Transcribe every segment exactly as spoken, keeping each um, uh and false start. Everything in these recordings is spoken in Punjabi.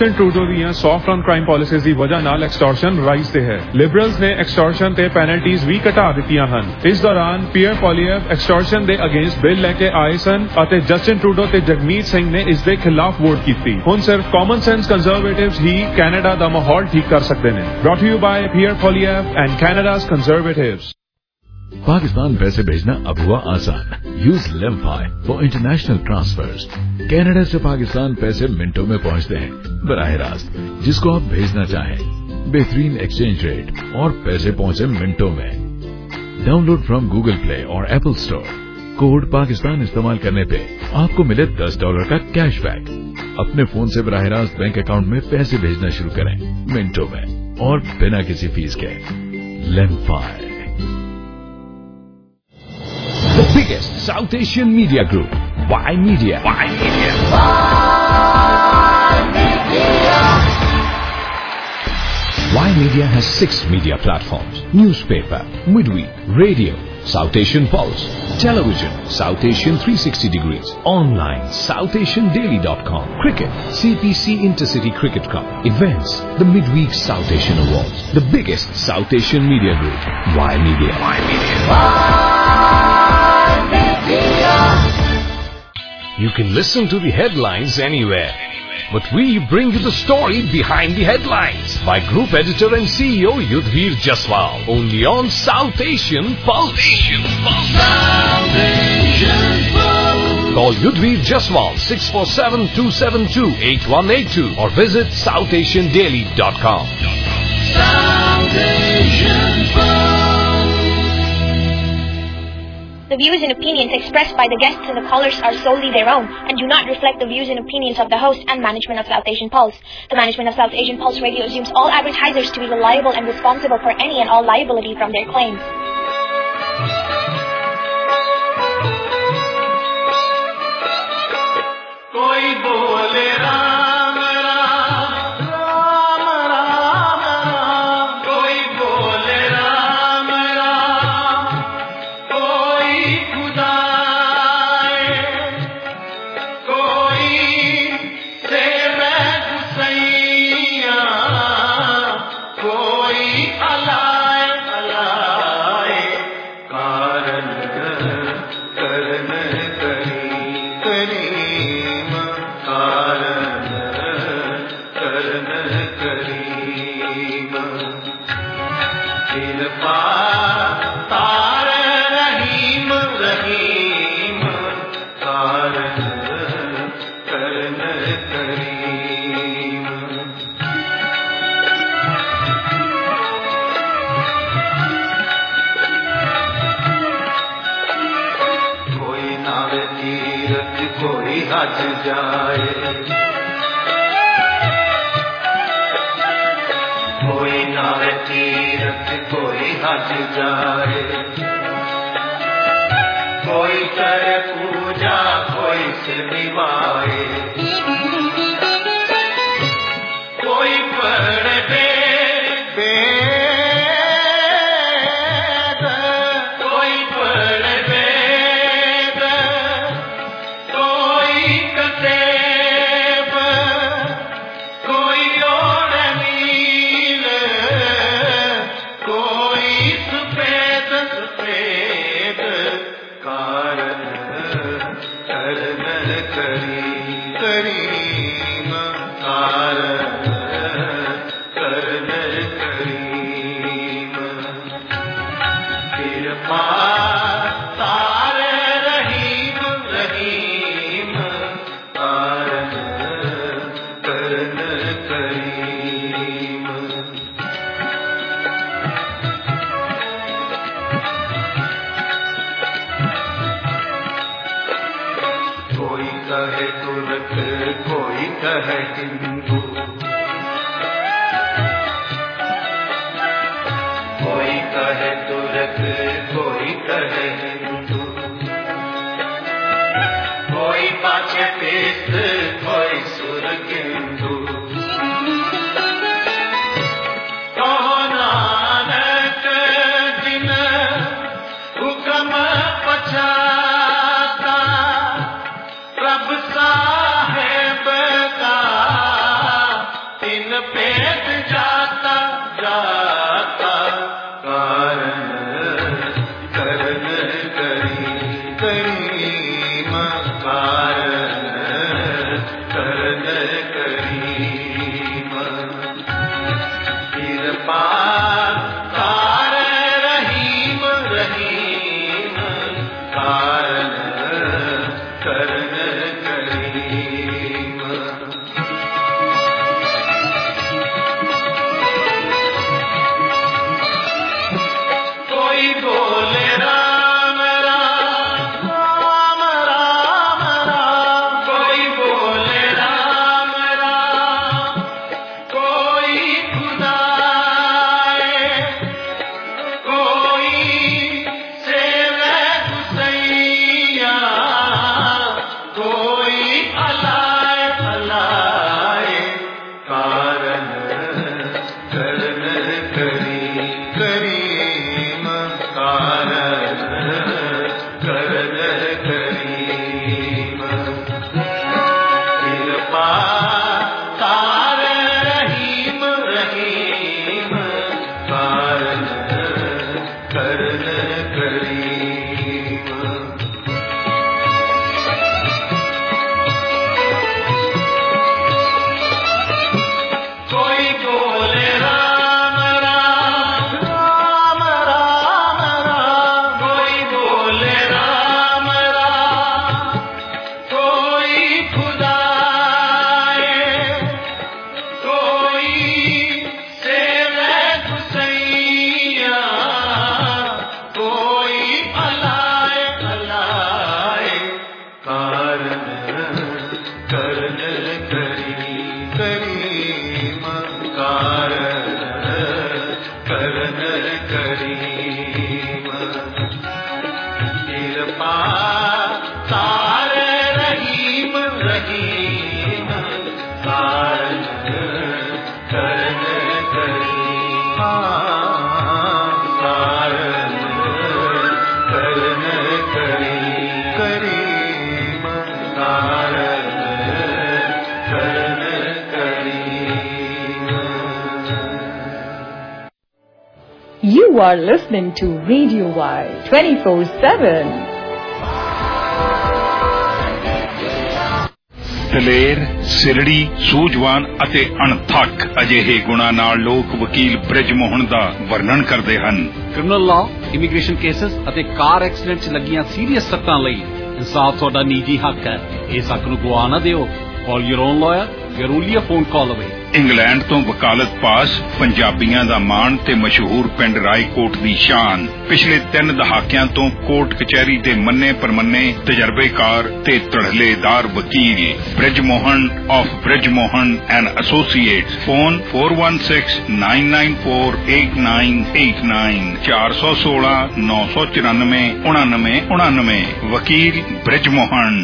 ट्रूडो ਦੀਆਂ ਸੌਫਟ ਔਨ ਕ੍ਰਾਈਮ ਪਾਲਿਸੀਜ਼ ਦੀ ਵਜ੍ਹਾ ਨਾਲ ਐਕਸਟੋਰਸ਼ਨ ਰਾਈਜ਼ ਤੇ ਹੈ। ਲਿਬਰਲਸ ਨੇ ਐਕਸਟੋਰਸ਼ਨ ਤੇ ਪੈਨਲਟੀਜ਼ ਵੀ ਘਟਾ ਦਿੱਤੀਆਂ ਹਨ। ਇਸ ਦੌਰਾਨ ਪੀਅਰ ਪੋਲੀਅਰ ਐਕਸਟੋਰਸ਼ਨ ਦੇ ਅਗੇਂਸਟ ਬਿੱਲ ਲੈ ਕੇ ਆਏ ਸਨ ਅਤੇ ਜਸਟਿਨ ਟਰੂਡੋ ਤੇ ਜਗਮੀਤ ਸਿੰਘ ਨੇ ਇਸ ਦੇ ਖਿਲਾਫ ਵੋਟ ਕੀਤੀ। ਹੁਣ ਸਿਰਫ ਕਾਮਨ ਸੈਂਸ ਕੰਜ਼ਰਵੇਟਿਵਸ ਹੀ ਕੈਨੇਡਾ ਦਾ ਮਾਹੌਲ ਠੀਕ ਕਰ ਸਕਦੇ ਨੇ। Brought to you by Pierre Poilievre and Canada's Conservatives. Pakistan पैसे भेजना अब हुआ आसान। Use Lemfi for international transfers. Canada से पाकिस्तान पैसे मिनटों में पहुंचते हैं बराह रास्त जिसको आप भेजना चाहें। बेहतरीन एक्सचेंज रेट और पैसे पहुंचे मिनटों में। डाउनलोड फ्रॉम गूगल प्ले और एप्पल स्टोर। कोड पाकिस्तान इस्तेमाल करने पे आपको मिले दस डॉलर का कैशबैक। अपने फोन से बराह रास्त बैंक अकाउंट में पैसे भेजना शुरू करें मिनटों में और बिना किसी फीस के। लेमफाई, the biggest South Asian media group, Y Media. Y Media. Y Media. Y Media has six media platforms: newspaper, midweek, radio, South Asian Pulse, television, South Asian three sixty degrees, online, south asian daily dot com, cricket, C P C Intercity Cricket Cup, events, the midweek South Asian Awards, the biggest South Asian media group, Y Media. Y Media. You can listen to the headlines anywhere, but we bring you the story behind the headlines by Group Editor and C E O Yudhvir Jaswal, only on South Asian Pulse. South Asian Pulse. Call Yudhvir Jaswal six four seven, two seven two, eight one eight two or visit south asian daily dot com. South Asian Pulse. The views and opinions expressed by the guests and the callers are solely their own and do not reflect the views and opinions of the host and management of South Asian Pulse. The management of South Asian Pulse Radio assumes all advertisers to be liable and responsible for any and all liability from their claims. Koi bole Ram Ram, Ram Ram Ram. Koi bole Ram Ram, koi Khuda hai, koi Seve Husaiya, koi Alai Alai. Karan karan kari kari. कोई हज जाए, कोई नावे तीरथ कोई हज जाए, कोई करे पूजा कोई सिर निभाए, कोई पढ़े वेद, कोई पढ़े वेद, कोई कतेब, कोई ओढ़ नील, कोई सफेद सफेद। कारण करन करी करीम, कारण करन करीम। कृपा तारे रहीम रहीम, कारण करन करीम। कोई कहे तुर्क कोई कहे हिंदू, कोई कहे तुर्क कोई कहे हिंदू, कोई पाछे पेस्त कोई सुरगिंदू। कहो नानक जिन हुक्म पछाता, प्रभ साहेब का दिन पेट जाता जाता कारण करण करी करीम कारण करण करीम कृपा कार रहीम रहीम कारण करण करीम कोई बोले राम राम राम राम राम कोई बोले राम राम कोई खुदाए कोई सेवे गुसैया कोई अलाए अलाए कारण करण करी करीम कारण करण करीम कृपा कार रहीम रहीम कारण करण करीम कोई बोले राम राम राम राम राम कोई बोले राम राम कोई खुदाए कोई सेवे गुसैया कोई अलाए अलाए कारण करण करी करीम कारण करण करीम कृपा कार रहीम रहीम कारण करण करीम कारण करण करी करीम कारण करण करीम You are listening to Radio Y twenty-four seven. ਦਲੇਰ ਸਿਰੜੀ ਸੂਝਵਾਨ ਅਤੇ ਅਣਥੱਕ ਅਜਿਹੇ ਗੁਣਾਂ ਨਾਲ ਲੋਕ ਵਕੀਲ ਬ੍ਰਿਜ ਮੋਹਨ ਦਾ ਵਰਣਨ ਕਰਦੇ ਹਨ। ਕ੍ਰਿਮੀਨਲ ਲਾਅ, ਇਮੀਗ੍ਰੇਸ਼ਨ ਕੇਸਸ ਅਤੇ ਕਾਰ ਐਕਸੀਡੈਂਟ 'ਚ ਲੱਗੀਆਂ ਸੀਰੀਅਸ ਸੱਟਾਂ ਲਈ ਇਨਸਾਫ ਤੁਹਾਡਾ ਨਿੱਜੀ ਹੱਕ ਹੈ। ਇਸ ਹੱਕ ਨੂੰ ਗਵਾ ਨਾ ਦਿਓ। Call your own lawyer. We are only a phone call away. England ਤੋਂ ਵਕਾਲਤ ਪਾਸ ਪੰਜਾਬੀਆਂ ਦਾ ਮਾਣ ਤੇ ਮਸ਼ਹੂਰ ਪਿੰਡ ਰਾਏਕੋਟ ਦੀ ਸ਼ਾਨ ਪਿਛਲੇ ਤਿੰਨ ਦਹਾਕਿਆਂ ਤੋਂ ਕੋਰਟ ਕਚਹਿਰੀ ਦੇ ਮੰਨੇ ਪਰਮੰਨੇ ਤਜਰਬੇਕਾਰ ਤੇ ਧੜਲੇਦਾਰ ਵਕੀਲ Brij Mohan of Brij Mohan and associates phone four one six nine nine four eight nine eight nine ਚਾਰ ਸੌ ਸੋਲਾਂ ਨੌ ਸੌ ਚੁਰਾਨਵੇਂ ਉਣਾਨਵੇਂ ਉਣਾਨਵੇਂ ਵਕੀਲ ਬ੍ਰਿਜ ਮੋਹਨ।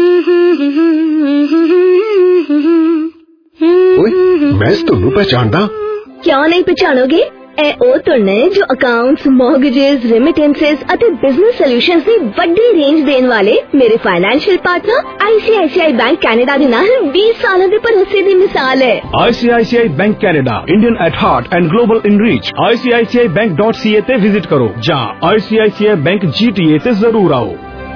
ਓਏ ਮੈਂ ਤੁਹਾਨੂੰ ਪਛਾਣਦਾ। ਕਿਉਂ ਨਹੀਂ ਪਛਾਣੋਗੇ? ਇਹ ਉਹ ਧੁਨ ਨੇ ਜੋ ਅਕਾਊਂਟਸ, ਮੌਰਗੇजेस, ਰੈਮਿਟੈਂਸਸ ਅਤੇ ਬਿਜ਼ਨਸ ਸੋਲੂਸ਼ਨਸ ਦੀ ਵੱਡੀ ਰੇਂਜ ਦੇਣ ਵਾਲੇ ਮੇਰੇ financial partner I C I C I bank Canada ਦੇ ਨਾਲ ਵੀਹ ਸਾਲਾਂ ਦੇ ਭਰੋਸੇ ਦੀ ਮਿਸਾਲ ਹੈ। I C I C I Bank Canada, Indian at heart and global in reach. I C I C I bank dot c a ਤੇ ਵਿਜ਼ਿਟ ਕਰੋ ਜਾਂ I C I C I Bank G T A ਤੇ ਜ਼ਰੂਰ ਆਓ।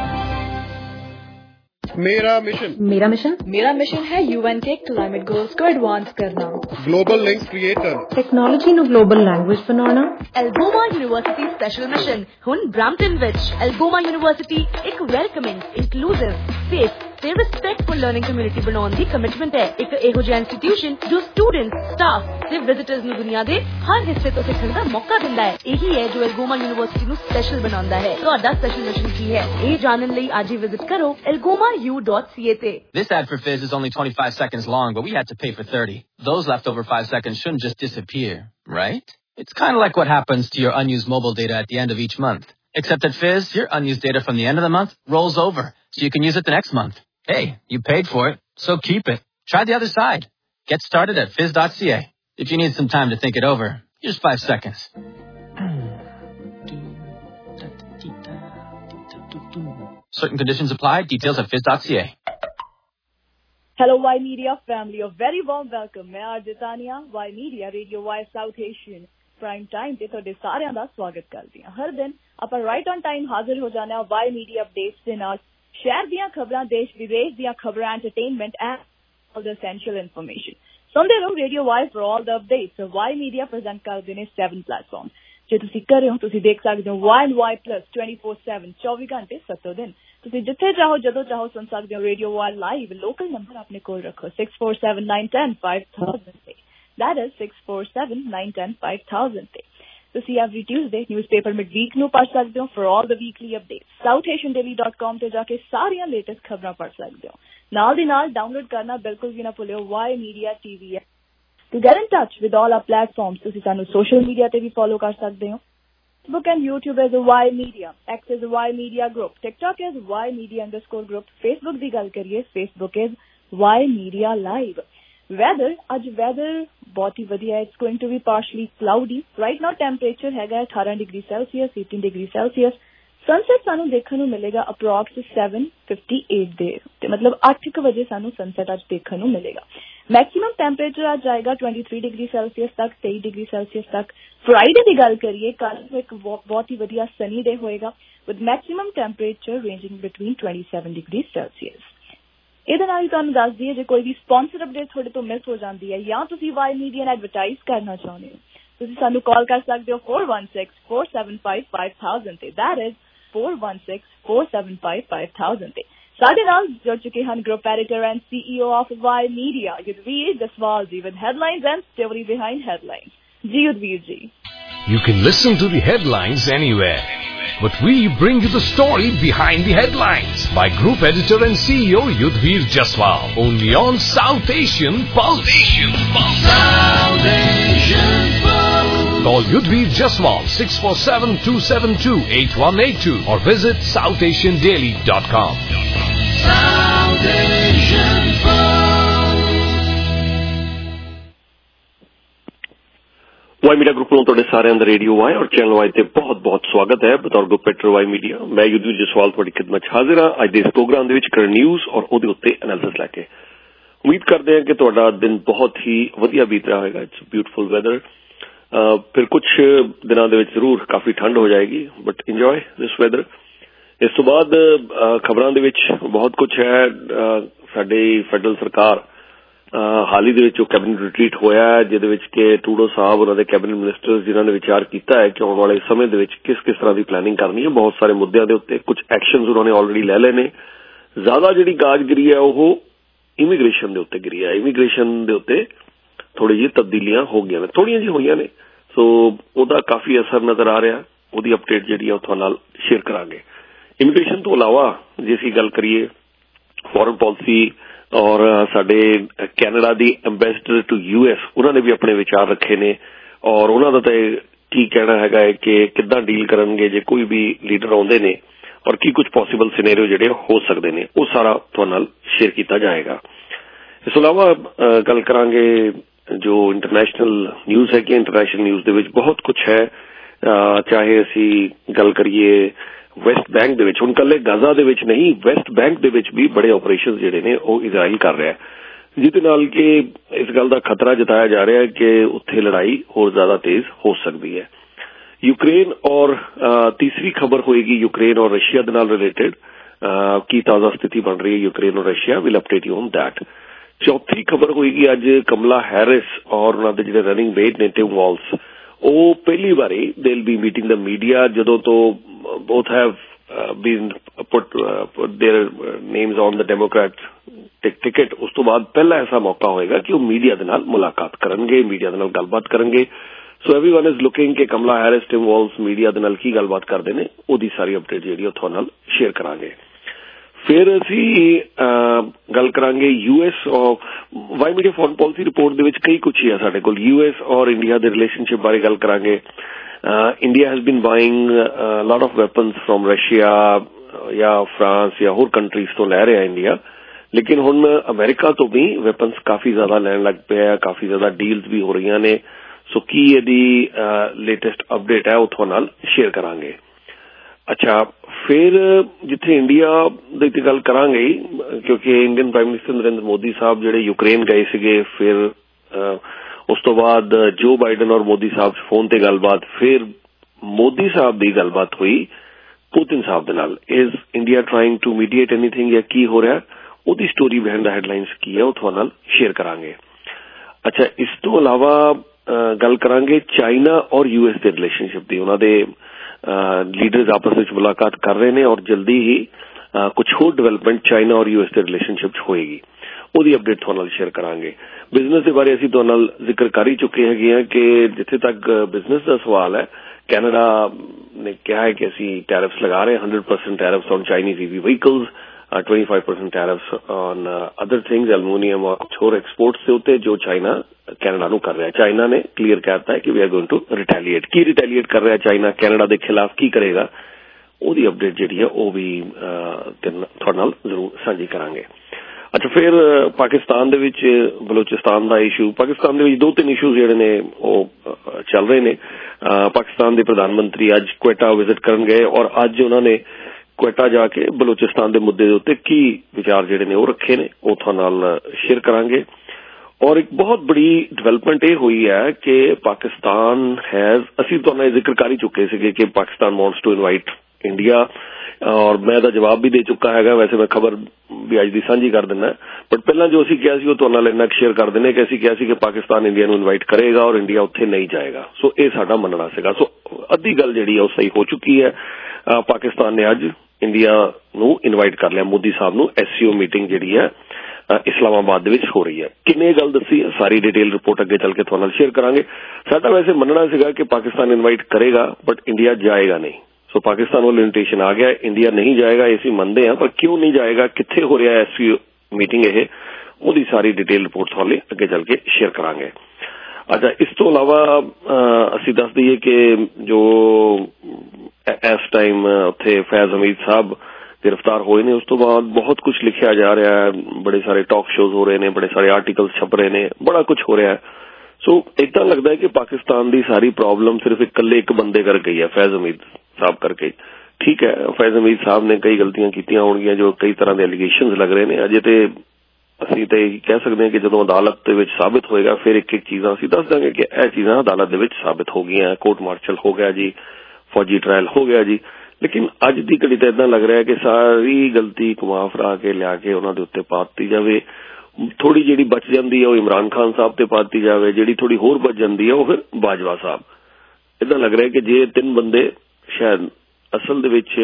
मेरा मिशन मेरा मिशन मेरा मिशन है यूएन के क्लाइमेट गोल्स को एडवांस करना। ग्लोबल लिंक्स क्रिएटर टेक्नोलॉजी ਨੂੰ ग्लोबल लैंग्वेज बनाना। एल्गोमा यूनिवर्सिटी स्पेशल मिशन ਹੁਣ ਬ੍ਰੈਂਪਟਨ ਵਿੱਚ। एल्गोमा यूनिवर्सिटी ਇੱਕ ਵੈਲਕਮਿੰਗ, ਇਨਕਲੂਸਿਵ, ਸੇਫ ਤੇ ਰਿਸਪੈਕਟਫੁਲ ਲਰਨਿੰਗ ਕਮਿਊਨਿਟੀ ਬਣਾਉਣ ਦੀ ਕਮਿਟਮੈਂਟ ਹੈ। ਇੱਕ ਇਹੋ ਜਿਹਾ ਇੰਸਟੀਟਿਊਸ਼ਨ ਜੋ ਸਟੂਡੈਂਟਸ, ਸਟਾਫ ਤੇ ਵਿਜ਼ਿਟਰਸ ਨੂੰ ਦੁਨੀਆ ਦੇ ਹਰ ਹਿੱਸੇ ਤੋਂ ਸਿੱਖਣ ਦਾ ਮੌਕਾ ਦਿੰਦਾ ਹੈ। ਇਹੀ ਹੈ ਜੋ एल्गोमा यूनिवर्सिटी ਨੂੰ ਸਪੈਸ਼ਲ ਬਣਾਉਂਦਾ ਹੈ। ਤੁਹਾਡਾ ਸਪੈਸ਼ਲ ਮਿਸ਼ਨ ਕੀ ਹੈ, ਇਹ ਜਾਣਨ ਲਈ ਅੱਜ ਹੀ ਵਿਜ਼ਿਟ ਕਰੋ elgoma u dot c a ਤੇ। This ad for Fizz is only twenty-five seconds long, but we had to pay for thirty. Those leftover five seconds shouldn't just disappear, right? It's kind of like what happens to your unused mobile data at the end of each month. Except at Fizz, your unused data from the end of the month rolls over, so you can use it the next month. Hey, you paid for it, so keep it. Try the other side. Get started at fizz dot c a. If you need some time to think it over, here's five seconds. Certain conditions apply. Details at fizz dot c a. Hello Y Media family, a very warm welcome. मैं RJ Tania Y Media Radio Y South Asian Prime Time ਤੇ ਤੁਹਾਡੇ ਸਾਰਿਆਂ ਦਾ ਸਵਾਗਤ ਕਰਦੀ ਹਾਂ। ਹਰ ਦਿਨ ਆਪਾਂ ਰਾਈਟ ਔਨ ਟਾਈਮ ਹਾਜ਼ਰ ਹੋ ਜਾਂਦੇ ਹਾਂ Y Media ਅਪਡੇਟਸ ਦੇ ਨਾਲ, ਸ਼ਹਿਰ ਦੀਆਂ ਖਬਰਾਂ, ਦੇਸ਼ ਵਿਦੇਸ਼ ਦੀਆਂ ਖਬਰਾਂ, entertainment and all the essential information. ਸੁਣਦੇ ਰਹੋ radio Y for all the updates. Y Media present ਕਰਦੇ ਨੇ ਸੈਵਨ ਪਲੇਟਫਾਰਮ। ਜੇ ਤੁਸੀਂ ਕਰ ਰਹੇ ਹੋ ਤੁਸੀਂ ਦੇਖ ਸਕਦੇ ਹੋ Y and Y Plus twenty four seven ਚੌਵੀ ਘੰਟੇ ਸੱਤੋਂ ਦਿਨ। ਤੁਸੀਂ ਜਿੱਥੇ ਚਾਹੋ ਜਦੋਂ ਚਾਹੋ ਸੁਣ ਸਕਦੇ ਹੋ radio Y live. Local number ਆਪਣੇ ਕੋਲ ਰੱਖੋ six four seven nine one zero five thousand ਤੇ, that is six four seven nine one zero five thousand ਤੇ। ਤੁਸੀਂ ਐਵਰੀ ਟਿਊਜ਼ਡੇ ਨਿਊਜ਼ਪੇਪਰ ਮਿਡਵੀਕ ਨੂੰ ਪੜ੍ਹ ਸਕਦੇ ਹੋ for all the weekly updates. South Asian Daily dot com ਤੇ ਜਾ ਕੇ ਸਾਰੀਆਂ ਲੇਟੈਸਟ ਖਬਰਾਂ ਪੜ੍ਹ ਸਕਦੇ ਹੋ। ਨਾਲ ਦੀ ਨਾਲ ਡਾਊਨਲੋਡ ਕਰਨਾ ਬਿਲਕੁਲ ਵੀ ਨਾ ਭੁੱਲਿਓ Y Media T V। To get in touch with all our platforms, ਤੁਸੀਂ ਸਾਨੂੰ ਸੋਸ਼ਲ ਮੀਡੀਆ ਤੇ ਵੀ ਫੋਲੋ ਕਰ ਸਕਦੇ ਹੋ। Facebook and YouTube as a Y Media, X as a Y Media Group, TikTok as Y Media underscore group, Facebook ਦੀ ਗੱਲ ਕਰੀਏ Facebook is Y Media Live. Weather, ਅੱਜ weather ਬਹੁਤ ਹੀ ਵਧੀਆ ਹੈ। It's going to be partially cloudy. Right now temperature ਹੈਗਾ eighteen degree Celsius, eighteen degree Celsius. Sunset ਸਾਨੂੰ ਦੇਖਣ ਨੂੰ ਮਿਲੇਗਾ ਅਪਰੋਕਸ seven fifty-eight ਦੇ ਤੇ ਮਤਲਬ eight ਕੁ ਵਜੇ ਸਾਨੂੰ sunset ਅੱਜ ਦੇਖਣ ਨੂੰ ਮਿਲੇਗਾ। ਮੈਕਸਿਮਮ ਟੈਂਪਰੇਚਰ ਅੱਜ ਜਾਏਗਾ twenty-three ਡਿਗਰੀ ਸੈਲਸੀਅਸ ਤੱਕ, twenty ਡਿਗਰੀ ਸੈਲਸੀਅਸ ਤੱਕ। ਫਰਾਈਡੇ ਦੀ ਗੱਲ ਕਰੀਏ, ਕੱਲ ਨੂੰ ਇੱਕ ਬਹੁਤ ਹੀ ਵਧੀਆ ਸਨੀ ਡੇ ਹੋਏਗਾ with maximum temperature ranging between twenty-seven degree Celsius. ਇਹਦੇ ਨਾਲ ਹੀ ਤੁਹਾਨੂੰ ਦੱਸ ਦਈਏ, ਜੇ ਕੋਈ ਵੀ ਸਪਾਂਸਰ ਅਪਡੇਟ ਤੁਹਾਡੇ ਤੋਂ ਮਿਸ ਹੋ ਜਾਂਦੀ ਹੈ ਜਾਂ ਤੁਸੀਂ Y Media ਨਾਲ ਐਡਵਰਟਾਈਜ਼ ਕਰਨਾ ਚਾਹੁੰਦੇ ਹੋ, ਤੁਸੀਂ ਸਾਨੂੰ ਕਾਲ ਕਰ ਸਕਦੇ ਹੋ four one six, four seven five, five thousand ਤੇ, that is four one six, four seven five, five thousand ਤੇ। ਸਾਡੇ ਨਾਲ ਜੁੜ ਚੁੱਕੇ ਹਨ group editor and C E O of Y Media, Yudhvir Jaswal ji, with headlines and story behind headlines. Ji Yudhvir ji. You can listen to the headlines anywhere, but we bring you the story behind the headlines by group editor and C E O Yudhvir Jaswal, only on South Asian Pulse. South Asian Pulse. Call Yudhvir Jaswal six four seven, two seven two, eight one eight two or visit south asian daily dot com. South Asian Y media group ਨੂੰ ਤੁਹਾਡੇ ਸਾਰਿਆਂ ਦਾ ਰੇਡੀਓ ਵਾਈ ਔਰ ਚੈਨਲ ਵਾਈ ਤੇ ਬਹੁਤ-ਬਹੁਤ ਸਵਾਗਤ ਹੈ। ਬਤੌਰ ਗਰੁੱਪ ਐਡੀਟਰ ਵਾਈ ਮੀਡੀਆ ਮੈਂ ਯੁਧਵੀਰ ਜਸਵਾਲ ਤੁਹਾਡੀ ਖਿਦਮਤ 'ਚ ਹਾਜ਼ਰ ਹਾਂ ਅੱਜ ਦੇ ਇਸ ਪ੍ਰੋਗਰਾਮ ਦੇ ਵਿੱਚ ਕਰੰਟ ਨਿਊਜ਼ ਔਰ ਉਹਦੇ ਉੱਤੇ ਐਨਾਲਿਸਿਸ ਲੈ ਕੇ। ਉਮੀਦ ਕਰਦੇ ਹਾਂ ਕਿ ਤੁਹਾਡਾ ਦਿਨ ਬਹੁਤ ਹੀ ਵਧੀਆ ਬੀਤ ਰਿਹਾ ਹੋਵੇਗਾ। It's beautiful weather. ਫਿਰ ਕੁਝ ਦਿਨਾਂ ਦੇ ਵਿੱਚ ਜ਼ਰੂਰ ਕਾਫੀ ਠੰਡ ਹੋ ਜਾਏਗੀ, ਬਟ ਇੰਜੋਏ ਦਿਸ ਵੈਦਰ। ਇਸ ਤੋਂ ਬਾਅਦ ਖਬਰਾਂ ਦੇ ਵਿੱਚ ਬਹੁਤ ਕੁਝ ਹੈ। ਸਾਡੀ ਫੈਡਰਲ ਸਰਕਾਰ ਹਾਲ ਹੀ ਦੇ ਵਿੱਚ ਉਹ ਕੈਬਨਿਟ ਰਿਟਰੀਟ ਹੋਇਆ ਜਿਹਦੇ ਵਿੱਚ ਕਿ ਟਰੂਡੋ ਸਾਹਿਬ ਉਹਨਾਂ ਦੇ ਕੈਬਨਿਟ ਮਿਨਿਸਟਰ ਜਿਨ੍ਹਾਂ ਨੇ ਵਿਚਾਰ ਕੀਤਾ ਹੈ ਕਿ ਆਉਣ ਵਾਲੇ ਸਮੇਂ ਦੇ ਵਿੱਚ ਕਿਸ ਕਿਸ ਤਰ੍ਹਾਂ ਦੀ ਪਲੈਨਿੰਗ ਕਰਨੀ ਹੈ। ਬਹੁਤ ਸਾਰੇ ਮੁੱਦਿਆਂ ਦੇ ਉੱਤੇ ਕੁਝ ਐਕਸ਼ਨਸ ਉਹਨਾਂ ਨੇ ਆਲਰੇਡੀ ਲੈ ਲਏ ਨੇ। ਜ਼ਿਆਦਾ ਜਿਹੜੀ ਗਾਜਗਿਰੀ ਹੈ ਉਹ ਇਮੀਗ੍ਰੇਸ਼ਨ ਦੇ ਉੱਤੇ ਗਿਰੀ ਹੈ। ਇਮੀਗ੍ਰੇਸ਼ਨ ਦੇ ਉੱਤੇ ਥੋੜੀ ਜਿਹੀ ਤਬਦੀਲੀਆਂ ਹੋ ਗਈਆਂ ਨੇ, ਥੋੜੀਆਂ ਜਿਹੀ ਹੋਈਆਂ ਨੇ, ਸੋ ਉਹਦਾ ਕਾਫੀ ਅਸਰ ਨਜ਼ਰ ਆ ਰਿਹਾ। ਉਹਦੀ ਅਪਡੇਟ ਜਿਹੜੀ ਆ ਉਹ ਤੁਹਾਡੇ ਨਾਲ ਸ਼ੇਅਰ ਕਰਾਂਗੇ। ਇਮੀਗ੍ਰੇਸ਼ਨ ਤੋਂ ਇਲਾਵਾ ਜੇ ਅਸੀਂ ਗੱਲ ਕਰੀਏ ਫੋਰਨ ਪਾਲਿਸੀ ਔਰ ਸਾਡੇ ਕੈਨੇਡਾ ਦੀ ਐਂਬੈਸਡਰ ਟੂ ਯੂ ਐਸ ਉਹਨਾਂ ਨੇ ਵੀ ਆਪਣੇ ਵਿਚਾਰ ਰੱਖੇ ਨੇ ਔਰ ਉਹਨਾਂ ਦਾ ਤਾਂ ਕੀ ਕਹਿਣਾ ਹੈਗਾ ਹੈ ਕਿ ਕਿੱਦਾਂ ਡੀਲ ਕਰਨਗੇ ਜੇ ਕੋਈ ਵੀ ਲੀਡਰ ਆਉਂਦੇ ਨੇ ਔਰ ਕੀ ਕੁਝ ਪੋਸੀਬਲ ਸਿਨੈਰੀਓ ਜਿਹੜੇ ਹੋ ਸਕਦੇ ਨੇ, ਉਹ ਸਾਰਾ ਤੁਹਾਡੇ ਨਾਲ ਸ਼ੇਅਰ ਕੀਤਾ ਜਾਏਗਾ। ਇਸ ਤੋਂ ਇਲਾਵਾ ਗੱਲ ਕਰਾਂਗੇ ਜੋ ਇੰਟਰਨੈਸ਼ਨਲ ਨਿਊਜ਼ ਹੈ ਕਿ ਇੰਟਰਨੈਸ਼ਨਲ ਨਿਊਜ਼ ਦੇ ਵਿੱਚ ਬਹੁਤ ਕੁਝ ਹੈ। ਚਾਹੇ ਅਸੀਂ ਗੱਲ ਕਰੀਏ ਵੈਸਟ ਬੈਂਕ ਦੇ ਵਿੱਚ, ਹੁਣ ਕੱਲੇ ਗਾਜ਼ਾ ਦੇ ਵਿੱਚ ਨਹੀਂ, ਵੈਸਟ ਬੈਂਕ ਦੇ ਵਿੱਚ ਵੀ ਬੜੇ ਆਪਰੇਸ਼ਨ ਜਿਹੜੇ ਨੇ ਉਹ ਇਜ਼ਰਾਈਲ ਕਰ ਰਿਹਾ, ਜਿਹਦੇ ਨਾਲ ਕਿ ਇਸ ਗੱਲ ਦਾ ਖਤਰਾ ਜਤਾਇਆ ਜਾ ਰਿਹਾ ਹੈ ਕਿ ਉੱਥੇ ਲੜਾਈ ਹੋਰ ਜ਼ਿਆਦਾ ਤੇਜ਼ ਹੋ ਸਕਦੀ ਹੈ। ਯੂਕਰੇਨ ਔਰ ਤੀਸਰੀ ਖਬਰ ਹੋਏਗੀ ਯੂਕਰੇਨ ਔਰ ਰਸ਼ੀਆ ਦੇ ਨਾਲ ਰਿਲੇਟਡ, ਕੀ ਤਾਜ਼ਾ ਸਥਿਤੀ ਬਣ ਰਹੀ ਹੈ ਯੂਕਰੇਨ ਔਰ Russia, will update you on that. ਚੌਥੀ ਖਬਰ ਹੋਏਗੀ ਅੱਜ ਕਮਲਾ ਹੈਰਿਸ ਔਰ ਉਹਨਾਂ ਦੇ ਜਿਹੜੇ ਰਨਿੰਗ ਮੇਟ ਨੇ ਟਿਮ ਵਾਲਸ, ਉਹ ਪਹਿਲੀ ਵਾਰੀ ਦੇ ਵਿਲ ਬੀ ਮੀਟਿੰਗ ਦਾ ਮੀਡੀਆ ਜਦੋਂ ਤੋਂ both have uh, been put uh, put their names on the Democrat ticket। ਉਸ ਤੋਂ ਬਾਅਦ ਪਹਿਲਾ ਐਸਾ ਮੌਕਾ ਹੋਏਗਾ ਕਿ ਉਹ ਮੀਡੀਆ ਦੇ ਨਾਲ ਮੁਲਾਕਾਤ ਕਰਨਗੇ, ਮੀਡੀਆ ਦੇ ਨਾਲ ਗੱਲਬਾਤ ਕਰਨਗੇ। ਸੋ ਐਵਰੀਵਨ ਇਜ਼ ਲੁਕਿੰਗ ਕਿ Kamala Harris, Tim Walz media ਦੇ ਨਾਲ ਕੀ ਗੱਲਬਾਤ ਕਰਦੇ ਨੇ, ਉਹਦੀ ਸਾਰੀ ਅਪਡੇਟ ਜਿਹੜੀ ਉਹ ਤੁਹਾਡੇ ਨਾਲ ਸ਼ੇਅਰ ਕਰਾਂਗੇ। ਫਿਰ ਅਸੀਂ ਗੱਲ ਕਰਾਂਗੇ U S Y media foreign policy report ਦੇ ਵਿੱਚ ਕਈ ਕੁਛ ਹੀ ਆ ਸਾਡੇ ਕੋਲ। ਯੂ ਐਸ ਔਰ ਇੰਡੀਆ ਦੇ ਰਿਲੇਸ਼ਨਸ਼ਿਪ ਬਾਰੇ ਗੱਲ ਕਰਾਂਗੇ। India has been buying lot of weapons from Russia ਜਾਂ ਫਰਾਂਸ ਜਾਂ ਹੋਰ ਕੰਟਰੀਜ਼ ਤੋਂ ਲੈ ਰਿਹਾ ਇੰਡੀਆ, ਲੇਕਿਨ ਹੁਣ ਅਮਰੀਕਾ ਤੋਂ ਵੀ ਵੈਪਨਸ ਕਾਫੀ ਜ਼ਿਆਦਾ ਲੈਣ ਲੱਗ ਪਿਆ, ਕਾਫੀ ਜ਼ਿਆਦਾ ਡੀਲਸ ਵੀ ਹੋ ਰਹੀਆਂ ਨੇ। ਸੋ ਕੀ ਇਹਦੀ ਲੇਟੈਸਟ ਅਪਡੇਟ ਹੈ ਉਹ ਤੁਹਾਡੇ ਨਾਲ ਸ਼ੇਅਰ ਕਰਾਂਗੇ। ਅੱਛਾ, ਫਿਰ ਜਿੱਥੇ ਇੰਡੀਆ ਦੀ ਤੇ ਗੱਲ ਕਰਾਂਗੇ ਕਿਉਂਕਿ Indian prime minister Narendra Modi ਸਾਹਿਬ ਜਿਹੜੇ ਯੂਕਰੇਨ ਗਏ ਸੀਗੇ, ਫਿਰ ਉਸ ਤੋਂ ਬਾਅਦ ਜੋ ਬਾਈਡਨ ਔਰ ਮੋਦੀ ਸਾਹਿਬ ਫੋਨ ਤੇ ਗੱਲਬਾਤ, ਫਿਰ ਮੋਦੀ ਸਾਹਿਬ ਦੀ ਗੱਲਬਾਤ ਹੋਈ ਪੁਤਿਨ ਸਾਹਿਬ ਦੇ ਨਾਲ। Is India trying to mediate anything ਜਾਂ ਕੀ ਹੋ ਰਿਹਾ, ਉਹਦੀ ਸਟੋਰੀ ਬਿਹਾਈਂਡ ਦਾ ਹੈਡਲਾਈਨਸ ਕੀ ਹੈ ਉਹ ਤੁਹਾਡੇ ਨਾਲ ਸ਼ੇਅਰ ਕਰਾਂਗੇ। ਅੱਛਾ, ਇਸ ਤੋਂ ਇਲਾਵਾ ਗੱਲ ਕਰਾਂਗੇ ਚਾਈਨਾ ਔਰ ਯੂਐਸ ਦੇ ਰਿਲੇਸ਼ਨਸ਼ਿਪ ਦੀ। ਉਹਨਾਂ ਦੇ ਲੀਡਰਸ ਆਪਸ ਵਿੱਚ ਮੁਲਾਕਾਤ ਕਰ ਰਹੇ ਨੇ ਔਰ ਜਲਦੀ ਹੀ ਕੁਝ ਹੋਰ ਡਿਵੈਲਪਮੈਂਟ ਚਾਈਨਾ ਔਰ ਯੂਐਸ ਦੇ ਰਿਲੇਸ਼ਨਸ਼ਿਪ 'ਚ ਹੋਏਗੀ, ਉਹਦੀ ਅਪਡੇਟ ਤੁਹਾਡੇ ਨਾਲ ਸ਼ੇਅਰ ਕਰਾਂਗੇ। ਬਿਜ਼ਨਸ ਦੇ ਬਾਰੇ ਅਸੀਂ ਤੁਹਾਡੇ ਨਾਲ ਜ਼ਿਕਰ ਕਰ ਹੀ ਚੁੱਕੇ ਹੈਗੇ ਹਾਂ ਕਿ ਜਿੱਥੇ ਤੱਕ ਬਿਜ਼ਨਸ ਦਾ ਸਵਾਲ ਹੈ, ਕੈਨੇਡਾ ਨੇ ਕਿਹਾ ਹੈ ਕਿ ਅਸੀਂ ਟੈਰਿਫਸ ਲਗਾ ਰਹੇ hundred percent tariffs on Chinese EV vehicles, twenty five percent tariffs on other things, aluminium और कुछ और एक्सपोर्ट्स से होते जो चाइना कैनेडा ਨੂੰ ਕਰ ਰਿਹਾ। ਚਾਈਨਾ ਨੇ ਕਲੀਅਰ ਕਰਤਾ ਹੈ ਕਿ we are going to retaliate. ਕੀ ਰਿਟੈਲੀਏਟ ਕਰ ਰਿਹਾ ਚਾਈਨਾ ਕੈਨੇਡਾ ਦੇ ਖਿਲਾਫ, ਕੀ ਕਰੇਗਾ, ਉਹਦੀ ਅਪਡੇਟ ਜਿਹੜੀ ਹੈ ਉਹ ਵੀ ਤੁਹਾਡੇ ਨਾਲ ਜ਼ਰੂਰ ਸਾਂਝੀ ਕਰਾਂਗੇ। ਅੱਛਾ, ਫਿਰ ਪਾਕਿਸਤਾਨ ਦੇ ਵਿੱਚ ਬਲੋਚਿਸਤਾਨ ਦਾ ਇਸ਼ੂ, ਪਾਕਿਸਤਾਨ ਦੇ ਵਿੱਚ ਦੋ ਤਿੰਨ ਇਸ਼ੂਜ਼ ਜਿਹੜੇ ਨੇ ਉਹ ਚੱਲ ਰਹੇ ਨੇ। ਪਾਕਿਸਤਾਨ ਦੇ ਪ੍ਰਧਾਨ ਮੰਤਰੀ ਅੱਜ ਕੁਵੇਟਾ ਵਿਜ਼ਿਟ ਕਰਨ ਗਏ ਔਰ ਅੱਜ ਉਹਨਾਂ ਨੇ ਕੁਵੇਟਾ ਜਾ ਕੇ ਬਲੋਚਿਸਤਾਨ ਦੇ ਮੁੱਦੇ ਦੇ ਉੱਤੇ ਕੀ ਵਿਚਾਰ ਜਿਹੜੇ ਨੇ ਉਹ ਰੱਖੇ ਨੇ, ਉਹ ਤੁਹਾਡੇ ਨਾਲ ਸ਼ੇਅਰ ਕਰਾਂਗੇ। ਔਰ ਇੱਕ ਬਹੁਤ ਬੜੀ ਡਿਵੈਲਪਮੈਂਟ ਇਹ ਹੋਈ ਹੈ ਕਿ ਪਾਕਿਸਤਾਨ ਹੈਜ਼, ਅਸੀਂ ਤੁਹਾਨੂੰ ਜ਼ਿਕਰ ਕਰ ਹੀ ਚੁੱਕੇ ਸੀਗੇ ਕਿ Pakistan wants to invite India, ਔਰ ਮੈਂ ਇਹਦਾ ਜਵਾਬ ਵੀ ਦੇ ਚੁੱਕਾ ਹੈਗਾ। ਵੈਸੇ ਮੈਂ ਖਬਰ ਵੀ ਅੱਜ ਦੀ ਸਾਂਝੀ ਕਰ ਦਿੰਦਾ, ਬਟ ਪਹਿਲਾਂ ਜੋ ਅਸੀਂ ਕਿਹਾ ਸੀ ਉਹ ਤੁਹਾਡੇ ਨਾਲ ਇੰਨਾ ਸ਼ੇਅਰ ਕਰ ਦਿੰਦੇ ਕਿ ਅਸੀਂ ਕਿਹਾ ਸੀ ਕਿ ਪਾਕਿਸਤਾਨ ਇੰਡੀਆ ਨੂੰ ਇਨਵਾਈਟ ਕਰੇਗਾ ਔਰ ਇੰਡੀਆ ਉੱਥੇ ਨਹੀਂ ਜਾਏਗਾ। ਸੋ ਇਹ ਸਾਡਾ ਮੰਨਣਾ ਸੀਗਾ। ਸੋ ਅੱਧੀ ਗੱਲ ਜਿਹੜੀ ਹੈ ਉਹ ਸਹੀ ਹੋ ਚੁੱਕੀ ਹੈ। ਪਾਕਿਸਤਾਨ ਨੇ ਅੱਜ ਇੰਡੀਆ ਨੂੰ ਇਨਵਾਈਟ ਕਰ ਲਿਆ, ਮੋਦੀ ਸਾਹਿਬ ਨੂੰ। ਐਸਸੀਓ ਮੀਟਿੰਗ ਜਿਹੜੀ ਹੈ ਇਸਲਾਮਾਬਾਦ ਦੇ ਵਿੱਚ ਹੋ ਰਹੀ ਹੈ। ਕਿੰਨੇ ਗੱਲ ਦੱਸੀ ਹੈ, ਸਾਰੀ ਡਿਟੇਲ ਰਿਪੋਰਟ ਅੱਗੇ ਚੱਲ ਕੇ ਤੁਹਾਡੇ ਨਾਲ ਸ਼ੇਅਰ ਕਰਾਂਗੇ। ਸਾਡਾ ਵੈਸੇ ਮੰਨਣਾ ਸੀਗਾ ਕਿ ਪਾਕਿਸਤਾਨ ਇਨਵਾਈਟ ਕਰੇਗਾ ਬਟ ਇੰਡੀਆ ਜਾਏਗਾ ਨਹੀਂ। ਸੋ ਪਾਕਿਸਤਾਨ ਵੱਲੋਂ ਇਨਵੀਟੇਸ਼ਨ ਆ ਗਿਆ, ਇੰਡੀਆ ਨਹੀਂ ਜਾਏਗਾ, ਇਹ ਅਸੀਂ ਮੰਨਦੇ ਹਾਂ, ਪਰ ਕਿਉਂ ਨਹੀਂ ਜਾਏਗਾ, ਕਿੱਥੇ ਹੋ ਰਿਹਾ ਐਸਸੀਓ ਮੀਟਿੰਗ, ਇਹ ਉਹਦੀ ਸਾਰੀ ਡਿਟੇਲ ਰਿਪੋਰਟ ਤੁਹਾਨੂੰ ਅੱਗੇ ਚੱਲ ਕੇ ਸ਼ੇਅਰ ਕਰਾਂਗੇ। ਅੱਛਾ, ਇਸ ਤੋਂ ਇਲਾਵਾ ਅਸੀਂ ਦੱਸ ਦਈਏ ਕਿ ਜੋ ਇਸ ਟਾਈਮ ਉੱਥੇ ਫੈਜ਼ ਹਮੀਦ ਸਾਹਿਬ ਗ੍ਰਿਫਤਾਰ ਹੋਏ ਨੇ, ਉਸ ਤੋਂ ਬਾਅਦ ਬਹੁਤ ਕੁਝ ਲਿਖਿਆ ਜਾ ਰਿਹਾ ਹੈ, ਬੜੇ ਸਾਰੇ ਟਾਕ ਸ਼ੋਜ਼ ਹੋ ਰਹੇ ਨੇ, ਬੜੇ ਸਾਰੇ ਆਰਟੀਕਲ ਛਪ ਰਹੇ ਨੇ, ਬੜਾ ਕੁਝ ਹੋ ਰਿਹਾ ਹੈ। ਸੋ ਏਦਾਂ ਲੱਗਦਾ ਹੈ ਕਿ ਪਾਕਿਸਤਾਨ ਦੀ ਸਾਰੀ ਪ੍ਰੋਬਲਮ ਸਿਰਫ ਇਕੱਲੇ ਇੱਕ ਬੰਦੇ ਕਰਕੇ ਹੀ ਹੈ, ਫੈਜ਼ ਹਮੀਦ ਸਾਹਿਬ ਕਰਕੇ। ਠੀਕ ਹੈ, ਫੈਜ਼ ਹਮੀਦ ਸਾਹਿਬ ਨੇ ਕਈ ਗਲਤੀਆਂ ਕੀਤੀਆਂ ਹੋਣਗੀਆਂ ਜੋ ਕਈ ਤਰ੍ਹਾਂ ਦੇ ਐਲੀਗੇਸ਼ਨਸ ਲੱਗ ਰਹੇ ਨੇ। ਅਜੇ ਤੇ ਅਸੀਂ ਤਾਂ ਇਹੀ ਕਹਿ ਸਕਦੇ ਹਾਂ ਕਿ ਜਦੋਂ ਅਦਾਲਤ ਦੇ ਵਿੱਚ ਸਾਬਿਤ ਹੋਏਗਾ ਫਿਰ ਇੱਕ ਇੱਕ ਚੀਜ਼ਾਂ ਅਸੀਂ ਦੱਸ ਦਾਂਗੇ ਕਿ ਇਹ ਚੀਜ਼ਾਂ ਅਦਾਲਤ ਦੇ ਵਿੱਚ ਸਾਬਿਤ ਹੋ ਗਈਆਂ, ਕੋਰਟ ਮਾਰਸ਼ਲ ਹੋ ਗਿਆ ਜੀ, ਫੌਜੀ ਟ੍ਰਾਇਲ ਹੋ ਗਿਆ ਜੀ। ਲੇਕਿਨ ਅੱਜ ਦੀ ਘੜੀ ਤਾਂ ਏਦਾਂ ਲੱਗ ਰਿਹਾ ਕਿ ਸਾਰੀ ਗਲਤੀ ਘੁਮਾ ਫਿਰਾ ਕੇ ਲਿਆ ਕੇ ਉਹਨਾਂ ਦੇ ਉੱਤੇ ਪਾ ਦਿੱਤੀ ਜਾਵੇ। ਥੋੜੀ ਜਿਹੜੀ ਬਚ ਜਾਂਦੀ ਹੈ ਉਹ ਇਮਰਾਨ ਖਾਨ ਸਾਹਿਬ ਤੇ ਪਾ ਦਿੱਤੀ ਜਾਵੇ, ਜਿਹੜੀ ਥੋੜੀ ਹੋਰ ਬਚ ਜਾਂਦੀ ਹੈ ਉਹ ਫਿਰ ਬਾਜਵਾ ਸਾਹਿਬ। ਏਦਾਂ ਲੱਗ ਰਿਹਾ ਕਿ ਜੇ ਤਿੰਨ ਬੰਦੇ ਸ਼ਾਇਦ ਅਸਲ ਦੇ ਵਿੱਚ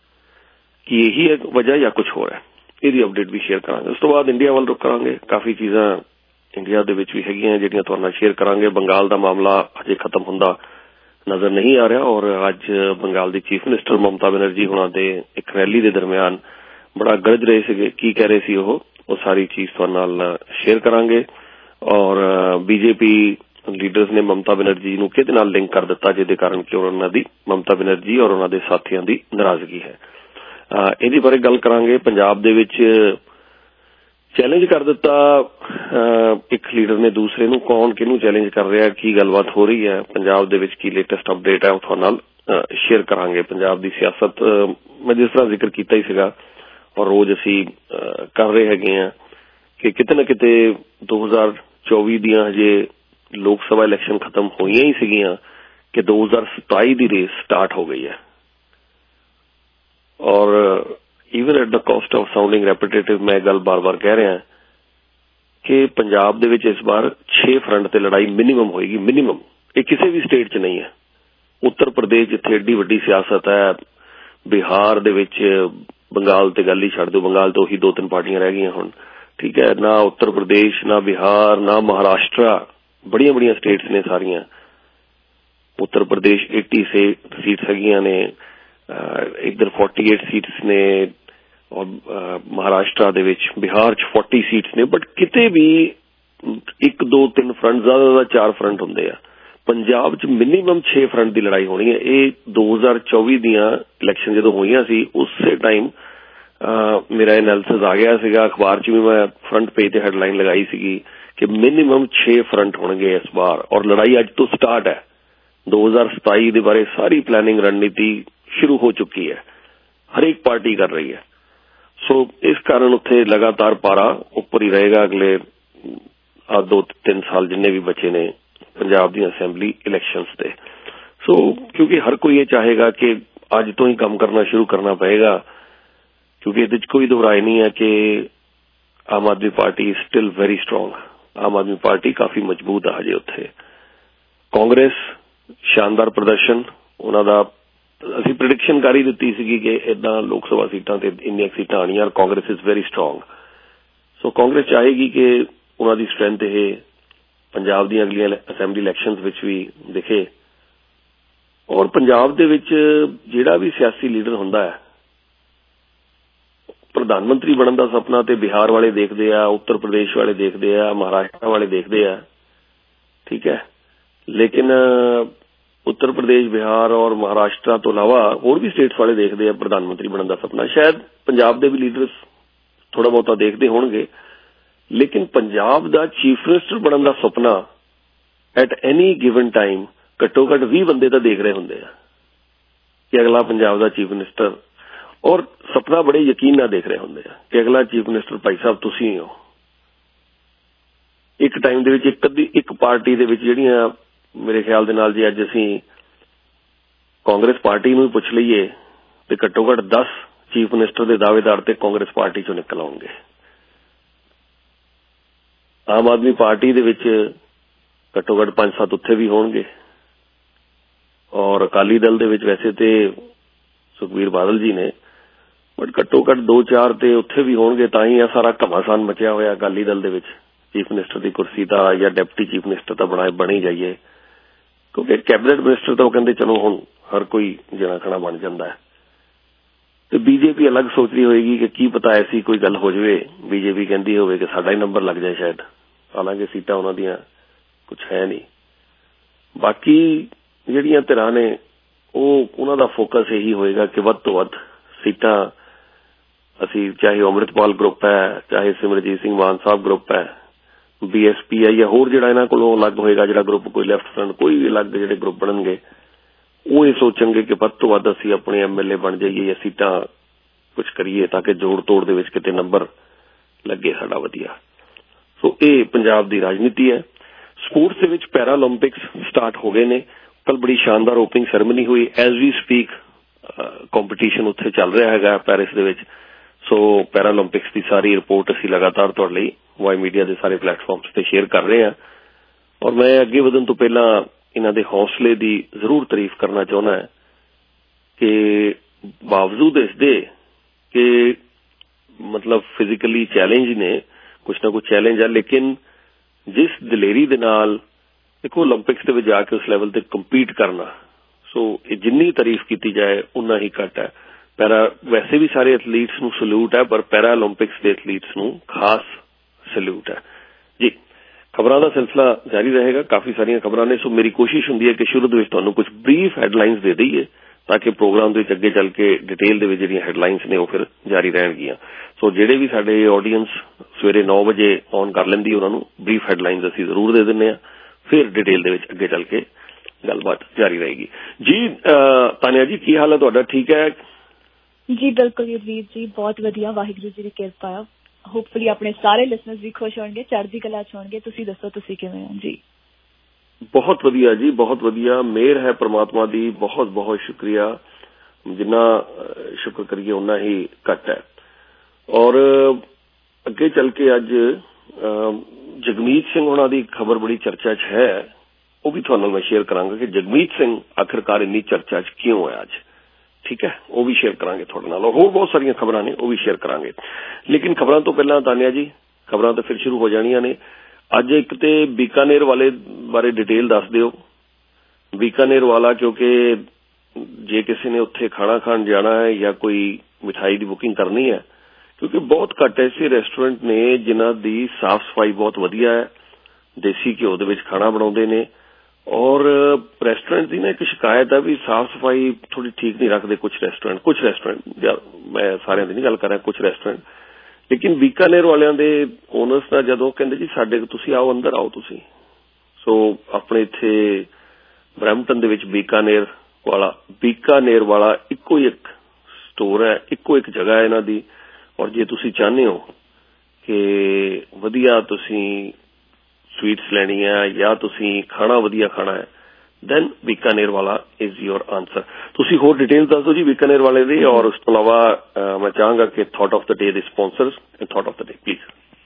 ਕੀ ਇਹੀ ਹੈ ਵਜ੍ਹਾ ਜਾਂ ਕੁਝ ਹੋਰ ਹੈ, ਇਹਦੀ ਅਪਡੇਟ ਵੀ ਸ਼ੇਅਰ ਕਰਾਂਗੇ। ਉਸ ਤੋਂ ਬਾਅਦ ਇੰਡੀਆ ਵੱਲ ਰੁਕ ਕਰਾਂਗੇ। ਕਾਫੀ ਚੀਜ਼ਾਂ ਇੰਡੀਆ ਦੇ ਵਿੱਚ ਵੀ ਹੈਗੀਆਂ ਜਿਹੜੀਆਂ ਤੁਹਾਡੇ ਨਾਲ ਸ਼ੇਅਰ ਕਰਾਂਗੇ। ਬੰਗਾਲ ਦਾ ਮਾਮਲਾ ਅਜੇ ਖਤਮ ਹੁੰਦਾ ਨਜ਼ਰ ਨਹੀਂ ਆ ਰਿਹਾ ਔਰ ਅੱਜ ਬੰਗਾਲ ਦੀ ਚੀਫ ਮਿਨਿਸਟਰ ਮਮਤਾ ਬੈਨਰਜੀ ਹੁਣਾਂ ਦੇ ਇੱਕ ਰੈਲੀ ਦੇ ਦਰਮਿਆਨ ਬੜਾ ਗਰਜ ਰਹੇ ਸੀਗੇ। ਕੀ ਕਹਿ ਰਹੇ ਸੀ ਉਹ ਉਹ ਸਾਰੀ ਚੀਜ਼ ਤੁਹਾਡੇ ਨਾਲ ਸ਼ੇਅਰ ਕਰਾਂਗੇ। ਔਰ ਬੀਜੇਪੀ ਲੀਡਰਸ ਨੇ ਮਮਤਾ ਬੈਨਰਜੀ ਨੂੰ ਕਿਹਦੇ ਨਾਲ ਲਿੰਕ ਕਰ ਦਿੱਤਾ ਜਿਹਦੇ ਕਾਰਨ ਕਿ ਉਹਨਾਂ ਦੀ ਮਮਤਾ ਬੈਨਰਜੀ ਔਰ ਉਹਨਾਂ ਦੇ ਸਾਥੀਆਂ ਦੀ ਨਾਰਾਜ਼ਗੀ ਹੈ, ਇਹਦੇ ਬਾਰੇ ਗੱਲ ਕਰਾਂਗੇ। ਪੰਜਾਬ ਦੇ ਵਿੱਚ ਚੈਲੰਜ ਕਰ ਦਿੱਤਾ ਇੱਕ ਲੀਡਰ ਨੇ ਦੂਸਰੇ ਨੂੰ, ਕੌਣ ਕਿਹਨੂੰ ਚੈਲੰਜ ਕਰ ਰਿਹਾ, ਕੀ ਗੱਲਬਾਤ ਹੋ ਰਹੀ ਹੈ, ਪੰਜਾਬ ਦੇ ਵਿੱਚ ਕੀ ਲੇਟੈਸਟ ਅਪਡੇਟ ਹੈ ਉਹ ਤੁਹਾਡੇ ਨਾਲ ਸ਼ੇਅਰ ਕਰਾਂਗੇ। ਪੰਜਾਬ ਦੀ ਸਿਆਸਤ ਮੈਂ ਜਿਸ ਤਰ੍ਹਾਂ ਜ਼ਿਕਰ ਕੀਤਾ ਹੀ ਸੀਗਾ ਔਰ ਰੋਜ਼ ਅਸੀਂ ਕਰ ਰਹੇ ਹੈਗੇ ਹਾਂ ਕਿ ਕਿਤੇ ਨਾ ਕਿਤੇ ਦੋ ਹਜ਼ਾਰ ਚੌਵੀ ਦੀਆਂ ਹਜੇ ਲੋਕ ਸਭਾ ਇਲੈਕਸ਼ਨ ਖਤਮ ਹੋਈਆਂ ਹੀ ਸੀਗੀਆਂ ਕਿ ਦੋ ਹਜ਼ਾਰ ਸਤਾਈ ਦੀ ਰੇਸ ਸਟਾਰਟ ਹੋ ਗਈ ਹੈ। ਔਰ even at the cost of sounding repetitive ਮੈਂ ਗੱਲ ਬਾਰ-ਬਾਰ ਕਹਿ ਰਿਹਾ ਕਿ ਪੰਜਾਬ ਦੇ ਵਿੱਚ ਇਸ ਵਾਰ ਛੇ ਫਰੰਟ ਤੇ ਲੜਾਈ ਮਿਨੀਮਮ ਹੋਏਗੀ, ਮਿਨੀਮਮ। ਇਹ ਕਿਸੇ ਵੀ ਸਟੇਟ 'ਚ ਨਹੀਂ ਹੈ। ਉੱਤਰ ਪ੍ਰਦੇਸ਼ ਜਿੱਥੇ ਏਡੀ ਵੱਡੀ ਸਿਆਸਤ ਹੈ, ਬਿਹਾਰ ਦੇ ਵਿੱਚ, ਬੰਗਾਲ ਤੇ ਗੱਲ ਹੀ ਛੱਡ ਦਿਓ, ਬੰਗਾਲ ਤੋਂ ਉਹੀ ਦੋ ਤਿੰਨ ਪਾਰਟੀਆਂ ਰਹਿ ਗਈਆਂ ਹੁਣ। ਠੀਕ ਹੈ, ਨਾ ਉੱਤਰ ਪ੍ਰਦੇਸ਼, ਨਾ ਬਿਹਾਰ, ਨਾ ਮਹਾਰਾਸ਼ਟਰਾ, ਬੜੀਆਂ ਬੜੀਆਂ ਸਟੇਟਸ ਨੇ ਸਾਰੀਆਂ। ਉੱਤਰ ਪ੍ਰਦੇਸ਼ eighty ਸੀਟਸ ਹੈਗੀਆਂ ਨੇ, ਇੱਧਰ forty-eight ਸੀਟਸ ਨੇ ਔਰ ਮਹਾਰਾਸ਼ਟਰਾ ਦੇ ਵਿੱਚ, ਬਿਹਾਰ 'ਚ forty ਸੀਟਸ ਨੇ। ਬਟ ਕਿਤੇ ਵੀ ਇੱਕ ਦੋ ਤਿੰਨ ਫਰੰਟ, ਜ਼ਿਆਦਾ ਜ਼ਿਆਦਾ ਚਾਰ ਫਰੰਟ ਹੁੰਦੇ ਆ। ਪੰਜਾਬ 'ਚ ਮਿਨੀਮਮ ਛੇ ਫਰੰਟ ਦੀ ਲੜਾਈ ਹੋਣੀ ਹੈ। ਇਹ ਦੋ ਹਜ਼ਾਰ ਚੌਵੀ ਦੀਆਂ ਇਲੈਕਸ਼ਨ ਜਦੋਂ ਹੋਈਆਂ ਸੀ ਉਸੇ ਟਾਈਮ ਮੇਰਾ ਐਨਾਲਿਸਿਸ ਆ ਗਿਆ ਸੀਗਾ, ਅਖਬਾਰ 'ਚ ਵੀ ਮੈਂ ਫਰੰਟ ਪੇਜ ਤੇ ਹੈਡਲਾਈਨ ਲਗਾਈ ਸੀਗੀ ਕਿ ਮਿਨੀਮਮ ਛੇ ਫਰੰਟ ਹੋਣਗੇ ਇਸ ਵਾਰ। ਔਰ ਲੜਾਈ ਅੱਜ ਤੋਂ ਸਟਾਰਟ ਹੈ। ਦੋ ਹਜ਼ਾਰ ਸਤਾਈ ਦੇ ਬਾਰੇ ਸਾਰੀ ਪਲੈਨਿੰਗ ਰਣਨੀਤੀ शुरू हो चुकी है, हरेक पार्टी कर रही है। सो इस कारण उत्थे लगातार पारा उपर ही रहेगा अगले आ दो तीन साल जिन्ने भी बचे ने पंजाब दी असैंबली इलैक्शनस ते। सो क्योंकि हर कोई ये चाहेगा कि अज तो ही काम करना शुरू करना पएगा, क्योंकि इहदे च कोई दोहराई नहीं है कि Aam Aadmi Party is still very strong. Aam Aadmi party काफी मजबूत है हजे उत्थे। कांग्रेस शानदार प्रदर्शन उन्हां दा ਅਸੀਂ प्रिडिक्शन कर ही दी सी कि इदा लोक सभा सीटां ते इन्नियां सीटां आनियां। Congress is very strong. So Congress चाहेगी कि उन्हां दी स्ट्रेंथ ये पंजाब दी अगलियां असैंबली इलैक्शनस विच भी दिखे। और पंजाब दे विच जिहड़ा भी सियासी लीडर हुंदा है, प्रधानमंत्री बनन दा सपना ते बिहार वाले देखदे आ, उत्तर प्रदेश वाले देखदे आ, महाराष्ट्र वाले देखदे आ, ठीक है। लेकिन उत्तर प्रदेश, बिहार और महाराष्ट्र तो अलावा होर भी स्टेट्स वाले देखते हैं प्रधानमंत्री बनने का सपना। शायद पंजाब के भी लीडर्स थोड़ा बहुता देखते होंगे, लेकिन पंजाब का चीफ मिनिस्टर बनने का सपना एट एनी गिवन टाइम घट्टो घट्ट भी बंदे तो देख रहे होंगे कि अगला पंजाब का चीफ मिनिस्टर, और सपना बड़े यकीन ना देख रहे होंगे कि अगला चीफ मिनिस्टर भाई साहब तुसी ही हो। एक टाइम दे विच एक अद्धी एक पार्टी दे विच जिहड़ियां मेरे ख्याल दे नाल जे अज असीं कांग्रेस पार्टी नूं पुछ लईए ते घट्टो घट्ट दस चीफ मिनिस्टर दे दावेदार ते कांग्रेस पार्टी चों निकल आउणगे। आम आदमी पार्टी दे विच घट्टो घट्ट पांच सत्त उत्थे भी होणगे, और अकाली दल दे विच वैसे ते सुखबीर बादल जी ने, बट घट्टो घट्ट दो चार ते उत्थे भी होणगे। तां ही आ सारा घमासान मचिया होया अकाली दल दे विच चीफ मिनिस्टर की कुर्सी का या डिप्टी चीफ मिनिस्टर का बनाए बनी जाइए, क्योंकि कैबिनेट मिनिस्टर तो कहते चलो हुण हर कोई जना खना बन जाता है। तो बीजेपी अलग सोच रही होगी कि की पता ऐसी कोई गल हो जाए, बीजेपी कहती हो कि साडा ही नंबर लग जाए शायद, हालांकि सीटां उन्हां दियां कुछ है नहीं। बाकी जिहड़ियां धिरां ने उन्हां दा फोकस यही होएगा कि वध तो वध सीटां असीं, चाहे अमृतपाल ग्रुप है, चाहे सिमरजीत सिंह मान साहब ग्रुप है, बी एस पी है, या होर जिहड़ा इन्हां कोलों अलग होएगा जिहड़ा ग्रुप, कोई लैफ्ट फ्रंट, कोई भी अलग जिहड़े ग्रुप बनणगे, वो ये सोचणगे कि वध तो वध असीं अपने एम एल ए बन जाइए या सीटां कुछ करिए ताकि जोड़ तोड़ दे विच किते नंबर लगे साडा वधिया। सो ये पंजाब दी राजनीति है। स्पोर्ट्स दे विच पैरालंपिक्स स्टार्ट हो गए ने। कल बड़ी शानदार ओपनिंग सैरेमनी हुई। एज वी स्पीक कंपीटीशन उत्थे चल रहा है पैरिस दे विच। सो पैरालंपिक्स की सारी रिपोर्ट असीं लगातार तुहाडे लई वाई मीडिया के सारे प्लेटफॉर्म्स पर शेयर कर रहे हैं। और मैं अगे वधन तो पहला इन्हां दे हौसले की जरूर तारीफ करना चाहना है कि बावजूद इसदे कि मतलब फिजिकली चैलेंज ने, कुछ ना कुछ चैलेंज है, लेकिन जिस दलेरी दे नाल देखो ओलंपिक्स दे विच जाके उस लैवल ते कंपीट करना, सो जिन्नी तारीफ की जाए उन्ना ही घट है। पैरा वैसे भी सारे एथलीट्स नूं सल्यूट है, पर पैरा ओलंपिक्स के एथलीट्स नूं खास सल्यूट है जी। खबरों का सिलसिला जारी रहेगा, काफी सारिया खबरां ने। सो मेरी कोशिश हुंदी है कि शुरू दे विच तुहानूं कुछ ब्रीफ हैडलाइनस दे दईए ताकि प्रोग्राम दे विच अगे चल के डिटेल दे विच जिहड़ियां हैडलाइनस ने वो फिर जारी रहणगियां। सो जिहड़े भी साडे ऑडियंस सवेरे नौ बजे ऑन कर लैंदी उन्हां नूं ब्रीफ हैडलाइनस असीं जरूर दे दिंदे आ, फिर डिटेल दे विच अगे चल के गलबात जारी रहेगी जी। तानिया जी की हाल है तुहाडा? ठीक है जी बिल्कुल युद्धवीर जी, बहुत वधिया, वाहिगुरू जी की किरपा है। होपफुली अपने सारे लिसनर्स भी खुश होंगे, चढ़दी कला च होंगे। तुसीं दसो तुसीं किवें हो जी? बहुत वधिया जी, बहुत वधिया, मेहर है परमात्मा दी, बहुत बहुत शुक्रिया। जिन्ना शुक्र करिए उन्ना ही घट है। और अगे चल के अज जगमीत सिंह होना दी खबर बड़ी चर्चा च है, वो भी तुहानू मैं शेयर करांगा कि जगमीत सिंह आखिरकार इन्नी चर्चा च क्यों है अज, ठीक है, वो भी शेयर करांगे थोड़े नाल। और होर बहुत सारिया खबरां ने वो भी शेयर करांगे। लेकिन खबरां तो पहला तानिया जी, खबरां तो फिर शुरू हो जानियां ने। अज एक ते बीकानेर वाले बारे डिटेल दस दिओ। बीकानेर वाला, क्योंकि जे किसी ने उत्थे खाना खान जाना है या कोई मिठाई की बुकिंग करनी है, क्योंकि बहुत घट ऐसे रेस्टोरेंट ने जिन्हां दी साफ सफाई बहुत वधिया है, देसी घ्यो दे विच खाना बनाउंदे ने। और रेस्टोरेंट की ना एक शिकायत है भी साफ सफाई थोड़ी ठीक नहीं रखते कुछ रेस्टोरेंट कुछ रेस्टोरेंट मैं सारे की नहीं गल कर रहा, कुछ रेस्टोरेंट। लेकिन बीकानेर वालियां दे ओनर्स ना जदों कहंदे जी साडे तुसीं आओ, अंदर आओ तुसीं। सो अपने इत्थे ब्रैम्पटन दे विच बीकानेर वाला बीकानेर वाला इक्को एक स्टोर है, इक्को एक जगह है इन्हां दी। और जे तुसी चाहते हो कि वधिया तुसी स्वीट्स लैनी है या तुसी खाना वधिया खाना है, then बीकानेर वाला इज योर आंसर। तुसी होर डिटेल दस दो जी बीकानेर वाले दी, और उस तो अलावा मैं चाहांगा कि थॉट ऑफ द डे दे sponsors and thought of the day please.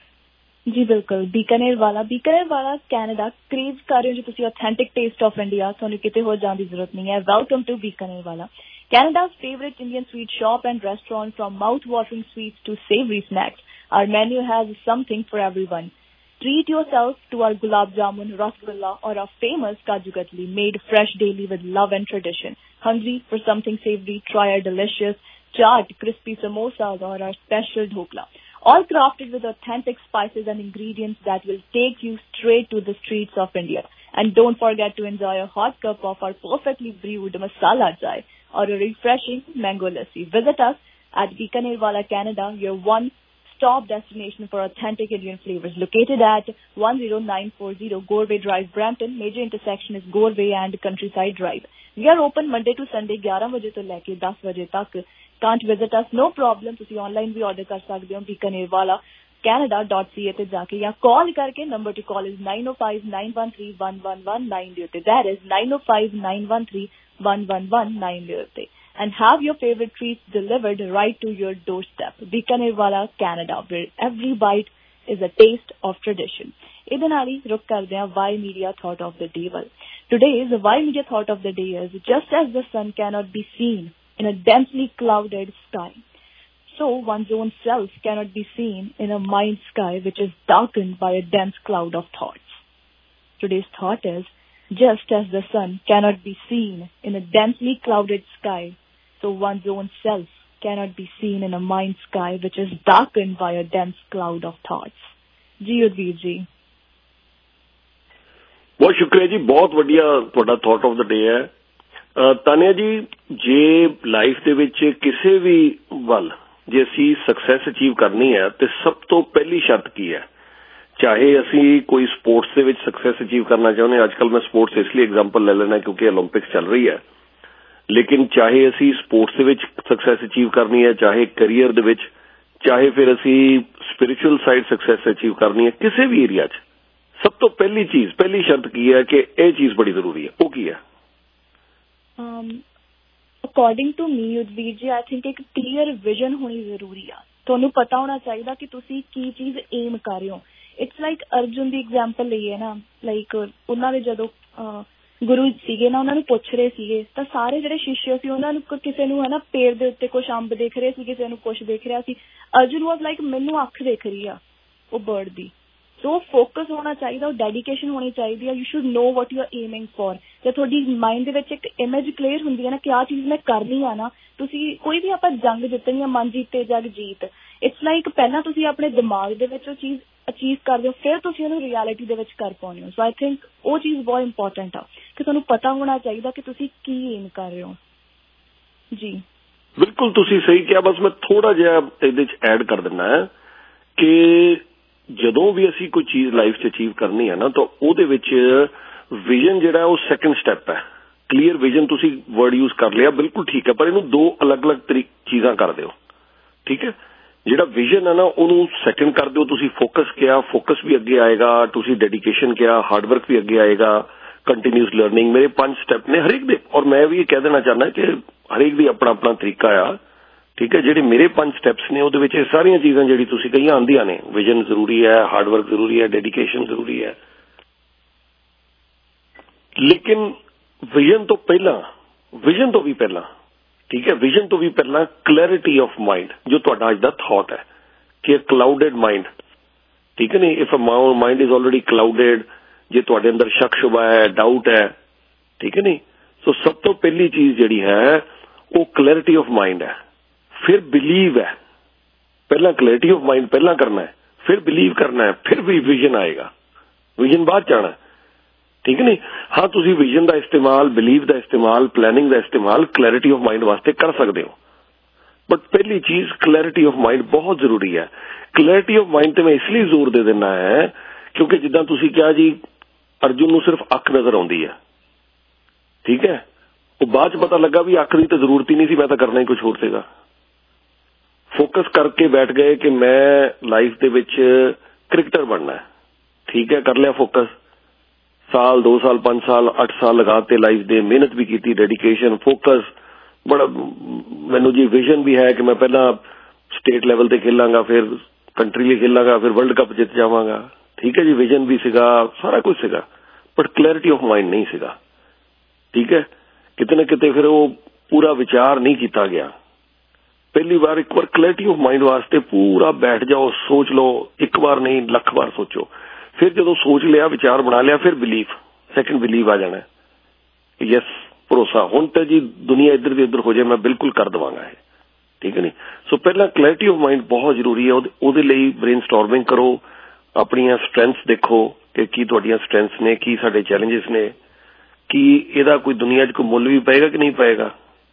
जी बिल्कुल, बीकानेर वाला बीकानेर वाला कैनेडा क्रेव कर रहे हो जो तुसी ऑथेंटिक टेस्ट ऑफ इंडिया, तुहानू किते होर जाण दी जरूरत नहीं है। वेलकम टू बीकानेर वाला, Canada's favorite Indian sweet shop and restaurant. From mouth-watering sweets to savory snacks, our menu has something for everyone. Treat yourself to our gulab jamun, rasgulla, or our famous kaju katli, made fresh daily with love and tradition. Hungry for something savory? Try our delicious chaat, crispy samosas, or our special dhokla. All crafted with authentic spices and ingredients that will take you straight to the streets of India. And don't forget to enjoy a hot cup of our perfectly brewed masala chai or a refreshing mango lassi. Visit us at Bikaner Wala, Canada, your one-stop destination for authentic Indian flavors. Located at one zero nine four zero Goreway Drive, Brampton. Major intersection is Goreway and Countryside Drive. We are open Monday to Sunday, eleven baje to leke ten baje tak. Can't visit us? No problem. तुसी online भी order कर सकते हो Bikaner Wala Canada dot c a ਤੇ ਜਾ ਕੇ, ਜਾਂ call ਕਰਕੇ number to call is nine oh five nine one three one one one nine ਦੇ ਉੱਤੇ, that is nine oh five nine one three one one one nine ਦੇ ਉੱਤੇ, and have your favorite treats delivered right to your doorstep. Bikaner Wala Canada, where every bite is a taste of tradition. ਇਹਦੇ ਨਾਲ ਹੀ ਰੁਕ ਕਰਦੇ ਹਾਂ Why Media Thought of the Day ਵੱਲ. Today's Why Media Thought of the Day is, just as the sun cannot be seen in a densely clouded sky, so one's own self cannot be seen in a mind sky which is darkened by a dense cloud of thoughts. Today's thought is, just as the sun cannot be seen in a densely clouded sky, so one's own self cannot be seen in a mind sky which is darkened by a dense cloud of thoughts. जी उदवीर जी, बहुत शुक्रिया जी, बहुत वधिया तुहाडा थॉट ऑफ द डे है। तानिया जी, जे लाइफ दे विच किसी भी वल जे असी सक्सैस अचीव करनी है तो सब तो पहली शर्त की है, चाहे असी कोई स्पोर्ट्स दे विच सक्सैस अचीव करना चाहते हैं, अजकल मैं स्पोर्ट्स इसलिए एग्जाम्पल ले लेना क्योंकि ओलंपिक्स चल रही है, लेकिन चाहे असी स्पोर्ट्स दे विच सक्सैस अचीव करनी है, चाहे करियर दे विच, चाहे फिर असी स्पिरिचुअल साइड सक्सैस अचीव करनी है, किसी भी एरिया च सब तो पहली चीज पहली शर्त की है कि यह चीज बड़ी जरूरी है, वो की है? According to me Udveer ji, I think एक क्लीयर विजन होनी जरूरी आ। ਤੁਹਾਨੂੰ ਪਤਾ ਹੋਣਾ ਚਾਹੀਦਾ ਕਿ ਤੁਸੀਂ ਕੀ ਚੀਜ਼ ਏਮ ਕਰ ਰਹੇ ਹੋ। ਇਟਸ ਲਾਈਕ ਅਰਜੁਨ ਦੀ ਐਗਜ਼ਾਮਪਲ ਲਈਏ ਨਾ, ਲਾਈਕ ਉਹਨਾਂ ਦੇ ਜਦੋਂ ਗੁਰੂ ਸੀਗੇ ਨਾ, ਉਹਨਾਂ ਨੂੰ ਪੁੱਛ ਰਹੇ ਸੀਗੇ ਤਾਂ ਸਾਰੇ ਜਿਹੜੇ ਸ਼ਿਸ਼ਯ ਸੀ ਉਹਨਾਂ ਨੂੰ ਕਿਸੇ ਨੂੰ ਹੈ ਨਾ ਪੇੜ ਦੇ ਉੱਤੇ ਕੁਛ ਅੰਬ ਦੇਖ ਰਹੇ ਸੀ, ਕਿਸੇ ਨੂੰ ਕੁਛ ਦੇਖ ਰਿਹਾ ਸੀ। ਅਰਜੁਨ ਵਾਜ਼ ਲਾਈਕ ਮੈਨੂੰ ਅੱਖ ਦੇਖ ਰਹੀ ਆ ਉਹ ਬਰਡ ਦੀ। ਸੋ ਫੋਕਸ ਹੋਣਾ ਚਾਹੀਦਾ, ਉਹ ਡੈਡੀਕੇਸ਼ਨ ਹੋਣੀ ਚਾਹੀਦੀ ਆ। You should know what you are aiming for. ਜੇ ਤੁਹਾਡੀ ਮਾਈਂਡ ਦੇ ਵਿੱਚ ਇੱਕ ਇਮੇਜ ਕਲੀਅਰ ਹੁੰਦੀ ਹੈ ਨਾ ਕਿ ਆਹ ਚੀਜ਼ ਮੈਂ ਕਰਨੀ ਆ ਨਾ, ਤੁਸੀਂ ਕੋਈ ਵੀ ਆਪਾਂ ਜੰਗ ਜਿੱਤਣੀ ਆ, ਮਨ ਜੀਤੇ ਜਗ ਜੀਤ। ਇਟਸ ਲਾਈਕ ਪਹਿਲਾਂ ਤੁਸੀਂ ਆਪਣੇ ਦਿਮਾਗ ਦੇ ਵਿੱਚ ਉਹ ਚੀਜ਼ ਅਚੀਵ ਕਰਦੇ ਹੋ, ਫਿਰ ਤੁਸੀਂ ਉਹਨੂੰ ਰਿਐਲਿਟੀ ਦੇ ਵਿੱਚ ਕਰ ਪਾਉਂਦੇ ਹੋ। ਸੋ ਆਈ ਥਿੰਕ ਉਹ ਚੀਜ਼ ਬਹੁਤ ਇੰਪੋਰਟੈਂਟ ਆ ਕਿ ਤੁਹਾਨੂੰ ਪਤਾ ਹੋਣਾ ਚਾਹੀਦਾ ਕਿ ਤੁਸੀਂ ਕੀ ਏਮ ਕਰ ਰਹੇ ਹੋ। ਜੀ ਬਿਲਕੁਲ ਤੁਸੀਂ ਸਹੀ ਕਿਹਾ। ਬਸ ਮੈਂ ਥੋੜਾ ਜਿਹਾ ਇਹਦੇ ਚ ਐਡ ਕਰ ਦਿੰਦਾ ਹੈ ਕਿ ਜਦੋਂ ਵੀ ਅਸੀਂ ਕੋਈ ਚੀਜ਼ ਲਾਈਫ 'ਚ ਅਚੀਵ ਕਰਨੀ ਹੈ ਨਾ ਤਾਂ ਉਹਦੇ ਵਿੱਚ ਵਿਜ਼ਨ ਜਿਹੜਾ ਉਹ ਸੈਕੰਡ ਸਟੈਪ ਹੈ। ਕਲੀਅਰ ਵਿਜ਼ਨ ਤੁਸੀਂ ਵਰਡ ਯੂਜ਼ ਕਰ ਲਿਆ, ਬਿਲਕੁਲ ਠੀਕ ਹੈ, ਪਰ ਇਹਨੂੰ ਦੋ ਅਲੱਗ-ਅਲੱਗ ਤਰੀਕ ਚੀਜ਼ਾਂ ਕਰ ਦਿਓ, ਠੀਕ ਹੈ। ਜਿਹੜਾ ਵਿਜ਼ਨ ਹੈ ਨਾ ਉਹਨੂੰ ਸੈਕੰਡ ਕਰ ਦਿਓ। ਤੁਸੀਂ ਫੋਕਸ ਕਿਹਾ, ਫੋਕਸ ਵੀ ਅੱਗੇ ਆਏਗਾ। ਤੁਸੀਂ ਡੈਡੀਕੇਸ਼ਨ ਕਿਹਾ, ਹਾਰਡ ਵਰਕ ਵੀ ਅੱਗੇ ਆਏਗਾ। ਕੰਟੀਨਿਊਸ ਲਰਨਿੰਗ, ਮੇਰੇ ਪੰਜ ਸਟੈਪ ਨੇ ਹਰੇਕ ਦੇ, ਔਰ ਮੈਂ ਵੀ ਇਹ ਕਹਿ ਦੇਣਾ ਚਾਹੁੰਦਾ ਕਿ ਹਰੇਕ ਦੀ ਆਪਣਾ ਆਪਣਾ ਤਰੀਕਾ ਆ, ਠੀਕ ਹੈ। ਜਿਹੜੇ ਮੇਰੇ ਪੰਜ ਸਟੈਪਸ ਨੇ ਉਹਦੇ ਵਿੱਚ ਇਹ ਸਾਰੀਆਂ ਚੀਜ਼ਾਂ ਜਿਹੜੀ ਤੁਸੀਂ ਕਹੀਆਂ ਆਉਂਦੀਆਂ ਨੇ। ਵਿਜ਼ਨ ਜ਼ਰੂਰੀ ਹੈ, ਹਾਰਡ ਵਰਕ ਜ਼ਰੂਰੀ ਹੈ, ਡੈਡੀਕੇਸ਼ਨ ਜ਼ਰੂਰੀ ਹੈ, ਲੇਕਿਨ ਵਿਜ਼ਨ ਤੋਂ ਪਹਿਲਾਂ ਵਿਜ਼ਨ ਤੋਂ ਵੀ ਪਹਿਲਾਂ ਠੀਕ ਹੈ ਵਿਜ਼ਨ ਤੋਂ ਵੀ ਪਹਿਲਾਂ ਕਲੈਰਿਟੀ ਆਫ ਮਾਈਂਡ, ਜੋ ਤੁਹਾਡਾ ਅੱਜ ਦਾ ਥਾਟ ਹੈ ਕਿ ਕਲਾਊਡਡ ਮਾਈਂਡ, ਠੀਕ ਹੈ ਨੀ। If a mind is already clouded, ਜੇ ਤੁਹਾਡੇ ਅੰਦਰ ਸ਼ੱਕ ਸ਼ੁਬਾ ਹੈ, ਡਾਊਟ ਹੈ, ਠੀਕ ਹੈ ਨੀ। ਸੋ ਸਭ ਤੋਂ ਪਹਿਲੀ ਚੀਜ਼ ਜਿਹੜੀ ਹੈ ਉਹ ਕਲੈਰਿਟੀ ਆਫ ਮਾਈਂਡ ਹੈ। ਫਿਰ ਬਿਲੀਵ ਹੈ। ਪਹਿਲਾਂ ਕਲੈਰਿਟੀ ਆਫ ਮਾਈਂਡ ਪਹਿਲਾਂ ਕਰਨਾ ਹੈ, ਫਿਰ ਬਿਲੀਵ ਕਰਨਾ ਹੈ, ਫਿਰ ਵੀ ਵਿਜ਼ਨ ਆਏਗਾ। ਵਿਜ਼ਨ ਬਾਅਦ ਜਾਣਾ, ਠੀਕ ਨਹੀਂ। ਹਾਂ, ਤੁਸੀਂ ਵਿਜ਼ਨ ਦਾ ਇਸਤੇਮਾਲ, ਬਿਲੀਵ ਦਾ ਇਸਤੇਮਾਲ, ਪਲੈਨਿੰਗ ਦਾ ਇਸਤੇਮਾਲ ਕਲੈਰਿਟੀ ਆਫ ਮਾਈਂਡ ਵਾਸਤੇ ਕਰ ਸਕਦੇ ਹੋ, ਬਟ ਪਹਿਲੀ ਚੀਜ਼ ਕਲੈਰਿਟੀ ਆਫ ਮਾਈਂਡ ਬਹੁਤ ਜ਼ਰੂਰੀ ਹੈ। ਕਲੈਰਿਟੀ ਆਫ ਮਾਈਂਡ ਤੇ ਮੈਂ ਇਸ ਲਈ ਜ਼ੋਰ ਦੇ ਦਿੰਦਾ ਹੈ ਕਿਉਂਕਿ ਜਿੱਦਾਂ ਤੁਸੀਂ ਕਿਹਾ ਜੀ, ਅਰਜੁਨ ਨੂੰ ਸਿਰਫ ਅੱਖ ਨਜ਼ਰ ਆਉਂਦੀ ਹੈ, ਠੀਕ ਹੈ। ਉਹ ਬਾਅਦ ਚ ਪਤਾ ਲੱਗਾ ਵੀ ਅੱਖ ਦੀ ਤਾਂ ਜ਼ਰੂਰਤ ਹੀ ਨਹੀਂ ਸੀ, ਮੈਂ ਤਾਂ ਕਰਨਾ ਹੀ ਕੁਝ ਹੋਰ ਸੀਗਾ। ਫੋਕਸ ਕਰਕੇ ਬੈਠ ਗਏ ਕਿ ਮੈਂ ਲਾਈਫ ਦੇ ਵਿੱਚ ਕ੍ਰਿਕਟਰ ਬਣਨਾ। ਠੀਕ ਹੈ, ਕਰ ਲਿਆ ਫੋਕਸ। ਸਾਲ ਦੋ ਸਾਲ ਪੰਜ ਸਾਲ ਅੱਠ ਸਾਲ ਲਗਾਤੇ ਲਾਈਫ ਦੇ, ਮਿਹਨਤ ਵੀ ਕੀਤੀ, ਡੈਡੀਕੇਸ਼ਨ, ਫੋਕਸ ਬੜਾ। ਮੈਨੂੰ ਜੀ ਵਿਜ਼ਨ ਵੀ ਹੈ ਕਿ ਮੈਂ ਪਹਿਲਾਂ ਸਟੇਟ ਲੈਵਲ ਤੇ ਖੇਲਾਂਗਾ, ਫਿਰ ਕੰਟਰੀ ਲਈ ਖੇਲਾਂਗਾ, ਫਿਰ ਵਰਲਡ ਕੱਪ ਜਿੱਤ ਜਾਵਾਂਗਾ। ਠੀਕ ਹੈ ਜੀ, ਵਿਜ਼ਨ ਵੀ ਸੀਗਾ, ਸਾਰਾ ਕੁਝ ਸੀਗਾ, ਬਟ ਕਲੈਰਿਟੀ ਆਫ ਮਾਈਂਡ ਨਹੀਂ ਸੀਗਾ। ਠੀਕ ਹੈ, ਕਿਤੇ ਨਾ ਕਿਤੇ ਫਿਰ ਉਹ ਪੂਰਾ ਵਿਚਾਰ ਨਹੀਂ ਕੀਤਾ ਗਿਆ। ਪਹਿਲੀ ਵਾਰ ਇੱਕ ਵਾਰ ਕਲੈਰਿਟੀ ਆਫ ਮਾਈਂਡ ਵਾਸਤੇ ਪੂਰਾ ਬੈਠ ਜਾਓ, ਸੋਚ ਲਓ, ਇੱਕ ਵਾਰ ਨਹੀਂ ਲੱਖ ਵਾਰ ਸੋਚੋ। ਫਿਰ ਜਦੋਂ ਸੋਚ ਲਿਆ, ਵਿਚਾਰ ਬਣਾ ਲਿਆ, ਫਿਰ ਬਿਲੀਫ, ਸੈਕਿੰਡ ਬਿਲੀਵ ਆ ਜਾਣਾ। ਯੈਸ, ਭਰੋਸਾ। ਹੁਣ ਤਾਂ ਜੀ ਦੁਨੀਆ ਇੱਧਰ ਦੀ ਉੱਧਰ ਹੋ ਜਾਏ, ਮੈਂ ਬਿਲਕੁਲ ਕਰ ਦੇਵਾਂਗਾ ਇਹ। ਠੀਕ ਹੈ ਨਹੀਂ। ਸੋ ਪਹਿਲਾਂ ਕਲੈਰਿਟੀ ਆਫ ਮਾਈਂਡ ਬਹੁਤ ਜ਼ਰੂਰੀ ਹੈ। ਉਹਦੇ ਲਈ ਬ੍ਰੇਨ ਸਟੋਰਮਿੰਗ ਕਰੋ, ਆਪਣੀਆਂ ਸਟਰੈਂਥਸ ਦੇਖੋ ਕਿ ਕੀ ਤੁਹਾਡੀਆਂ ਸਟਰੈਂਥਸ ਨੇ, ਕੀ ਸਾਡੇ ਚੈਲੰਜਸ ਨੇ, ਕੀ ਇਹਦਾ ਕੋਈ ਦੁਨੀਆ 'ਚ ਕੋਈ ਮੁੱਲ ਵੀ ਪਏਗਾ ਕਿ ਨਹੀਂ ਪਏਗਾ,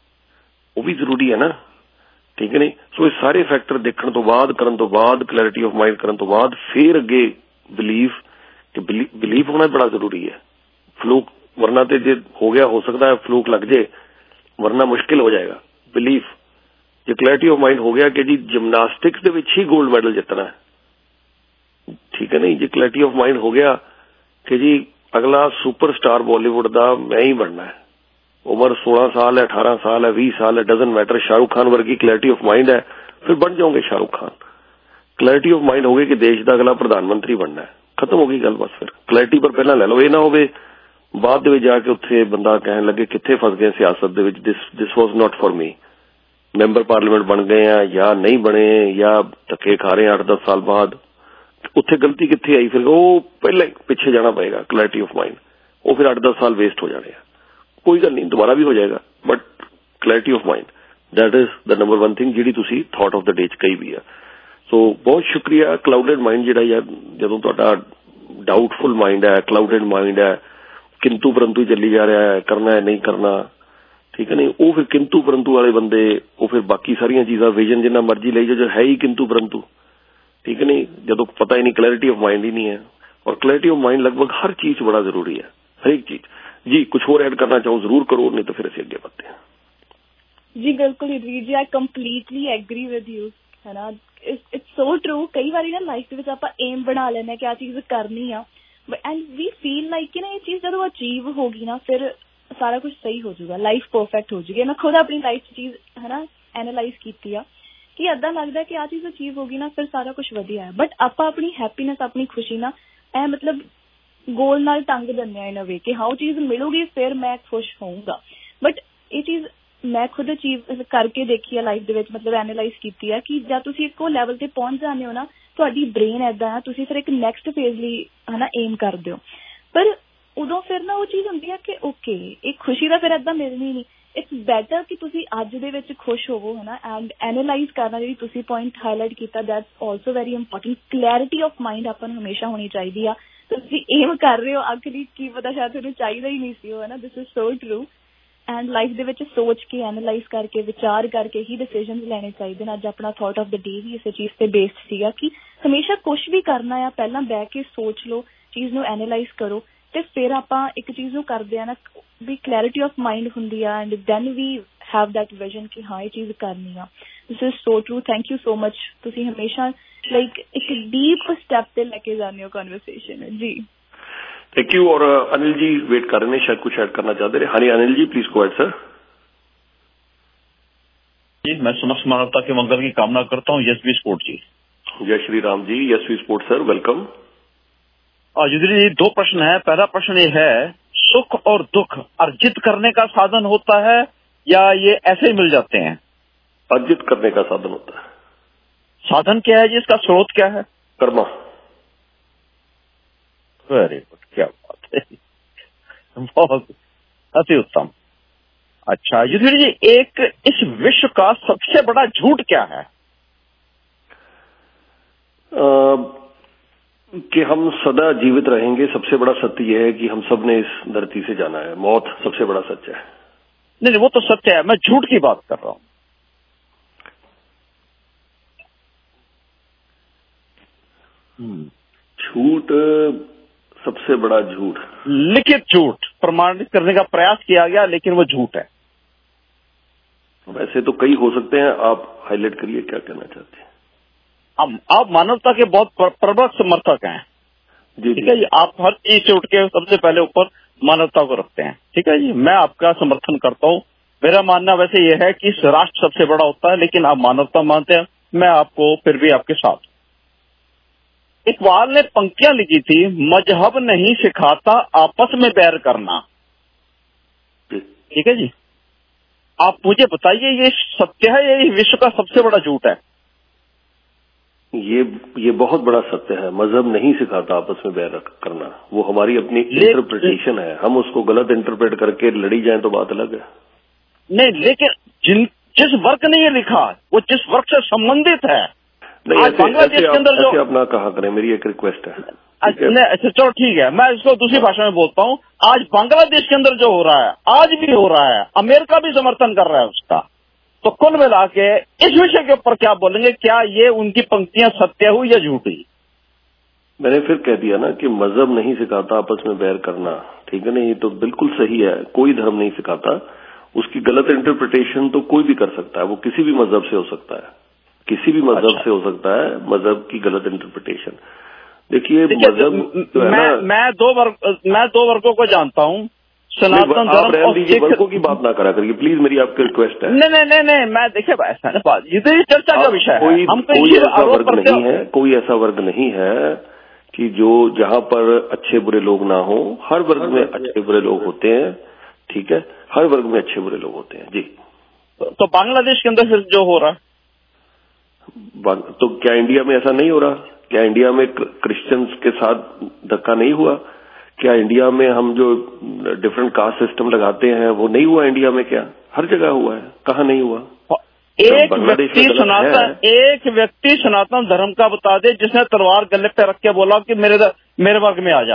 ਉਹ ਵੀ ਜ਼ਰੂਰੀ ਹੈ ਨਾ। ਠੀਕ ਹੈ ਨਹੀਂ। ਸੋ ਇਹ ਸਾਰੇ ਫੈਕਟਰ ਦੇਖਣ ਤੋਂ ਬਾਅਦ, ਕਰਨ ਤੋਂ ਬਾਅਦ, ਕਲੈਰਿਟੀ ਆਫ ਮਾਈਂਡ ਕਰਨ ਤੋਂ ਬਾਅਦ ਫਿਰ ਅੱਗੇ ਬਿਲੀਵ, ਕਿ ਬਿਲੀਵ ਹੋਣਾ ਬੜਾ ਜ਼ਰੂਰੀ ਹੈ। ਫਲੂਕ ਵਰਨਾ ਤੇ ਜੇ ਹੋ ਗਿਆ, ਹੋ ਸਕਦਾ ਹੈ ਫਲੂਕ ਲੱਗ ਜੇ, ਵਰਨਾ ਮੁਸ਼ਕਿਲ ਹੋ ਜਾਏਗਾ। ਬਿਲੀਵ, ਜੇ ਕਲੈਰਿਟੀ ਆਫ ਮਾਈਂਡ ਹੋ ਗਿਆ ਕਿ ਜੀ ਜਿਮਨਾਸਟਿਕਸ ਦੇ ਵਿੱਚ ਹੀ 골ਡ ਮੈਡਲ ਜਿੱਤਣਾ ਹੈ। ਠੀਕ ਹੈ ਨਹੀਂ। ਜੇ ਕਲੈਰਿਟੀ ਆਫ ਮਾਈਂਡ ਹੋ ਗਿਆ ਕਿ ਜੀ ਅਗਲਾ ਸੁਪਰ ਸਟਾਰ ਬਾਲੀਵੁੱਡ ਦਾ ਮੈਂ ਹੀ ਬਣਨਾ ਹੈ, ਉਮਰ ਸੋਲਾਂ ਸਾਲ ਹੈ, ਅਠਾਰਾਂ ਸਾਲ ਹੈ, ਵੀਹ ਸਾਲ ਹੈ, ਡਜ਼ਨਟ ਮੈਟਰ, ਸ਼ਾਹਰੁਖ ਖਾਨ ਵਰਗੀ ਕਲੈਰਿਟੀ ਆਫ ਮਾਈਂਡ ਹੈ, ਫਿਰ ਬਣ ਜਾਓਗੇ Shahrukh Khan. Clarity of mind ਹੋ ਗਈ ਕਿ ਦੇਸ਼ ਦਾ ਅਗਲਾ ਪ੍ਰਧਾਨ ਮੰਤਰੀ ਬਣਨਾ ਹੈ, ਖਤਮ ਹੋ ਗਈ ਗੱਲ ਬਸ। ਫਿਰ ਕਲੈਰਿਟੀ ਪਰ ਪਹਿਲਾਂ ਲੈ ਲਓ, ਇਹ ਨਾ ਹੋਵੇ ਬਾਅਦ ਦੇ ਵਿੱਚ ਜਾ ਕੇ ਉੱਥੇ ਬੰਦਾ ਕਹਿਣ ਲੱਗੇ ਕਿੱਥੇ ਫਸ ਗਏ ਸਿਆਸਤ ਦੇ ਵਿੱਚ, this this was not for me. Member parliament ਬਣ ਗਏ ਆ ਜਾਂ ਨਹੀਂ ਬਣੇ, ਜਾਂ ਧੱਕੇ ਖਾ ਰਹੇ ਆ ਅੱਠ ਦਸ ਸਾਲ ਬਾਅਦ, ਉੱਥੇ ਗਲਤੀ ਕਿੱਥੇ ਆਈ? ਫਿਰ ਉਹ ਪਹਿਲਾਂ ਪਿੱਛੇ ਜਾਣਾ ਪਏਗਾ, ਕਲੈਰਿਟੀ ਆਫ ਮਾਈਂਡ। ਉਹ ਫਿਰ ਅੱਠ ਦਸ ਸਾਲ ਵੇਸਟ ਹੋ ਜਾਣੇ ਆ। ਕੋਈ ਗੱਲ ਨਹੀਂ, ਦੁਬਾਰਾ ਵੀ ਹੋ ਜਾਏਗਾ, but clarity of mind, that is the number one thing ਜਿਹੜੀ ਤੁਸੀਂ ਥਾਟ ਆਫ ਦ ਡੇ 'ਚ ਕਹੀ ਵੀ ਆ। ਸੋ ਬਹੁਤ ਸ਼ੁਕਰੀਆ। ਕਲਾਊਡਡ ਮਾਈਂਡ ਜਿਹੜਾ ਯਾਰ, ਜਦੋਂ ਤੁਹਾਡਾ ਡਾਊਟਫੁਲ ਮਾਈਂਡ ਹੈ, ਕਲਾਊਡਡ ਮਾਈਂਡ ਹੈ, ਕਿੰਤੂ ਪਰੰਤੂ ਚੱਲੀ ਜਾ ਰਿਹਾ ਹੈ, ਕਰਨਾ ਹੈ ਨਹੀਂ ਕਰਨਾ, ਠੀਕ ਹੈ ਨਹੀਂ, ਉਹ ਫਿਰ ਕਿੰਤੂ ਪਰੰਤੂ ਵਾਲੇ ਬੰਦੇ, ਉਹ ਫਿਰ ਬਾਕੀ ਸਾਰੀਆਂ ਚੀਜ਼ਾਂ, ਵਿਜ਼ਨ ਜਿੰਨਾ ਮਰਜ਼ੀ ਲਈ ਜੋ ਹੈ ਹੀ ਕਿੰਤੂ ਪਰੰਤੂ। ਠੀਕ ਹੈ ਨਹੀਂ, ਜਦੋਂ ਪਤਾ ਹੀ ਨਹੀਂ, ਕਲੈਰਿਟੀ ਆਫ ਮਾइंड ही नहीं है। और क्लैरिटी ऑफ माइंड लगभग हर चीज बड़ा जरूरी है, हर एक चीज। जी कुछ और ऐड करना चाहो जरूर करो, नहीं तो फिर ਅਸੀਂ ਅੱਗੇ बढ़ते हैं। जी बिल्कुल Yudhveer ji, I completely agree with you, है ना। It's so true. कई बार ना लाइफ ਦੇ ਵਿੱਚ ਆਪਾਂ ਏਮ ਬਣਾ ਲੈਂਦੇ ਕਿ ਆ ਚੀਜ਼ ਕਰਨੀ ਆ, ਐਂਡ ਵੀ ਫੀਲ ਲਾਈਕ ਕਿ ਨਾ ਇਹ ਚੀਜ਼ ਜਦੋਂ ਅਚੀਵ ਹੋ ਗਈ ਨਾ, ਫਿਰ ਸਾਰਾ ਕੁਝ ਸਹੀ ਹੋ ਜਾਊਗਾ, ਲਾਈਫ ਪਰਫੈਕਟ ਹੋ ਜਾਊਗੀ। ਮੈਂ ਖੁਦ ਆਪਣੀ ਲਾਈਫ 'ਚ ਚੀਜ਼ ਹੈ ਨਾ ਐਨਾਲਾਈਜ਼ ਕੀਤੀ ਆ ਕਿ ਏਦਾਂ ਲੱਗਦਾ ਕਿ ਆ ਚੀਜ਼ ਅਚੀਵ ਹੋ ਗਈ ਨਾ, ਫਿਰ ਸਾਰਾ ਕੁਝ ਵਧੀਆ ਹੈ। ਬਟ ਆਪਾਂ ਆਪਣੀ ਹੈਪੀਨੈਸ, ਆਪਣੀ ਖੁਸ਼ੀ ਨਾ ਐ ਮਤਲਬ ਗੋਲ ਨਾਲ ਟੰਗ ਦਿੰਦੇ ਆ ਇਨ ਅ ਵੇ ਕਿ ਹਾਂ ਉਹ ਚੀਜ਼ ਮਿਲੂਗੀ ਫਿਰ ਮੈਂ ਖੁਸ਼ ਹੋਊਂਗਾ। ਬਟ ਇਹ ਚੀਜ਼ ਮੈਂ ਖੁਦ ਅਚੀਵ ਕਰਕੇ ਦੇਖੀ ਆ ਲਾਈਫ ਦੇ ਵਿੱਚ, ਮਤਲਬ ਐਨਾਲਾਈਜ਼ ਕੀਤੀ ਆ ਕਿ ਜਦ ਤੁਸੀਂ ਇੱਕੋ ਲੈਵਲ ਤੇ ਪਹੁੰਚ ਜਾਂਦੇ ਹੋ ਨਾ, ਤੁਹਾਡੀ ਬ੍ਰੇਨ ਏਦਾਂ ਆ, ਤੁਸੀਂ ਫਿਰ ਇੱਕ ਨੈਕਸਟ ਫੇਜ਼ ਲਈ ਹਨਾ ਏਮ ਕਰਦੇ ਹੋ। ਪਰ ਉਦੋਂ ਫਿਰ ਨਾ ਉਹ ਚੀਜ਼ ਹੁੰਦੀ ਆ ਕਿ ਓਕੇ ਇਹ ਖੁਸ਼ੀ ਦਾ ਫਿਰ ਏਦਾਂ ਮਿਲਣੀ ਨਹੀਂ। ਇਟਸ ਬੈਟਰ ਕਿ ਤੁਸੀਂ ਅੱਜ ਦੇ ਵਿੱਚ ਖੁਸ਼ ਹੋਵੋ, ਹੈ ਨਾ। ਐਂਡ ਐਨਾਲਾਈਜ਼ ਕਰਨਾ, ਜਿਹੜੀ ਤੁਸੀਂ ਪੁਆਇੰਟ ਹਾਈਲਾਈਟ ਕੀਤਾ, that's also very important. Clarity of mind ਆਪਾਂ ਨੂੰ ਹਮੇਸ਼ਾ ਹੋਣੀ ਚਾਹੀਦੀ ਆ। ਤੁਸੀਂ ਏਮ ਕਰ ਰਹੇ ਹੋ, ਆਖਰੀ ਕੀ ਪਤਾ ਸ਼ਾਇਦ ਤੁਹਾਨੂੰ ਚਾਹੀਦਾ ਹੀ ਨਹੀਂ ਸੀ ਉਹ, ਹੈ ਨਾ। This is so true. And life ਦੇ ਵਿੱਚ ਸੋਚ ਕੇ, ਐਨਾਲਾਈਜ਼ ਕਰਕੇ, ਵਿਚਾਰ ਕਰਕੇ ਹੀ ਡਿਸੀਜ਼ਨਸ ਲੈਣੇ ਚਾਹੀਦੇ ਨੇ। ਅੱਜ ਆਪਣਾ ਥਾਟ ਆਫ ਦ ਡੇ ਵੀ ਇਸੇ ਚੀਜ਼ ਤੇ ਬੇਸਡ ਸੀਗਾ ਕਿ ਹਮੇਸ਼ਾ ਕੁਛ ਵੀ ਕਰਨਾ ਆ, ਪਹਿਲਾਂ ਬਹਿ ਕੇ ਸੋਚ ਲਓ, ਚੀਜ਼ ਨੂੰ ਐਨਾਲਾਈਜ਼ ਕਰੋ, ਤੇ ਫਿਰ ਆਪਾਂ ਇੱਕ ਚੀਜ਼ ਨੂੰ ਕਰਦੇ ਆ ਨਾ, ਵੀ ਕਲੈਰਿਟੀ ਆਫ ਮਾਈਂਡ ਹੁੰਦੀ ਆ, and then we have that vision ਕਿ ਹਾਂ ਇਹ ਚੀਜ਼ ਕਰਨੀ ਆ। This is so true. Thank you so much. ਤੁਸੀਂ ਹਮੇਸ਼ਾ ਲਾਈਕ ਇੱਕ ਡੀਪ ਸਟੈਪ ਤੇ ਲੈ ਕੇ ਜਾਂਦੇ ਹੋ ਕਨਵਰਸੇਸ਼ਨ। ਜੀ थैंक यू। और अनिल जी वेट कर रहे हैं, शायद कुछ ऐड करना चाहते रहे। हाँ जी Anil ji please go ahead sir. जी मैं समस्त मानवता के मंगल की कामना करता हूँ। यशवी स्पोर्ट जी। जय Shri Ram ji. Yashvi sport sir welcome. Yudhveer ji दो प्रश्न है। पहला प्रश्न ये है, सुख और दुख अर्जित करने का साधन होता है या ये ऐसे ही मिल जाते हैं? अर्जित करने का साधन होता है। साधन क्या है जी, इसका स्रोत क्या है? कर्मा। वेरी गुड, क्या बात है, बहुत अति उत्तम। अच्छा युद्धवीर जी, एक इस विश्व का सबसे बड़ा झूठ क्या है? आ, कि हम सदा जीवित रहेंगे। सबसे बड़ा सत्य यह है कि हम सब ने इस धरती से जाना है। मौत सबसे बड़ा सत्य है। नहीं नहीं वो तो सत्य है, मैं झूठ की बात कर रहा हूं। झूठ सबसे बड़ा झूठ, लिखित झूठ, प्रमाणित करने का प्रयास किया गया लेकिन वो झूठ है। वैसे तो कई हो सकते हैं, आप हाईलाइट करिए क्या कहना चाहते हैं। आप, आप मानवता के बहुत प्रबल समर्थक हैं, ठीक है जी। आप हर चीज से उठ के सबसे पहले ऊपर मानवता को रखते हैं, ठीक है जी। मैं आपका समर्थन करता हूँ। मेरा मानना वैसे यह है कि राष्ट्र सबसे बड़ा होता है, लेकिन आप मानवता मानते हैं, मैं आपको फिर भी आपके साथ। इकबाल ने पंक्तियां लिखी थी, मजहब नहीं सिखाता आपस में बैर करना, ठीक है जी। आप मुझे बताइए ये सत्य है या ये विश्व का सबसे बड़ा झूठ है? ये ये बहुत बड़ा सत्य है। मजहब नहीं सिखाता आपस में बैर करना, वो हमारी अपनी इंटरप्रिटेशन है। हम उसको गलत इंटरप्रेट करके लड़ी जाएं तो बात अलग है। नहीं, लेकिन जिन जिस वर्ग ने ये लिखा वो जिस वर्ग से संबंधित है, नहीं, ऐसे, बांग्लादेश के अंदर जो आप ना कहा करें, मेरी एक रिक्वेस्ट है। अच्छा चलो ठीक है, मैं इसको दूसरी भाषा में बोलता हूँ। आज बांग्लादेश के अंदर जो हो रहा है, आज भी हो रहा है, अमेरिका भी समर्थन कर रहा है उसका। तो कुल मिला के इस विषय के ऊपर क्या बोलेंगे? क्या ये उनकी पंक्तियां सत्य हुई या झूठ हुई? मैंने फिर कह दिया ना कि मजहब नहीं सिखाता आपस में बैर करना, ठीक है ना। ये तो बिल्कुल सही है, कोई धर्म नहीं सिखाता। उसकी गलत इंटरप्रिटेशन तो कोई भी कर सकता है, वो किसी भी मजहब से हो सकता है, किसी भी मजहब अच्छा। से हो सकता है मजहब की गलत इंटरप्रिटेशन। देखिए मजहब तो है मैं, ना, मैं दो वर्ग मैं दो वर्गों को जानता हूँ, सनातन धर्म और सिख। वर्गों की बात ना करा करिए प्लीज, मेरी आपकी रिक्वेस्ट है। नहीं नहीं नहीं नहीं मैं देखिए ऐसा है बात, ये तो चर्चा का विषय है। कोई हम कोई ऐसा वर्ग नहीं है, कोई ऐसा वर्ग नहीं है कि जो जहाँ पर अच्छे बुरे लोग ना हो। हर वर्ग में अच्छे बुरे लोग होते हैं, ठीक है, हर वर्ग में अच्छे बुरे लोग होते हैं जी। तो बांग्लादेश के अंदर फिर जो हो रहा है, तो क्या इंडिया में ऐसा नहीं हो रहा? क्या इंडिया में क्रिश्चियंस के साथ धक्का नहीं हुआ? क्या इंडिया में हम जो डिफरेंट कास्ट सिस्टम लगाते हैं वो नहीं हुआ इंडिया में? क्या हर जगह हुआ है, कहाँ नहीं हुआ? एक व्यक्ति सनातन एक व्यक्ति सनातन धर्म का बता दे जिसने तलवार गले पे रख के बोला कि मेरे मेरे वर्ग में आ जा।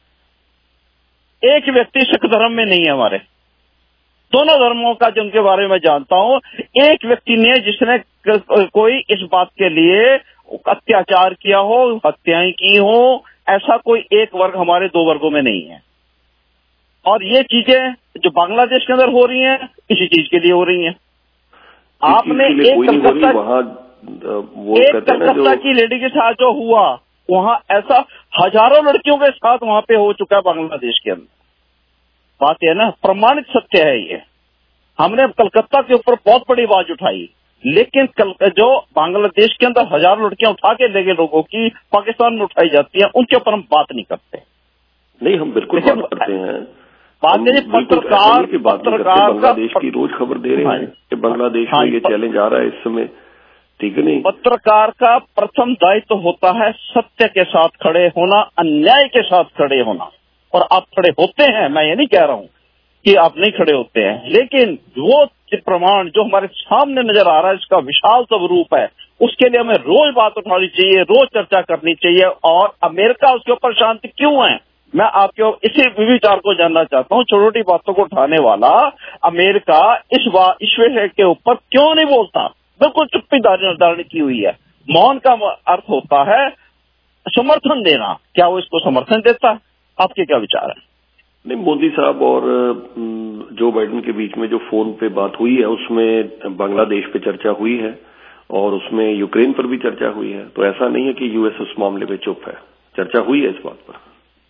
एक व्यक्ति सिख धर्म में नहीं है हमारे, दोनों धर्मों का जिनके बारे में जानता हूं, एक व्यक्ति ने जिसने कोई इस बात के लिए अत्याचार किया हो, हत्याएं की हो, ऐसा कोई एक वर्ग हमारे दो वर्गों में नहीं है। और ये चीजें जो बांग्लादेश के अंदर हो रही हैं, इसी चीज के लिए हो रही हैं। आपने एक कलकत्ता वहाँ वो एक कलकत्ता की लेडी के साथ जो हुआ, वहाँ ऐसा हजारों लड़कियों के साथ वहाँ पे हो चुका है बांग्लादेश के अंदर। बात यह ना, प्रमाणित सत्य है ये। हमने कलकत्ता के ऊपर बहुत बड़ी आवाज उठाई, लेकिन कल जो बांग्लादेश के अंदर हजारों लड़कियां उठा के ले गए लोगों की, पाकिस्तान में उठाई जाती हैं, उनके ऊपर हम बात नहीं करते। नहीं, हम बिल्कुल बात करते हैं। बात पत्रकार पत्रकार बांग्लादेश की रोज खबर दे रहे हैं कि बांग्लादेश में ये चैलेंज आ रहा है इस समय, ठीक है नहीं। पत्रकार का प्रथम दायित्व तो होता है सत्य के साथ खड़े होना, अन्याय के साथ खड़े होना। और आप खड़े होते हैं, मैं ये नहीं कह रहा हूं कि आप नहीं खड़े होते हैं, लेकिन वो प्रमाण जो हमारे सामने नजर आ रहा है, इसका विशाल स्वरूप है, उसके लिए हमें रोज बात उठानी चाहिए, रोज चर्चा करनी चाहिए। और अमेरिका उसके ऊपर शांति क्यों है, मैं आपके इसी विचार को जानना चाहता हूँ। छोटी छोटी बातों को उठाने वाला अमेरिका इस बात इस विषय के ऊपर क्यों नहीं बोलता? बिल्कुल चुप्पी धारण की हुई है। मौन का अर्थ होता है समर्थन देना, क्या वो इसको समर्थन देता है? आपके क्या विचार है? नहीं, मोदी साहब और जो बाइडेन के बीच में जो फोन पे बात हुई है, उसमें बांग्लादेश पे चर्चा हुई है और उसमें यूक्रेन पर भी चर्चा हुई है। तो ऐसा नहीं है कि यूएस उस मामले में चुप है, चर्चा हुई है इस बात पर।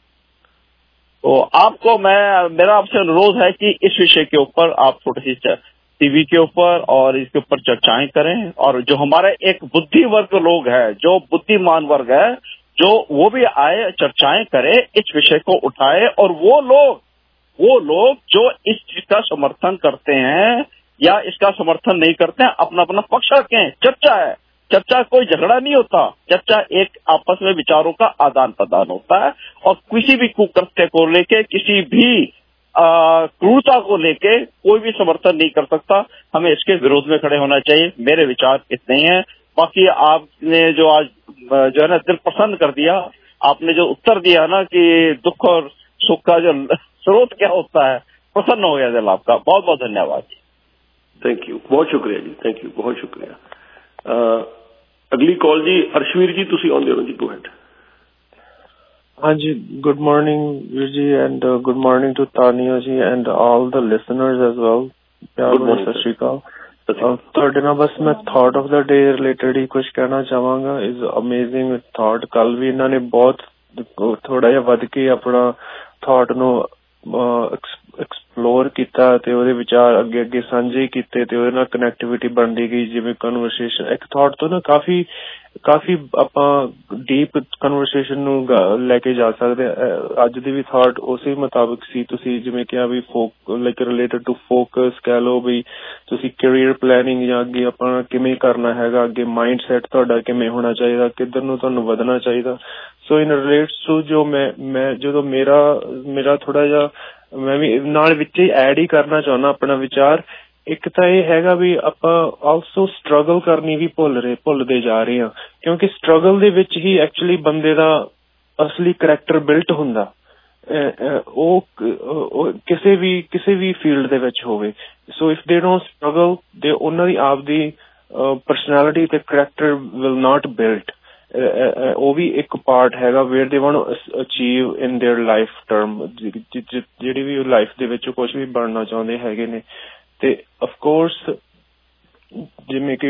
तो आपको मैं मेरा आपसे अनुरोध है कि इस विषय के ऊपर आप थोड़ी सी टीवी के ऊपर और इसके ऊपर चर्चाएं करें। और जो हमारे एक बुद्धि वर्ग लोग है, जो बुद्धिमान वर्ग है, जो वो भी आए, चर्चाएं करे, इस विषय को उठाए। और वो लोग वो लोग जो इस चीज का समर्थन करते हैं या इसका समर्थन नहीं करते हैं, अपना अपना पक्ष रखें। चर्चा है, चर्चा कोई झगड़ा नहीं होता, चर्चा एक आपस में विचारों का आदान प्रदान होता है। और किसी भी कुकृत्य को लेके, किसी भी क्रूरता को लेके कोई भी समर्थन नहीं कर सकता। हमें इसके विरोध में खड़े होना चाहिए। मेरे विचार इतने ही हैं। बाकी आपने जो आज जो है ना दिल प्रसन्न कर दिया, आपने जो उत्तर दिया ना कि दुख और सुख का जो स्रोत क्या होता है, प्रसन्न हो गया दिल आपका। बहुत बहुत धन्यवाद। थैंक यू, बहुत शुक्रिया जी, थैंक यू, बहुत शुक्रिया। uh, अगली कॉल जी, अर्शवीर जी, तुसी ऑन देना जी, गो हेड। हाँ जी, good morning Veer ji, and good morning to Tania ji and all the listeners as well. प्यार भरा सत श्री अकाल। ਤੁਹਾਡੇ ਨਾਲ ਬਸ ਮੈਂ thought of the day related ਹੀ ਕੁਝ ਕਹਿਣਾ ਚਾਹਾਂਗਾ। Is amazing thought. ਕੱਲ ਵੀ ਇਹਨਾਂ ਨੇ ਬਹੁਤ ਥੋੜਾ ਜਿਹਾ ਵੱਧ ਕੇ ਆਪਣਾ ਥਾਟ ਨੂੰ ਐਕਸਪਲੋਰ ਕੀਤਾ ਤੇ ਉਹਦੇ ਵਿਚਾਰ ਅੱਗੇ ਅੱਗੇ ਸਾਂਝੇ ਕੀਤੇ ਤੇ ਉਹਦੇ ਨਾਲ ਕਨੈਕਟੀਵਿਟੀ ਬਣਦੀ ਗਈ। ਜਿਵੇਂ ਕਨਵਰਸੇਸ਼ਨ ਇੱਕ ਥਾਟ ਤੋਂ ਨਾ ਕਾਫੀ ਕਾਫੀ ਆਪਾਂ ਡੀਪ ਕਨਵਰਸੇਸ਼ਨ ਨੂੰ ਲੈ ਕੇ ਜਾ ਸਕਦੇ। ਅੱਜ ਦੀ ਵੀ ਥਾਟ ਉਸੇ ਮੁਤਾਬਿਕ ਸੀ। ਤੁਸੀਂ ਜਿਵੇਂ ਕਿਹਾ ਵੀ ਫੋਕ ਲਾਈਕ ਰਿਲੇਟਡ ਟੂ ਫੋਕਸ ਕਹਿ ਲਓ ਵੀ ਤੁਸੀਂ ਕੈਰੀਅਰ ਪਲੈਨਿੰਗ ਜਾਂ ਅੱਗੇ ਆਪਾਂ ਕਿਵੇਂ ਕਰਨਾ ਹੈਗਾ, ਅੱਗੇ ਮਾਈਂਡ ਸੈਟ ਤੁਹਾਡਾ ਕਿਵੇਂ ਹੋਣਾ ਚਾਹੀਦਾ, ਕਿੱਧਰ ਨੂੰ ਤੁਹਾਨੂੰ ਵਧਣਾ ਚਾਹੀਦਾ। ਸੋ ਇਨ ਰਿਲੇਟਸ ਟੂ ਜੋ ਮੈਂ ਮੈਂ ਜਦੋਂ ਮੇਰਾ ਮੇਰਾ ਥੋੜਾ ਜਿਹਾ ਮੈਂ ਵੀ ਨਾਲ ਵਿੱਚ ਹੀ ਐਡ ਹੀ ਕਰਨਾ ਚਾਹੁੰਦਾ ਆਪਣਾ ਵਿਚਾਰ। ਇੱਕ ਤਾਂ ਇਹ ਹੈਗਾ ਵੀ ਆਪਾਂ ਆਲਸੋ ਸਟਰਗਲ ਕਰਨੀ ਵੀ ਭੁੱਲ ਰਹੇ ਭੁੱਲਦੇ ਜਾ ਰਹੇ ਹਾਂ, ਕਿਉਂਕਿ ਸਟਰਗਲ ਦੇ ਵਿੱਚ ਹੀ ਐਕਚੁਅਲੀ ਬੰਦੇ ਦਾ ਅਸਲੀ ਕਰੈਕਟਰ ਬਿਲਟ ਹੁੰਦਾ। ਉਹ ਕਿਸੇ ਵੀ ਕਿਸੇ ਵੀ ਫੀਲਡ ਦੇ ਵਿੱਚ ਹੋਵੇ। So if they don't struggle ਦੇ ਉਹਨਾਂ ਦੀ ਆਪਦੀ ਪਰਸਨੈਲਿਟੀ ਤੇ ਕਰੈਕਟਰ ਵਿਲ ਨਾਟ ਬਿਲਟ। ਉਹ ਵੀ ਇੱਕ ਪਾਰਟ ਹੈਗਾ where they want to achieve in their life term. ਜਿਹੜੀ ਵੀ ਲਾਈਫ ਦੇ ਵਿੱਚ ਕੁਛ ਵੀ ਬਣਨਾ ਚਾਹੁੰਦੇ ਹੈਗੇ ਨੇ। ਤੇ ਅਫਕੋਰਸ ਜਿਵੇਂ ਕਿ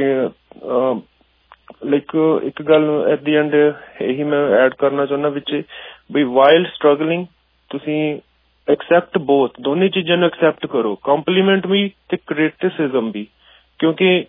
ਲਾਈਕ ਇੱਕ ਗੱਲ ਐਟ ਦੀ ਐਂਡ ਇਹੀ ਮੈਂ ਐਡ ਕਰਨਾ ਚਾਹੁੰਦਾ ਵਿੱਚ ਵੀ ਵਾਈਲ ਸਟਰਗਲਿੰਗ ਤੁਸੀਂ ਐਕਸੈਪਟ ਬੋਥ ਦੋਨੇ ਚੀਜ਼ਾਂ ਨੂੰ ਐਕਸੈਪਟ ਕਰੋ, ਕੰਪਲੀਮੈਂਟ ਵੀ ਤੇ ਕ੍ਰਿਟਿਸਿਜ਼ਮ ਵੀ। ਕਿਉਂਕਿ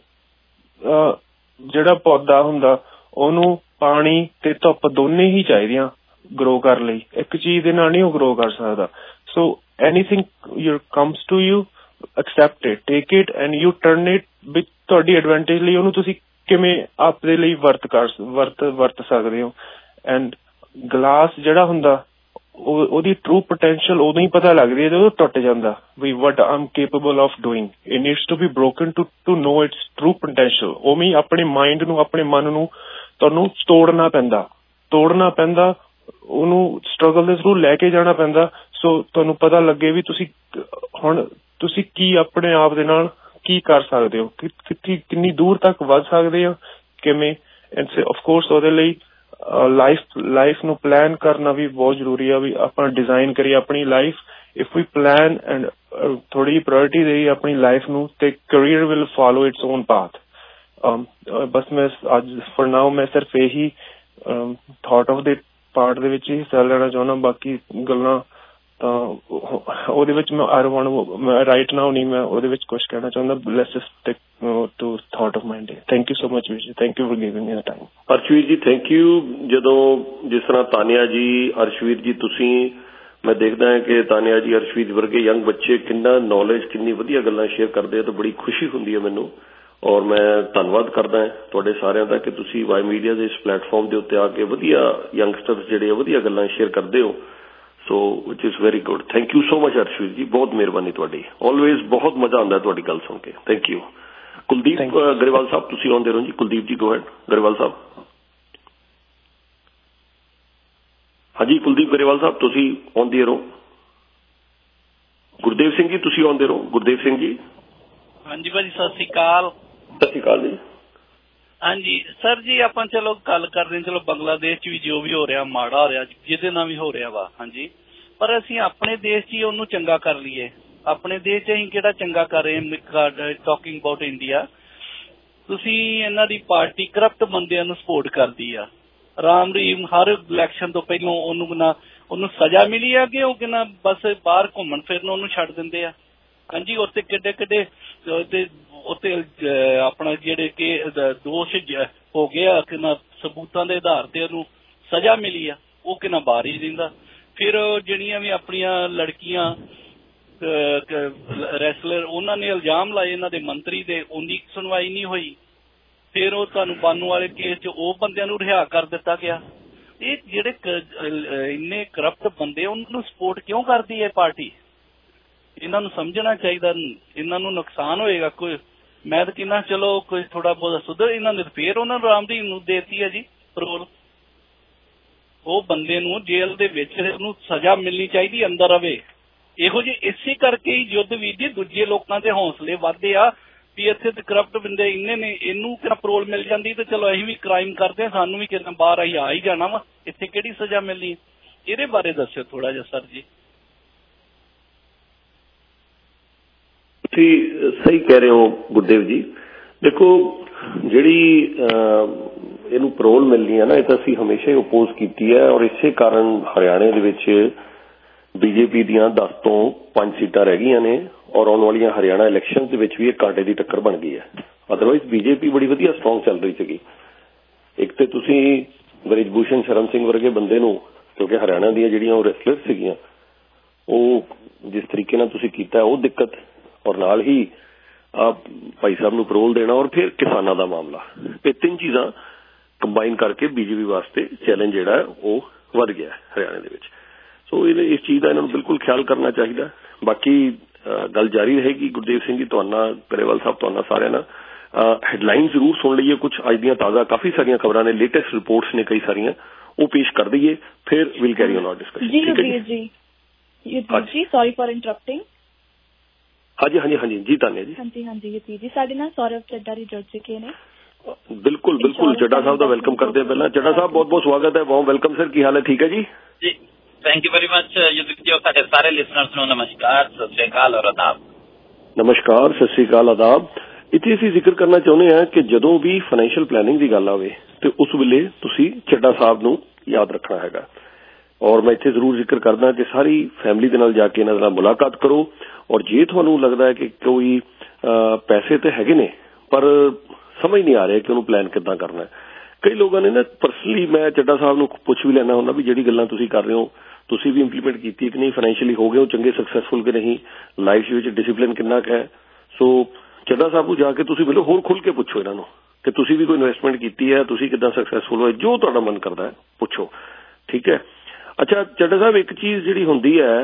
ਜਿਹੜਾ ਪੌਦਾ ਹੁੰਦਾ ਉਹਨੂੰ ਪਾਣੀ ਤੇ ਧੁੱਪ ਦੋਨੇ ਹੀ ਚਾਹੀਦੀਆਂ ਗਰੋ ਕਰਨ ਲਈ। ਇੱਕ ਚੀਜ਼ ਦੇ ਨਾਲ ਨਹੀਂ ਉਹ ਗਰੋ ਕਰ ਸਕਦਾ। So anything you comes to you accept it, take it and you turn it ਵਿੱਚ ਤੁਹਾਡੀ ਐਡਵਾਂਟੇਜ ਲਈ ਉਹਨੂੰ ਤੁਸੀਂ ਕਿਵੇਂ ਆਪਦੇ ਲਈ ਵਰਤ ਕਰ ਵਰਤ ਵਰਤ ਸਕਦੇ ਹੋ। ਐਂਡ ਗਲਾਸ ਜਿਹੜਾ ਹੁੰਦਾ ਉਹ ਉਹਦੀ ਟਰੂ ਪੋਟੈਂਸ਼ੀਅਲ ਉਦੋਂ ਹੀ ਪਤਾ ਲੱਗਦੀ ਹੈ ਜਦੋਂ ਟੁੱਟ ਜਾਂਦਾ ਵੀ what I'm capable of doing. It needs to be broken to to know its true potential. ਉਵੇਂ ਹੀ ਆਪਣੇ ਮਾਈਂਡ ਨੂੰ ਆਪਣੇ ਮਨ ਨੂੰ ਤੁਹਾਨੂੰ ਤੋੜਨਾ ਪੈਂਦਾ ਤੋੜਨਾ ਪੈਂਦਾ ਉਹਨੂੰ ਸਟਰਗਲ ਦੇ ਥਰੂ ਲੈ ਕੇ ਜਾਣਾ ਪੈਂਦਾ। ਸੋ ਤੁਹਾਨੂੰ ਪਤਾ ਲੱਗੇ ਵੀ ਤੁਸੀਂ ਹੁਣ ਤੁਸੀਂ ਕੀ ਆਪਣੇ ਆਪ ਦੇ ਨਾਲ ਕੀ ਕਰ ਸਕਦੇ ਹੋ, ਕਿੱਥੇ ਕਿੰਨੀ ਦੂਰ ਤੱਕ ਵੱਧ ਸਕਦੇ ਹੋ ਕਿਵੇਂ। ਐਂਡ ਆਫਕੋਰਸ ਉਹਦੇ ਲਈ ਲਾਈਫ ਲਾਈਫ ਨੂੰ ਪਲਾਨ ਕਰਨਾ ਵੀ ਬਹੁਤ ਜ਼ਰੂਰੀ ਆ ਵੀ ਆਪਾਂ ਡਿਜ਼ਾਈਨ ਕਰੀਏ ਆਪਣੀ life. If we plan and ਥੋੜੀ ਜਿਹੀ ਪ੍ਰਾਇੋਰਟੀ ਦੇਈਏ ਆਪਣੀ ਲਾਈਫ ਨੂੰ ਤੇ career will follow its own path. ਬਸ ਮੈਂ ਅੱਜ ਫॉर ਨਾਓ ਮੈਂ ਸਿਰਫ ਇਹੀ ਥਾਟ ਆਫ ਦੇ ਪਾਰਟ ਦੇ ਵਿੱਚ ਹੀ ਹਿੱਸਾ ਲੈਣਾ ਚਾਹੁੰਦਾ। ਬਾਕੀ ਗੱਲਾਂ ਤਾਂ ਉਹਦੇ ਵਿੱਚ ਮੈਂ ਆਰ ਵਾਂਟ ਰਾਈਟ ਨਾਓ ਨਹੀਂ ਮੈਂ ਉਹਦੇ ਵਿੱਚ ਕੁਛ ਕਹਿਣਾ ਚਾਹੁੰਦਾ। Let's just take to thought of my day. Thank you so much Veer ji. Thank you for giving me the time. Arshveer ji thank you. ਜਦੋਂ ਜਿਸ ਤਰ੍ਹਾਂ ਤਾਨੀਆ ਜੀ ਅਰਸ਼ਵੀਰ ਜੀ ਤੁਸੀਂ ਮੈਂ ਦੇਖਦਾ ਹਾਂ ਕਿ ਤਾਨੀਆ ਜੀ ਅਰਸ਼ਵੀਰ ਵਰਗੇ ਯੰਗ ਬੱਚੇ ਕਿੰਨਾ ਨੌਲੇਜ ਕਿੰਨੀ ਵਧੀਆ ਗੱਲਾਂ ਸ਼ੇਅਰ ਕਰਦੇ ਆ ਤਾਂ ਬੜੀ ਖੁਸ਼ੀ ਹੁੰਦੀ ਹੈ ਮੈਨੂੰ। ਔਰ ਮੈਂ ਧੰਨਵਾਦ ਕਰਦਾ ਹਾਂ ਤੁਹਾਡੇ ਸਾਰਿਆਂ ਦਾ ਕਿ ਤੁਸੀਂ ਵਾਈ ਮੀਡੀਆ ਦੇ ਇਸ ਪਲੇਟਫਾਰਮ ਦੇ ਉੱਤੇ ਆ ਕੇ ਵਧੀਆ ਯੰਗਸਟਰਸ ਜਿਹੜੇ ਆ ਵਧੀਆ ਗੱਲਾਂ ਸ਼ੇਅਰ ਕਰਦੇ ਹੋ। So which is very good. Thank you so much Arshveer ji. ਬਹੁਤ ਮਿਹਰਬਾਨੀ ਤੁਹਾਡੀ। ਆਲਵੇਜ਼ ਬਹੁਤ ਮਜ਼ਾ ਆਉਂਦਾ ਤੁਹਾਡੀ ਗੱਲ ਸੁਣ ਕੇ। Thank you. ਕੁਲਦੀਪ ਗਰੇਵਾਲ ਸਾਹਿਬ ਤੁਸੀਂ ਆਉਂਦੇ ਰਹੋ ਜੀ। ਕੁਲਦੀਪ ਜੀ ਗੋ ਹੈਡ। ਗਰੇਵਾਲ ਸਾਹਿਬ। ਹਾਂਜੀ ਕੁਲਦੀਪ ਗਰੇਵਾਲ ਸਾਹਿਬ ਤੁਸੀਂ ਆਉਂਦੇ ਰਹੋ। ਗੁਰਦੇਵ ਸਿੰਘ ਜੀ ਤੁਸੀਂ ਆਉਂਦੇ ਰਹੋ। ਗੁਰਦੇਵ ਸਿੰਘ ਜੀ। ਹਾਂਜੀ ਭਾਜੀ ਸਤਿ ਸ਼੍ਰੀ ਅਕਾਲ। ਸਤਿ ਸ਼੍ਰੀ ਅਕਾਲ ਜੀ। ਹਾਂਜੀ ਸਰ ਜੀ ਆਪਾਂ ਚਲੋ ਗੱਲ ਕਰਦੇ ਹਾਂ। ਚਲੋ ਬੰਗਲਾਦੇਸ਼ ਚ ਵੀ ਜੋ ਵੀ ਹੋ ਰਿਹਾ ਮਾੜਾ ਹੋ ਰਿਹਾ ਜਿਹਦੇ ਨਾਲ ਵੀ ਹੋ ਰਿਹਾ ਵਾ। ਹਾਂਜੀ ਪਰ ਅਸੀਂ ਆਪਣੇ ਦੇਸ਼ ਚ ਹੀ ਉਹਨੂੰ ਚੰਗਾ ਕਰ ਲਈਏ। ਆਪਣੇ ਦੇਸ਼ ਚ ਅਸੀਂ ਕਿਹੜਾ ਚੰਗਾ ਕਰ ਰਹੇ ਟਾਕਿੰਗ ਅਬਾਊਟ ਇੰਡੀਆ। ਤੁਸੀਂ ਇਹਨਾਂ ਦੀ ਪਾਰਟੀ ਕਰਪਟ ਬੰਦਿਆਂ ਨੂੰ ਸਪੋਰਟ ਕਰਦੀ ਆ। ਰਾਮ ਰਹੀਮ ਹਰ ਇਲੈਕਸ਼ਨ ਤੋਂ ਪਹਿਲਾਂ ਉਹਨੂੰ ਨਾ ਉਹਨੂੰ ਸਜ਼ਾ ਮਿਲੀ ਆ ਕਿ ਉਹ ਕਹਿੰਦਾ ਬਸ ਬਾਹਰ ਘੁੰਮਣ ਫਿਰਨ ਉਹਨੂੰ ਛੱਡ ਦਿੰਦੇ ਆ। ਹਾਂਜੀ ਉੱਥੇ ਕਿੱਡੇ ਕਿੱਡੇ ਉੱਤੇ ਆਪਣਾ ਜਿਹੜੇ ਕਿ ਦੋਸ਼ ਹੋ ਗਏ ਆ ਕਿ ਨਾ ਸਬੂਤਾਂ ਦੇ ਆਧਾਰ ਤੇ ਉਹਨੂੰ ਸਜ਼ਾ ਮਿਲੀ ਆ ਉਹ ਕਿੰਨਾ ਬਾਹਰ ਹੀ ਰਹਿੰਦਾ। ਫਿਰ ਜਿਹੜੀਆਂ ਵੀ ਆਪਣੀਆਂ ਲੜਕੀਆਂ ਰੈਸਲਰ ਉਹਨਾਂ ਨੇ ਇਲਜ਼ਾਮ ਲਾਏ ਇਹਨਾਂ ਦੇ ਮੰਤਰੀ ਦੇ ਉਹਦੀ ਸੁਣਵਾਈ ਨਹੀਂ ਹੋਈ। ਫਿਰ ਉਹ ਤੁਹਾਨੂੰ ਬਾਨੂ ਵਾਲੇ ਕੇਸ 'ਚ ਉਹ ਬੰਦਿਆਂ ਨੂੰ ਰਿਹਾ ਕਰ ਦਿੱਤਾ ਗਿਆ। ਇਹ ਜਿਹੜੇ ਇੰਨੇ ਕਰਪਟ ਬੰਦੇ ਉਹਨਾਂ ਨੂੰ ਸਪੋਰਟ ਕਿਉਂ ਕਰਦੀ ਹੈ ਪਾਰਟੀ। ਇਹਨਾਂ ਨੂੰ ਸਮਝਣਾ ਚਾਹੀਦਾ। ਇਹਨਾਂ ਨੂੰ ਨੁਕਸਾਨ ਹੋਏਗਾ। ਕੋਈ ਮੈਂ ਤਾਂ ਕਹਿੰਦਾ ਚਲੋ ਕੋਈ ਥੋੜਾ ਬਹੁਤ ਸੁਧਰ ਇਹਨਾਂ ਨੇ ਫੇਰ ਉਹਨਾਂ ਨੂੰ ਰਾਮਦੀਪ ਨੂੰ ਦੇਤੀ ਹੈ ਜੀ ਪਰੋਲ। ਉਹ ਬੰਦੇ ਨੂੰ ਜੇਲ੍ਹ ਦੇ ਵਿੱਚ ਉਹਨੂੰ ਸਜ਼ਾ ਮਿਲਣੀ ਚਾਹੀਦੀ ਅੰਦਰ ਰਵੇ। ਇਹੋ ਜਿਹੇ ਇਸੇ ਕਰਕੇ ਹੀ ਯੁੱਧ ਵੀਰ ਜੀ ਦੂਜੇ ਲੋਕਾਂ ਦੇ ਹੌਸਲੇ ਵੱਧਦੇ ਆ ਵੀ ਇੱਥੇ ਤੇ ਕਰਪਟ ਬੰਦੇ ਇੰਨੇ ਨੇ ਇਹਨੂੰ ਕਿਹੜਾ ਪਰੋਲ ਮਿਲ ਜਾਂਦੀ ਤੇ ਚਲੋ ਅਸੀਂ ਵੀ ਕ੍ਰਾਈਮ ਕਰਦੇ ਹਾਂ ਸਾਨੂੰ ਵੀ ਕਿਤੇ ਬਾਹਰ ਅਸੀਂ ਆ ਹੀ ਜਾਣਾ ਵਾ ਇੱਥੇ ਕਿਹੜੀ ਸਜ਼ਾ ਮਿਲਣੀ। ਇਹਦੇ ਬਾਰੇ ਦੱਸਿਓ ਥੋੜਾ ਜਿਹਾ ਸਰ ਜੀ। ਤੁਸੀਂ ਸਹੀ ਕਹਿ ਰਹੇ ਹੋ ਗੁਰਦੇਵ ਜੀ। ਦੇਖੋ ਜਿਹੜੀ ਇਹਨੂੰ ਪਰੋਲ ਮਿਲਣੀ ਹੈ ਨਾ, ਇਹ ਤਾਂ ਅਸੀਂ ਹਮੇਸ਼ਾ ਹੀ ਓਪੋਜ਼ ਕੀਤੀ ਹੈ ਔਰ ਇਸੇ ਕਾਰਨ ਹਰਿਆਣੇ ਦੇ ਵਿੱਚ ਬੀਜੇਪੀ ਦੀਆਂ ਦਸ ਤੋਂ ਪੰਜ ਸੀਟਾਂ ਰਹਿ ਗਈਆਂ ਨੇ ਔਰ ਆਉਣ ਵਾਲੀਆਂ ਹਰਿਆਣਾ ਇਲੈਕਸ਼ਨ ਦੇ ਵਿੱਚ ਵੀ ਇਹ ਕਾਂਟੇ ਦੀ ਟੱਕਰ ਬਣ ਗਈ ਹੈ। ਅਦਰਵਾਈਜ਼ ਬੀਜੇਪੀ ਬੜੀ ਵਧੀਆ ਸਟਰੋਂਗ ਚੱਲ ਰਹੀ ਸੀਗੀ। ਇੱਕ ਤੇ ਤੁਸੀਂ ਬ੍ਰਿਜ ਭੂਸ਼ਣ ਸ਼ਰਨ ਸਿੰਘ ਵਰਗੇ ਬੰਦੇ ਨੂੰ, ਕਿਉਂਕਿ ਹਰਿਆਣਾ ਦੀਆਂ ਜਿਹੜੀਆਂ ਉਹ ਰੈਸਲਰ ਸੀਗੀਆਂ, ਉਹ ਜਿਸ ਤਰੀਕੇ ਨਾਲ ਤੁਸੀਂ ਕੀਤਾ ਉਹ ਦਿੱਕਤ, ਔਰ ਨਾਲ ਹੀ ਆ ਭਾਈ ਸਾਹਿਬ ਨੂੰ ਪਰੋਲ ਦੇਣਾ ਔਰ ਫਿਰ ਕਿਸਾਨਾਂ ਦਾ ਮਾਮਲਾ, ਇਹ ਤਿੰਨ ਚੀਜ਼ਾਂ ਕੰਬਾਈਨ ਕਰਕੇ ਬੀਜੇਪੀ ਵਾਸਤੇ ਚੈਲੰਜ ਜਿਹੜਾ ਉਹ ਵੱਧ ਗਿਆ ਹਰਿਆਣੇ ਦੇ ਵਿੱਚ। ਸੋ ਇਹ ਇਸ ਚੀਜ਼ ਦਾ ਇਹਨਾਂ ਨੂੰ ਬਿਲਕੁਲ ਖਿਆਲ ਕਰਨਾ ਚਾਹੀਦਾ। ਬਾਕੀ ਗੱਲ ਜਾਰੀ ਰਹੇਗੀ। ਗੁਰਦੇਵ ਸਿੰਘ ਜੀ ਤੁਹਾਡਾ, ਗਰੇਵਾਲ ਸਾਹਿਬ ਤੁਹਾਡਾ, ਸਾਰਿਆਂ ਨਾਲ ਹੈਡਲਾਈਨ ਜ਼ਰੂਰ ਸੁਣ ਲਈਏ। ਕੁਝ ਅੱਜ ਦੀਆਂ ਤਾਜ਼ਾ ਕਾਫੀ ਸਾਰੀਆਂ ਖਬਰਾਂ ਨੇ, ਲੇਟੈਸਟ ਰਿਪੋਰਟਸ ਨੇ ਕਈ ਸਾਰੀਆਂ, ਉਹ ਪੇਸ਼ ਕਰ ਦਈਏ, ਫਿਰ will carry on our discussion. ਜੀ ਜੀ ਜੀ ਸੌਰੀ ਫॉर ਇੰਟਰਪਟਿੰਗ। ਹਾਂਜੀ ਹਾਂਜੀ ਹਾਂਜੀ ਜੀ ਤਾਨਿਆ ਜੀ। ਹਾਂਜੀ ਹਾਂਜੀ ਯਤੀ ਜੀ, ਸਾਡੇ ਨਾਲ ਸੌਰਵ ਚੱਡਾ ਜੀ ਜੁੜ ਚੁੱਕੇ ਨੇ। ਬਿਲਕੁਲ ਬਿਲਕੁਲ, ਚੱਡਾ ਸਾਹਿਬ ਦਾ ਵੈਲਕਮ ਕਰਦੇ ਹਾਂ। ਪਹਿਲਾਂ ਚੱਡਾ ਸਾਹਿਬ ਬਹੁਤ ਬਹੁਤ ਸਵਾਗਤ ਹੈ। ਬਹੁਤ ਵੈਲਕਮ ਸਰ, ਕੀ ਹਾਲ ਹੈ? ਠੀਕ ਹੈ ਜੀ ਜੀ, thank you very much Yudhveer ji. ਸਾਡੇ ਸਾਰੇ ਲਿਸਨਰਸ ਨੂੰ ਨਮਸਕਾਰ, ਸਤਿ ਸ਼੍ਰੀ ਅਕਾਲ ਔਰ ਆਦਾਬ। ਨਮਸਕਾਰ, ਸਤਿ ਸ਼੍ਰੀ ਅਕਾਲ, ਆਦਾਬ। ਇੱਥੇ ਅਸੀਂ ਜ਼ਿਕਰ ਕਰਨਾ ਚਾਹੁੰਦੇ ਹਾਂ ਕਿ ਜਦੋਂ ਵੀ ਫਾਈਨੈਂਸ਼ੀਅਲ ਪਲੈਨਿੰਗ ਦੀ ਗੱਲ ਆਵੇ ਤੇ ਉਸ ਵੇਲੇ ਤੁਸੀਂ ਚੱਡਾ ਸਾਹਿਬ ਨੂੰ ਯਾਦ ਰੱਖਣਾ ਹੈਗਾ। ਔਰ ਮੈਂ ਇੱਥੇ ਜ਼ਰੂਰ ਜ਼ਿਕਰ ਕਰਦਾ ਕਿ ਸਾਰੀ ਫੈਮਿਲੀ ਦੇ ਨਾਲ ਜਾ ਕੇ ਇਹਨਾਂ ਦੇ ਨਾਲ ਮੁਲਾਕਾਤ ਕਰੋ। ਔਰ ਜੇ ਤੁਹਾਨੂੰ ਲੱਗਦਾ ਹੈ ਕਿ ਕੋਈ ਪੈਸੇ ਤੇ ਹੈਗੇ ਨੇ ਪਰ ਸਮਝ ਨਹੀਂ ਆ ਰਿਹਾ ਕਿ ਉਹਨੂੰ ਪਲਾਨ ਕਿੱਦਾਂ ਕਰਨਾ, ਕਈ ਲੋਕਾਂ ਨੇ ਨਾ ਪਰਸਨਲੀ, ਮੈਂ ਚੱਡਾ ਸਾਹਿਬ ਨੂੰ ਪੁੱਛ ਵੀ ਲੈਣਾ ਹੁੰਦਾ ਵੀ ਜਿਹੜੀ ਗੱਲਾਂ ਤੁਸੀਂ ਕਰ ਰਹੇ ਹੋ ਤੁਸੀਂ ਵੀ ਇੰਪਲੀਮੈਂਟ ਕੀਤੀ ਕਿ ਨਹੀਂ, ਫਾਈਨੈਂਸ਼ੀਅਲੀ ਹੋ ਗਏ ਹੋ ਚੰਗੇ, ਸਕਸੈਸਫੁਲ ਕਿ ਨਹੀਂ, ਲਾਈਫ ਵਿੱਚ ਡਿਸਿਪਲਿਨ ਕਿੰਨਾ ਕੁ ਹੈ। ਸੋ ਚੱਡਾ ਸਾਹਿਬ ਨੂੰ ਜਾ ਕੇ ਤੁਸੀਂ ਮਿਲੋ, ਹੋਰ ਖੁੱਲ ਕੇ ਪੁੱਛੋ ਇਹਨਾਂ ਨੂੰ ਕਿ ਤੁਸੀਂ ਵੀ ਕੋਈ ਇਨਵੈਸਟਮੈਂਟ ਕੀਤੀ ਹੈ, ਤੁਸੀਂ ਕਿੱਦਾਂ ਸਕਸੈਸਫੁਲ ਹੋਏ, ਜੋ ਤੁਹਾਡਾ ਮਨ ਕਰਦਾ ਹੈ ਪੁੱਛੋ, ਠੀਕ ਹੈ। ਅੱਛਾ ਚੱਡਾ ਸਾਹਿਬ, ਇੱਕ ਚੀਜ਼ ਜਿਹੜੀ ਹੁੰਦੀ ਹੈ,